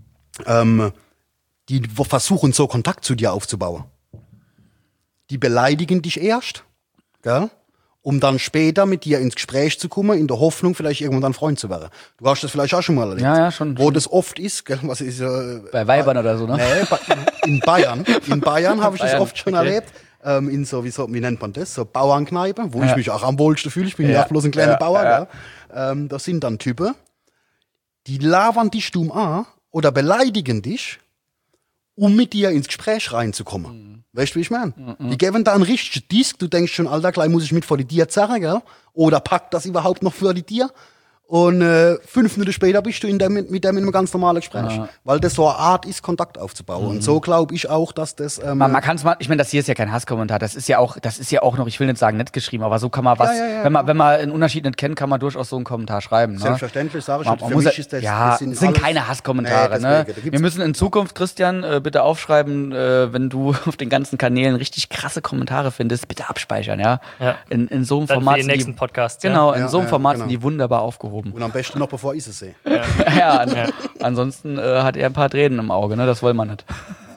die versuchen, so Kontakt zu dir aufzubauen. Die beleidigen dich erst, gell? Um dann später mit dir ins Gespräch zu kommen, in der Hoffnung, vielleicht irgendwann dann Freund zu werden. Du hast das vielleicht auch schon mal erlebt. Ja, schon. Wo das oft ist, gell? Was ist bei Weibern oder so, ne? Nee, in Bayern. In Bayern habe ich das oft schon erlebt. In so, wie nennt man das? So Bauernkneipe, wo ich mich auch am wohlsten fühle. Ich bin ja bloß ein kleiner Bauer, gell? Das sind dann Typen, die labern dich dumm an oder beleidigen dich, um mit dir ins Gespräch reinzukommen. Weißt du, wie ich meine? Die geben da einen richtigen Disk, du denkst schon, Alter, gleich muss ich mit vor die Tier zerren, gell? Oder packt das überhaupt noch vor die Tier? Und 5 Minuten später bist du mit dem in einem ganz normalen Gespräch. Weil das so eine Art ist, Kontakt aufzubauen. Und so glaube ich auch, dass das... man kann es mal, ich meine, das hier ist ja kein Hasskommentar, das ist ja auch noch, ich will nicht sagen nett geschrieben, aber so kann man was, wenn man einen Unterschied nicht kennt, kann man durchaus so einen Kommentar schreiben. Ne? Selbstverständlich, sage ich. Für mich ist das... Ja, das sind keine Hasskommentare. Ne? Wir müssen in Zukunft, Christian, bitte aufschreiben, wenn du auf den ganzen Kanälen richtig krasse Kommentare findest, bitte abspeichern, ja? In so einem Format... Für den nächsten Podcast. Genau, in so einem Format sind die wunderbar aufgehoben. Und am besten noch, bevor ich es sehe. Ansonsten hat er ein paar Tränen im Auge, ne? Das wollen wir nicht.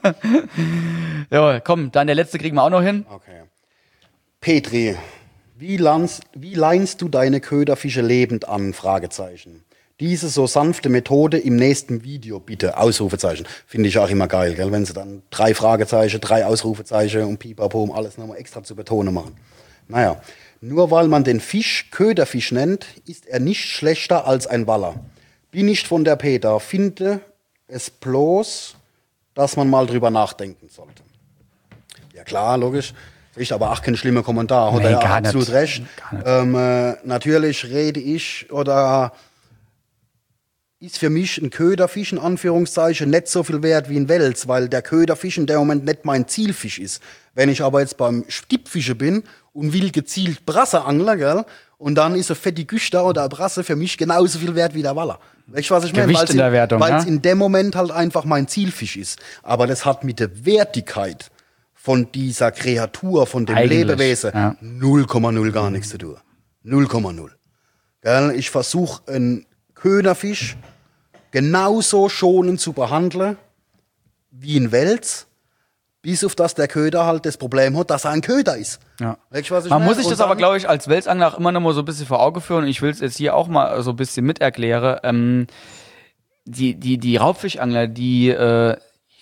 Ja, komm, dann der letzte kriegen wir auch noch hin. Okay. Petri, wie leinst du deine Köderfische lebend an? Fragezeichen. Diese so sanfte Methode im nächsten Video, bitte. Ausrufezeichen. Finde ich auch immer geil, gell? Wenn sie dann 3 Fragezeichen, 3 Ausrufezeichen und Pipapo, um alles nochmal extra zu betonen machen. Naja. Nur weil man den Fisch Köderfisch nennt, ist er nicht schlechter als ein Waller. Bin nicht von der Peter, finde es bloß, dass man mal drüber nachdenken sollte. Ja klar, logisch. Ist aber auch kein schlimmer Kommentar. Hat er ja absolut recht. Natürlich rede ich oder ist für mich ein Köderfisch in Anführungszeichen nicht so viel wert wie ein Wels, weil der Köderfisch in dem Moment nicht mein Zielfisch ist. Wenn ich aber jetzt beim Stippfische bin und will gezielt Brasse angeln, gell, und dann ist eine fette Güster oder eine Brasse für mich genauso viel wert wie der Waller. Weißt du, was ich meine? Weil es in dem Moment halt einfach mein Zielfisch ist. Aber das hat mit der Wertigkeit von dieser Kreatur, von dem Lebewesen 0,0 gar nichts zu tun. 0,0. Gell, ich versuche einen Köderfisch genauso schonend zu behandeln wie ein Wels, bis auf das der Köder halt das Problem hat, dass er ein Köder ist. Ja. Man muss sich das aber, glaube ich, als Welsangler auch immer noch mal so ein bisschen vor Augen führen. Und ich will es jetzt hier auch mal so ein bisschen miterklären. Die Raubfischangler, die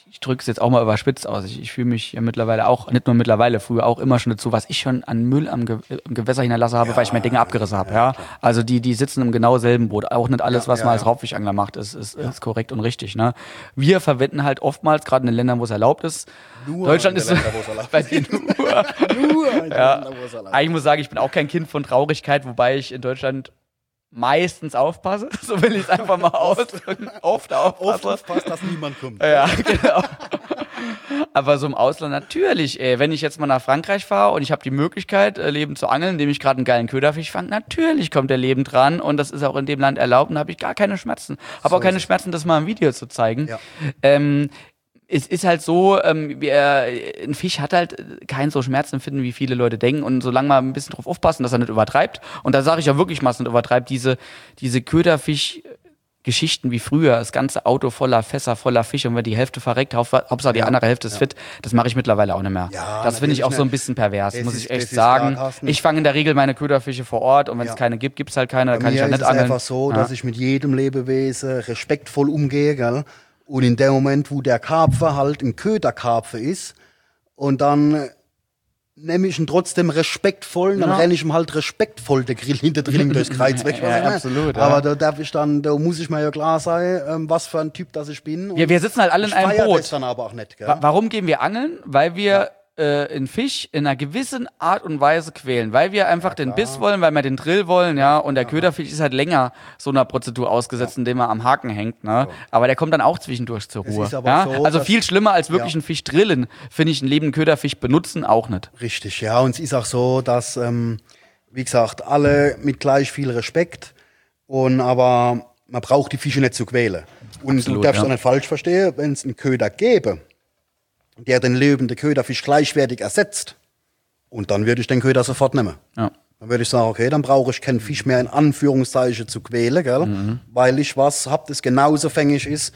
ich drücke es jetzt auch mal überspitzt aus. Ich fühle mich ja mittlerweile auch, nicht nur mittlerweile, früher auch immer schon dazu, was ich schon an Müll am Gewässer hinterlassen habe, weil ich mir Dinge abgerissen habe. Ja. Also die sitzen im genau selben Boot. Auch nicht alles, was man als Raubfischangler macht, ist korrekt und richtig. Ne? Wir verwenden halt oftmals, gerade in den Ländern, wo es erlaubt ist. Nur Deutschland ist bei dir nur in ja. Ländern, wo es erlaubt Ich muss sagen, ich bin auch kein Kind von Traurigkeit, wobei ich in Deutschland meistens aufpasse. So will ich es einfach mal ausdrücken. Oft aufpasse. Oft passt, dass niemand kommt. Ja, genau. Aber so im Ausland natürlich, wenn ich jetzt mal nach Frankreich fahre und ich habe die Möglichkeit, lebend zu angeln, indem ich gerade einen geilen Köderfisch fange, natürlich kommt der lebend dran und das ist auch in dem Land erlaubt und da habe ich gar keine Schmerzen. Habe auch keine Schmerzen, das mal im Video zu zeigen. Ja. Es ist halt so, ein Fisch hat halt kein so Schmerzempfinden, wie viele Leute denken. Und solange man ein bisschen drauf aufpassen, dass er nicht übertreibt. Und da sage ich ja wirklich mal, dass er nicht übertreibt. Diese Köderfisch-Geschichten wie früher, das ganze Auto voller Fässer, voller Fische und wenn die Hälfte verreckt, Hauptsache die andere Hälfte ist fit, das mache ich mittlerweile auch nicht mehr. Ja, das finde ich auch so ein bisschen pervers, muss ich echt sagen. Klar, ich fange in der Regel meine Köderfische vor Ort und wenn es keine gibt, gibt es halt keine, dann kann ich halt nicht angeln. Es ist einfach so, dass ich mit jedem Lebewesen respektvoll umgehe, gell? Und in dem Moment, wo der Karpfer halt ein Köderkarpfer ist und dann nehme ich ihn trotzdem respektvoll, dann renne ich ihm halt respektvoll der Grill hinter Drilling durchs Kreuz weg. Absolut. Aber da muss ich mir ja klar sein, was für ein Typ das ich bin. Und wir sitzen halt alle in einem feier Boot. Das dann aber auch nicht, gell? Warum gehen wir angeln? Weil wir einen Fisch in einer gewissen Art und Weise quälen, weil wir einfach den Biss wollen, weil wir den Drill wollen, ja, und der Köderfisch ist halt länger so einer Prozedur ausgesetzt, indem er am Haken hängt, ne, aber der kommt dann auch zwischendurch zur Ruhe, ist aber ja, so, also viel schlimmer als wirklich einen Fisch drillen, finde ich einen lebenden Köderfisch benutzen auch nicht. Richtig, ja, und es ist auch so, dass, wie gesagt, alle mit gleich viel Respekt aber man braucht die Fische nicht zu quälen. Und Absolut, du darfst auch nicht falsch verstehen, wenn es einen Köder gäbe, der den lebenden Köderfisch gleichwertig ersetzt. Und dann würde ich den Köder sofort nehmen. Ja. Dann würde ich sagen, okay, dann brauche ich keinen Fisch mehr in Anführungszeichen zu quälen, gell? Weil ich was habe, das genauso fängig ist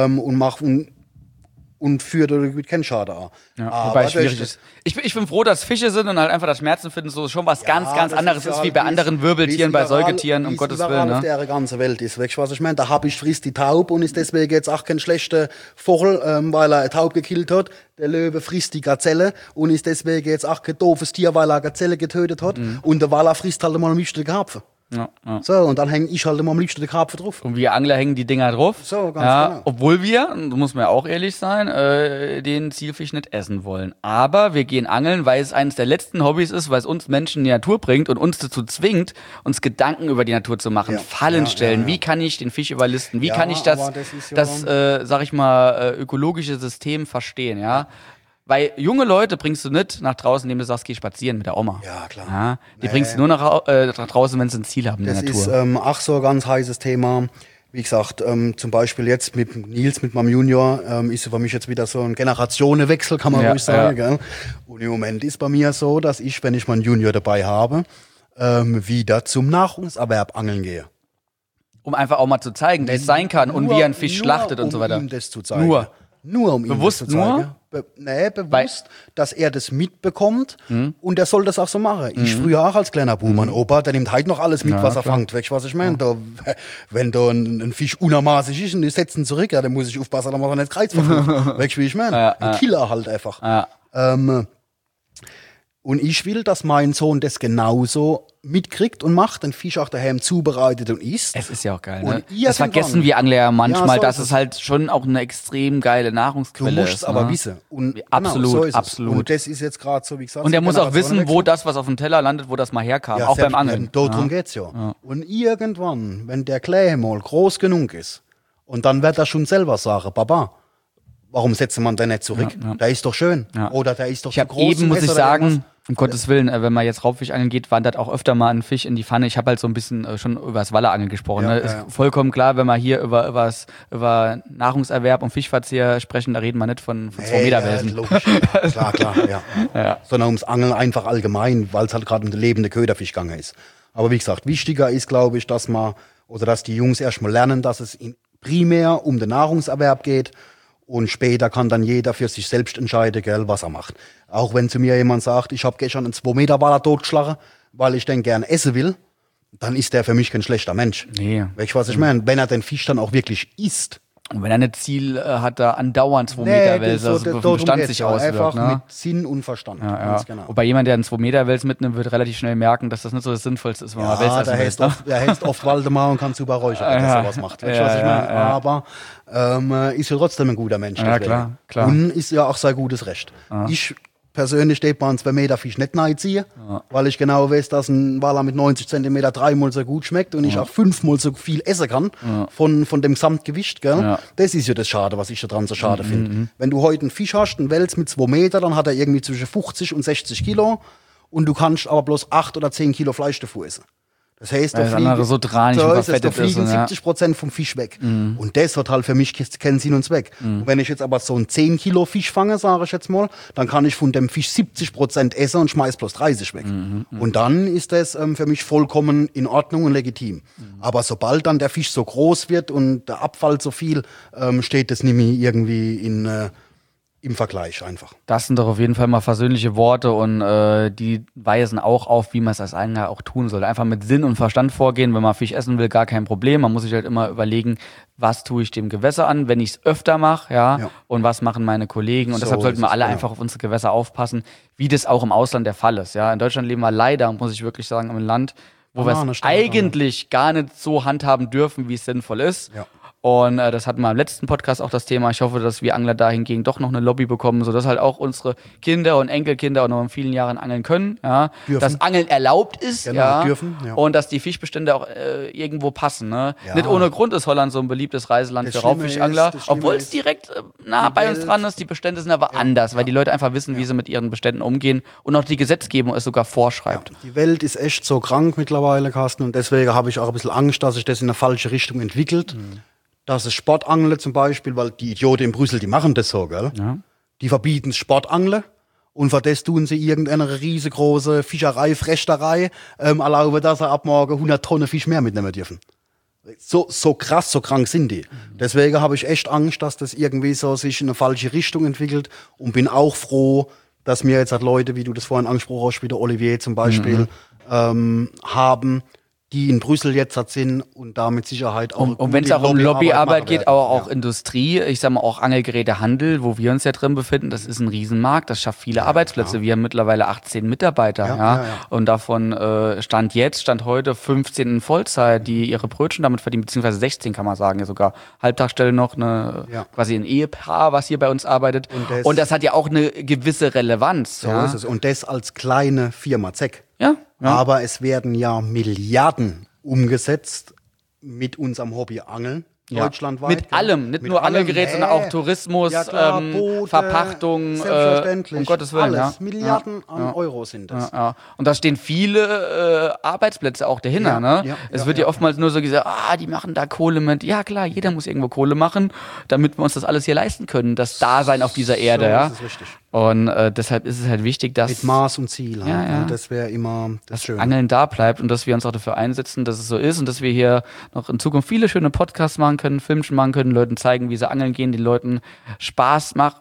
und führt oder mit keinen Schaden an. Ja, wobei es schwierig ist. Ich bin froh, dass Fische sind und halt einfach das Schmerzenfinden so schon was ganz anderes ist, wie bei anderen Wirbeltieren, bei Säugetieren, um Gottes Willen. Auf der ganzen Welt ist, weißt du, was ich meine? Der Habicht frisst die Taube und ist deswegen jetzt auch kein schlechter Vogel, weil er eine Taube gekillt hat. Der Löwe frisst die Gazelle und ist deswegen jetzt auch kein doofes Tier, weil er eine Gazelle getötet hat. Und der Waller frisst halt mal am liebsten den Karpfen. Ja. So, und dann hänge ich halt immer am liebsten den Karpfen drauf. Und wir Angler hängen die Dinger drauf. So, ganz genau. Obwohl wir, da muss man ja auch ehrlich sein, den Zielfisch nicht essen wollen. Aber wir gehen angeln, weil es eines der letzten Hobbys ist, weil es uns Menschen in die Natur bringt und uns dazu zwingt, uns Gedanken über die Natur zu machen, Fallen stellen. Wie kann ich den Fisch überlisten? Wie kann ich das sag ich mal, ökologische System verstehen, ja? Weil junge Leute bringst du nicht nach draußen, indem du sagst, geh spazieren mit der Oma. Ja, klar. Ja, die bringst du nur nach draußen, wenn sie ein Ziel haben in der Natur. Das ist auch so ein ganz heißes Thema. Wie gesagt, zum Beispiel jetzt mit Nils, mit meinem Junior, ist für mich jetzt wieder so ein Generationenwechsel, kann man ruhig sagen. Gell? Und im Moment ist bei mir so, dass ich, wenn ich meinen Junior dabei habe, wieder zum Nahrungserwerb angeln gehe. Um einfach auch mal zu zeigen, wie es sein kann und wie er einen Fisch schlachtet und so weiter. Nur um ihm das zu zeigen. Nur um ihm das zu zeigen. Bewusst, dass er das mitbekommt und er soll das auch so machen. Ich früher auch als kleiner Bub, mein Opa, der nimmt halt noch alles mit, was er fängt. Weißt du, was ich meine? Wenn da ein Fisch unermaßig ist und die setzen zurück, dann muss ich aufpassen, dass man nicht Kreuz verflucht. Weißt du, wie ich meine? Ein Killer halt einfach. Und ich will, dass mein Sohn das genauso mitkriegt und macht, den Fisch auch daheim zubereitet und isst. Es ist ja auch geil, ne? Das vergessen wir Angler ja manchmal, dass es halt schon auch eine extrem geile Nahrungsquelle ist. Du musst es aber wissen. Und absolut, absolut. Und das ist jetzt gerade so, wie gesagt. Und er muss auch wissen, wo das, was auf dem Teller landet, wo das mal herkam, auch beim Angeln. Darum geht's ja. Und irgendwann, wenn der Kleine mal groß genug ist, und dann wird er schon selber sagen, Papa, warum setzt man den nicht zurück? Der ist doch schön. Oder der ist doch zu groß. Eben muss ich sagen, um Gottes Willen, wenn man jetzt Raubfisch angeln geht, wandert auch öfter mal ein Fisch in die Pfanne. Ich habe halt so ein bisschen schon über das Wallerangeln gesprochen. Ne? Ist vollkommen klar, wenn wir hier über Nahrungserwerb und Fischverzehr sprechen, da reden wir nicht von 2 Meter Welsen. Logisch. Klar, ja. Sondern ums Angeln einfach allgemein, weil es halt gerade um den lebenden Köderfisch gegangen ist. Aber wie gesagt, wichtiger ist, glaube ich, dass die Jungs erstmal lernen, dass es primär um den Nahrungserwerb geht. Und später kann dann jeder für sich selbst entscheiden, gell, was er macht. Auch wenn zu mir jemand sagt, ich habe gestern einen 2-Meter-Waller totgeschlagen, weil ich den gern essen will, dann ist der für mich kein schlechter Mensch. Nee. Weißt du, was ich meine? Wenn er den Fisch dann auch wirklich isst. Und wenn er ein Ziel hat, da andauernd 2 Meter Wälzer, also vom Verstand sich auswirkt. Einfach Ne? mit Sinn und Verstand. Ja, Ganz ja. genau. Wobei jemand, der einen 2 Meter Wels mitnimmt, wird relativ schnell merken, dass das nicht so das Sinnvollste ist, wenn man Wels da essen will. heißt oft, oft Waldemar und kann super räuchern, wenn er sowas macht. Weißt du, was ich meine? Aber ist ja trotzdem ein guter Mensch. Ja, deswegen. klar. Und ist ja auch sein gutes Recht. Ich persönlich steht bei einem 2 Meter Fisch nicht reinziehen, weil ich genau weiß, dass ein Waller mit 90 Zentimeter 3-mal so gut schmeckt und ich auch 5-mal so viel essen kann von dem Gesamtgewicht. Gell? Ja. Das ist ja das Schade, was ich daran so schade finde. Wenn du heute einen Fisch hast, einen Wels mit 2 Meter, dann hat er irgendwie zwischen 50 und 60 Kilo und du kannst aber bloß 8 oder 10 Kilo Fleisch davor essen. Das heißt, da fliegen, so dranig und verfettet 70% vom Fisch weg. Und das hat halt für mich keinen Sinn und Zweck. Und wenn ich jetzt aber so einen 10 Kilo Fisch fange, sage ich jetzt mal, dann kann ich von dem Fisch 70% essen und schmeiß bloß 30 weg. Und dann ist das für mich vollkommen in Ordnung und legitim. Aber sobald dann der Fisch so groß wird und der Abfall so viel, steht das nicht mehr irgendwie im Vergleich einfach. Das sind doch auf jeden Fall mal versöhnliche Worte und die weisen auch auf, wie man es als Angler auch tun soll. Einfach mit Sinn und Verstand vorgehen. Wenn man Fisch essen will, gar kein Problem. Man muss sich halt immer überlegen, was tue ich dem Gewässer an, wenn ich es öfter mache, ja, und was machen meine Kollegen. Und deshalb sollten wir alle einfach auf unsere Gewässer aufpassen, wie das auch im Ausland der Fall ist. Ja. In Deutschland leben wir leider, muss ich wirklich sagen, im Land, wo wir es eigentlich gar nicht so handhaben dürfen, wie es sinnvoll ist. Ja. Und das hatten wir im letzten Podcast auch das Thema. Ich hoffe, dass wir Angler da hingegen doch noch eine Lobby bekommen, sodass halt auch unsere Kinder und Enkelkinder auch noch in vielen Jahren angeln können. Ja? Dass Angeln erlaubt ist, dürfen, und dass die Fischbestände auch irgendwo passen. Ne? Ja. Nicht ohne Grund ist Holland so ein beliebtes Reiseland für Raubfischangler, obwohl es direkt nah bei uns dran ist. Die Bestände sind aber anders, weil die Leute einfach wissen, wie sie mit ihren Beständen umgehen und auch die Gesetzgebung es sogar vorschreibt. Ja. Die Welt ist echt so krank mittlerweile, Carsten, und deswegen habe ich auch ein bisschen Angst, dass sich das in eine falsche Richtung entwickelt. Dass es Sportangeln zum Beispiel, weil die Idioten in Brüssel, die machen das so, gell? Ja. Die verbieten Sportangeln und für das tun sie irgendeine riesengroße Fischerei, Frechterei, erlauben, dass sie ab morgen 100 Tonnen Fisch mehr mitnehmen dürfen. So krass, so krank sind die. Deswegen habe ich echt Angst, dass das irgendwie so sich in eine falsche Richtung entwickelt und bin auch froh, dass mir jetzt halt Leute, wie du das vorhin angesprochen hast, wie der Olivier zum Beispiel, haben, die in Brüssel jetzt sind und da mit Sicherheit auch. Und wenn es auch um Lobbyarbeit geht, aber auch Industrie, ich sag mal auch Angelgerätehandel, wo wir uns ja drin befinden, das ist ein Riesenmarkt, das schafft viele Arbeitsplätze. Klar. Wir haben mittlerweile 18 Mitarbeiter, und davon Stand heute 15 in Vollzeit, die ihre Brötchen damit verdienen, beziehungsweise 16 kann man sagen, ja sogar Halbtagsstelle noch, quasi ein Ehepaar, was hier bei uns arbeitet. Und das hat ja auch eine gewisse Relevanz. So ist es. Und das als kleine Firma, Zeck. Ja. Aber es werden ja Milliarden umgesetzt mit unserem Hobby Angeln. Deutschlandweit. Mit allem, nicht nur Angelgerät, sondern auch Tourismus, Boote, Verpachtung, selbstverständlich, um Gottes Willen. Alles. Milliarden an Euro sind das. Und da stehen viele Arbeitsplätze auch dahinter. Ne? Es wird ja oftmals nur so gesagt, die machen da Kohle mit. Ja klar, jeder muss irgendwo Kohle machen, damit wir uns das alles hier leisten können, das Dasein auf dieser Erde. Das ist richtig. Und deshalb ist es halt wichtig, dass mit Maß und Ziel. Das wäre immer das Schöne. Angeln da bleibt und dass wir uns auch dafür einsetzen, dass es so ist und dass wir hier noch in Zukunft viele schöne Podcasts machen können, Filmchen machen können, Leuten zeigen, wie sie angeln gehen, den Leuten Spaß macht,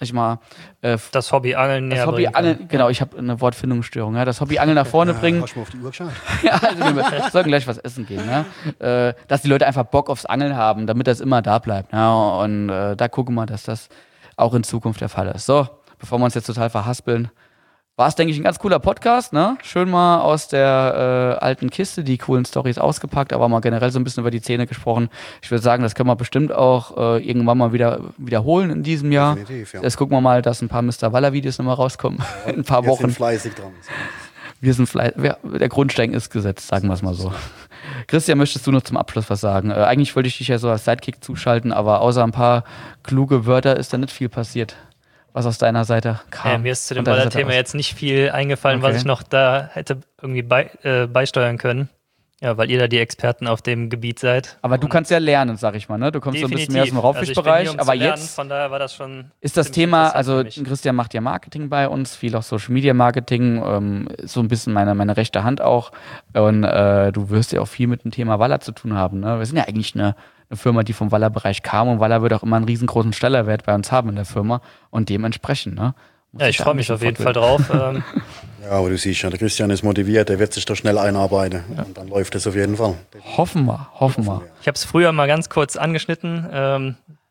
das Hobby Angeln näher Hobby Angeln, genau, ich habe eine Wortfindungsstörung, das Hobby Angeln nach vorne bringen. Hast du mal auf die Uhr geschaut? Also wir sollten gleich was essen gehen, dass die Leute einfach Bock aufs Angeln haben, damit das immer da bleibt. Und da gucken wir, dass das auch in Zukunft der Fall ist. So, bevor wir uns jetzt total verhaspeln, war es, denke ich, ein ganz cooler Podcast, ne? Schön mal aus der alten Kiste die coolen Storys ausgepackt, aber mal generell so ein bisschen über die Szene gesprochen. Ich würde sagen, das können wir bestimmt auch irgendwann mal wiederholen in diesem Jahr. Definitiv, Jetzt gucken wir mal, dass ein paar Mr. Waller-Videos nochmal rauskommen in ein paar Wochen. Wir sind fleißig dran. Wir sind fleißig. Der Grundstein ist gesetzt, sagen wir es mal so. Christian, möchtest du noch zum Abschluss was sagen? Eigentlich wollte ich dich ja so als Sidekick zuschalten, aber außer ein paar kluge Wörter ist da nicht viel passiert, was aus deiner Seite kam. Mir ist zu dem Waller-Thema jetzt nicht viel eingefallen, was ich noch da hätte irgendwie beisteuern können. Ja, weil ihr da die Experten auf dem Gebiet seid. Aber du kannst ja lernen, sag ich mal, ne? Du kommst so ein bisschen mehr aus dem Raubfischbereich. Also aber jetzt von daher war das schon ist das Thema, also Christian macht ja Marketing bei uns, viel auch Social Media Marketing, so ein bisschen meine rechte Hand auch. Und du wirst ja auch viel mit dem Thema Waller zu tun haben. Ne? Wir sind ja eigentlich eine Firma, die vom Waller-Bereich kam und Waller wird auch immer einen riesengroßen Stellerwert bei uns haben in der Firma und dementsprechend, ne? Ja, ich freue mich auf jeden Fall drauf. Ja, aber du siehst ja, der Christian ist motiviert, der wird sich doch schnell einarbeiten und dann läuft es auf jeden Fall. Hoffen wir. Ich habe es früher mal ganz kurz angeschnitten.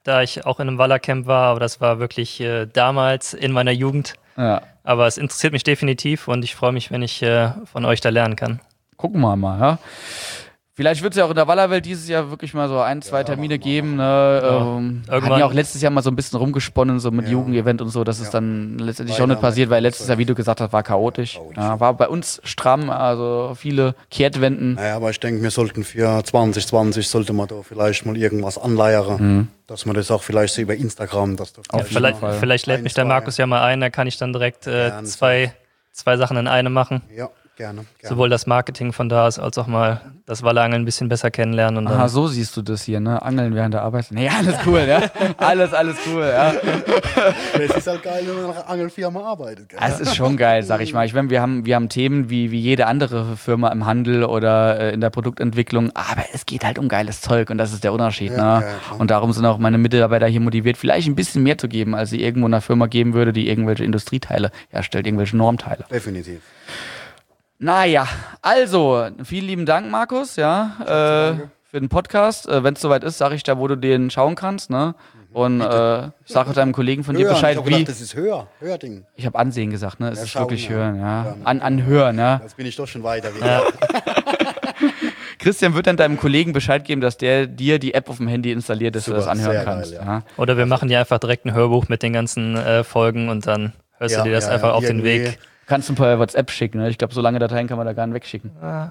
da ich auch in einem Wallercamp war, aber das war wirklich damals in meiner Jugend. Ja. Aber es interessiert mich definitiv und ich freue mich, wenn ich von euch da lernen kann. Gucken wir mal, ja. Vielleicht wird es ja auch in der Wallerwelt dieses Jahr wirklich mal so 1, 2 Termine geben. Ne? Hatten ja auch letztes Jahr mal so ein bisschen rumgesponnen, so mit Jugendevent und so, dass es dann letztendlich schon nicht passiert, weil letztes Jahr, wie du gesagt hast, war chaotisch. Ja, war bei uns stramm, also viele Kehrtwenden. Naja, aber ich denke, wir sollten für 2020 sollte man da vielleicht mal irgendwas anleiern, dass man das auch vielleicht so über Instagram, dass das vielleicht lädt mich der Markus ja mal ein, da kann ich dann direkt zwei Sachen in einem machen. Ja. Gerne. Sowohl das Marketing von da aus, als auch mal das Wallerangeln ein bisschen besser kennenlernen. Und aha, so siehst du das hier, ne? Angeln während der Arbeit. Nee, alles cool, ja? Alles cool, ja? Das ist halt geil, wenn man nach einer Angelfirma arbeitet. Gell? Es ist schon geil, sag ich mal. Ich meine, wir haben Themen wie jede andere Firma im Handel oder in der Produktentwicklung, aber es geht halt um geiles Zeug und das ist der Unterschied, ne? Ja, und darum sind auch meine Mitarbeiter hier motiviert, vielleicht ein bisschen mehr zu geben, als sie irgendwo einer Firma geben würde, die irgendwelche Industrieteile herstellt, irgendwelche Normteile. Definitiv. Naja, also, vielen lieben Dank, Markus, ja, für den Podcast. Wenn es soweit ist, sage ich da, wo du den schauen kannst, ne? Und sage deinem Kollegen von dir Bescheid, ich gedacht, das ist Hörding. Ich habe Ansehen gesagt, ne? Es ist schauen, wirklich Hören, ja. Anhören, ja. Jetzt bin ich doch schon weiter wieder. Christian wird dann deinem Kollegen Bescheid geben, dass der dir die App auf dem Handy installiert, dass du das anhören kannst. Geil, ja. Oder wir machen dir einfach direkt ein Hörbuch mit den ganzen Folgen und dann hörst du dir das einfach auf den Weg. Kannst du ein paar WhatsApp schicken, ne? Ich glaube, so lange Dateien kann man da gar nicht wegschicken.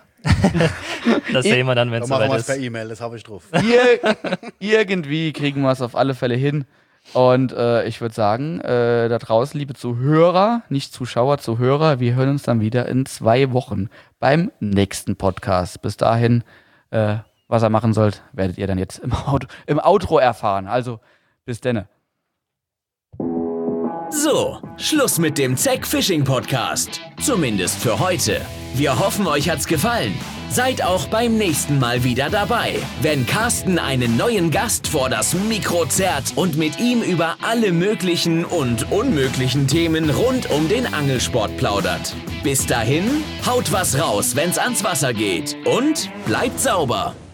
Das sehen wir dann, wenn es soweit ist. Per E-Mail, das habe ich drauf. Irgendwie kriegen wir es auf alle Fälle hin. Und ich würde sagen, da draußen, liebe Zuhörer, nicht Zuschauer, Zuhörer, wir hören uns dann wieder in 2 Wochen beim nächsten Podcast. Bis dahin, was ihr machen sollt, werdet ihr dann jetzt im Outro erfahren. Also, bis denne. So, Schluss mit dem ZEC Fishing Podcast. Zumindest für heute. Wir hoffen, euch hat's gefallen. Seid auch beim nächsten Mal wieder dabei, wenn Carsten einen neuen Gast vor das Mikro zerrt und mit ihm über alle möglichen und unmöglichen Themen rund um den Angelsport plaudert. Bis dahin, haut was raus, wenn's ans Wasser geht und bleibt sauber.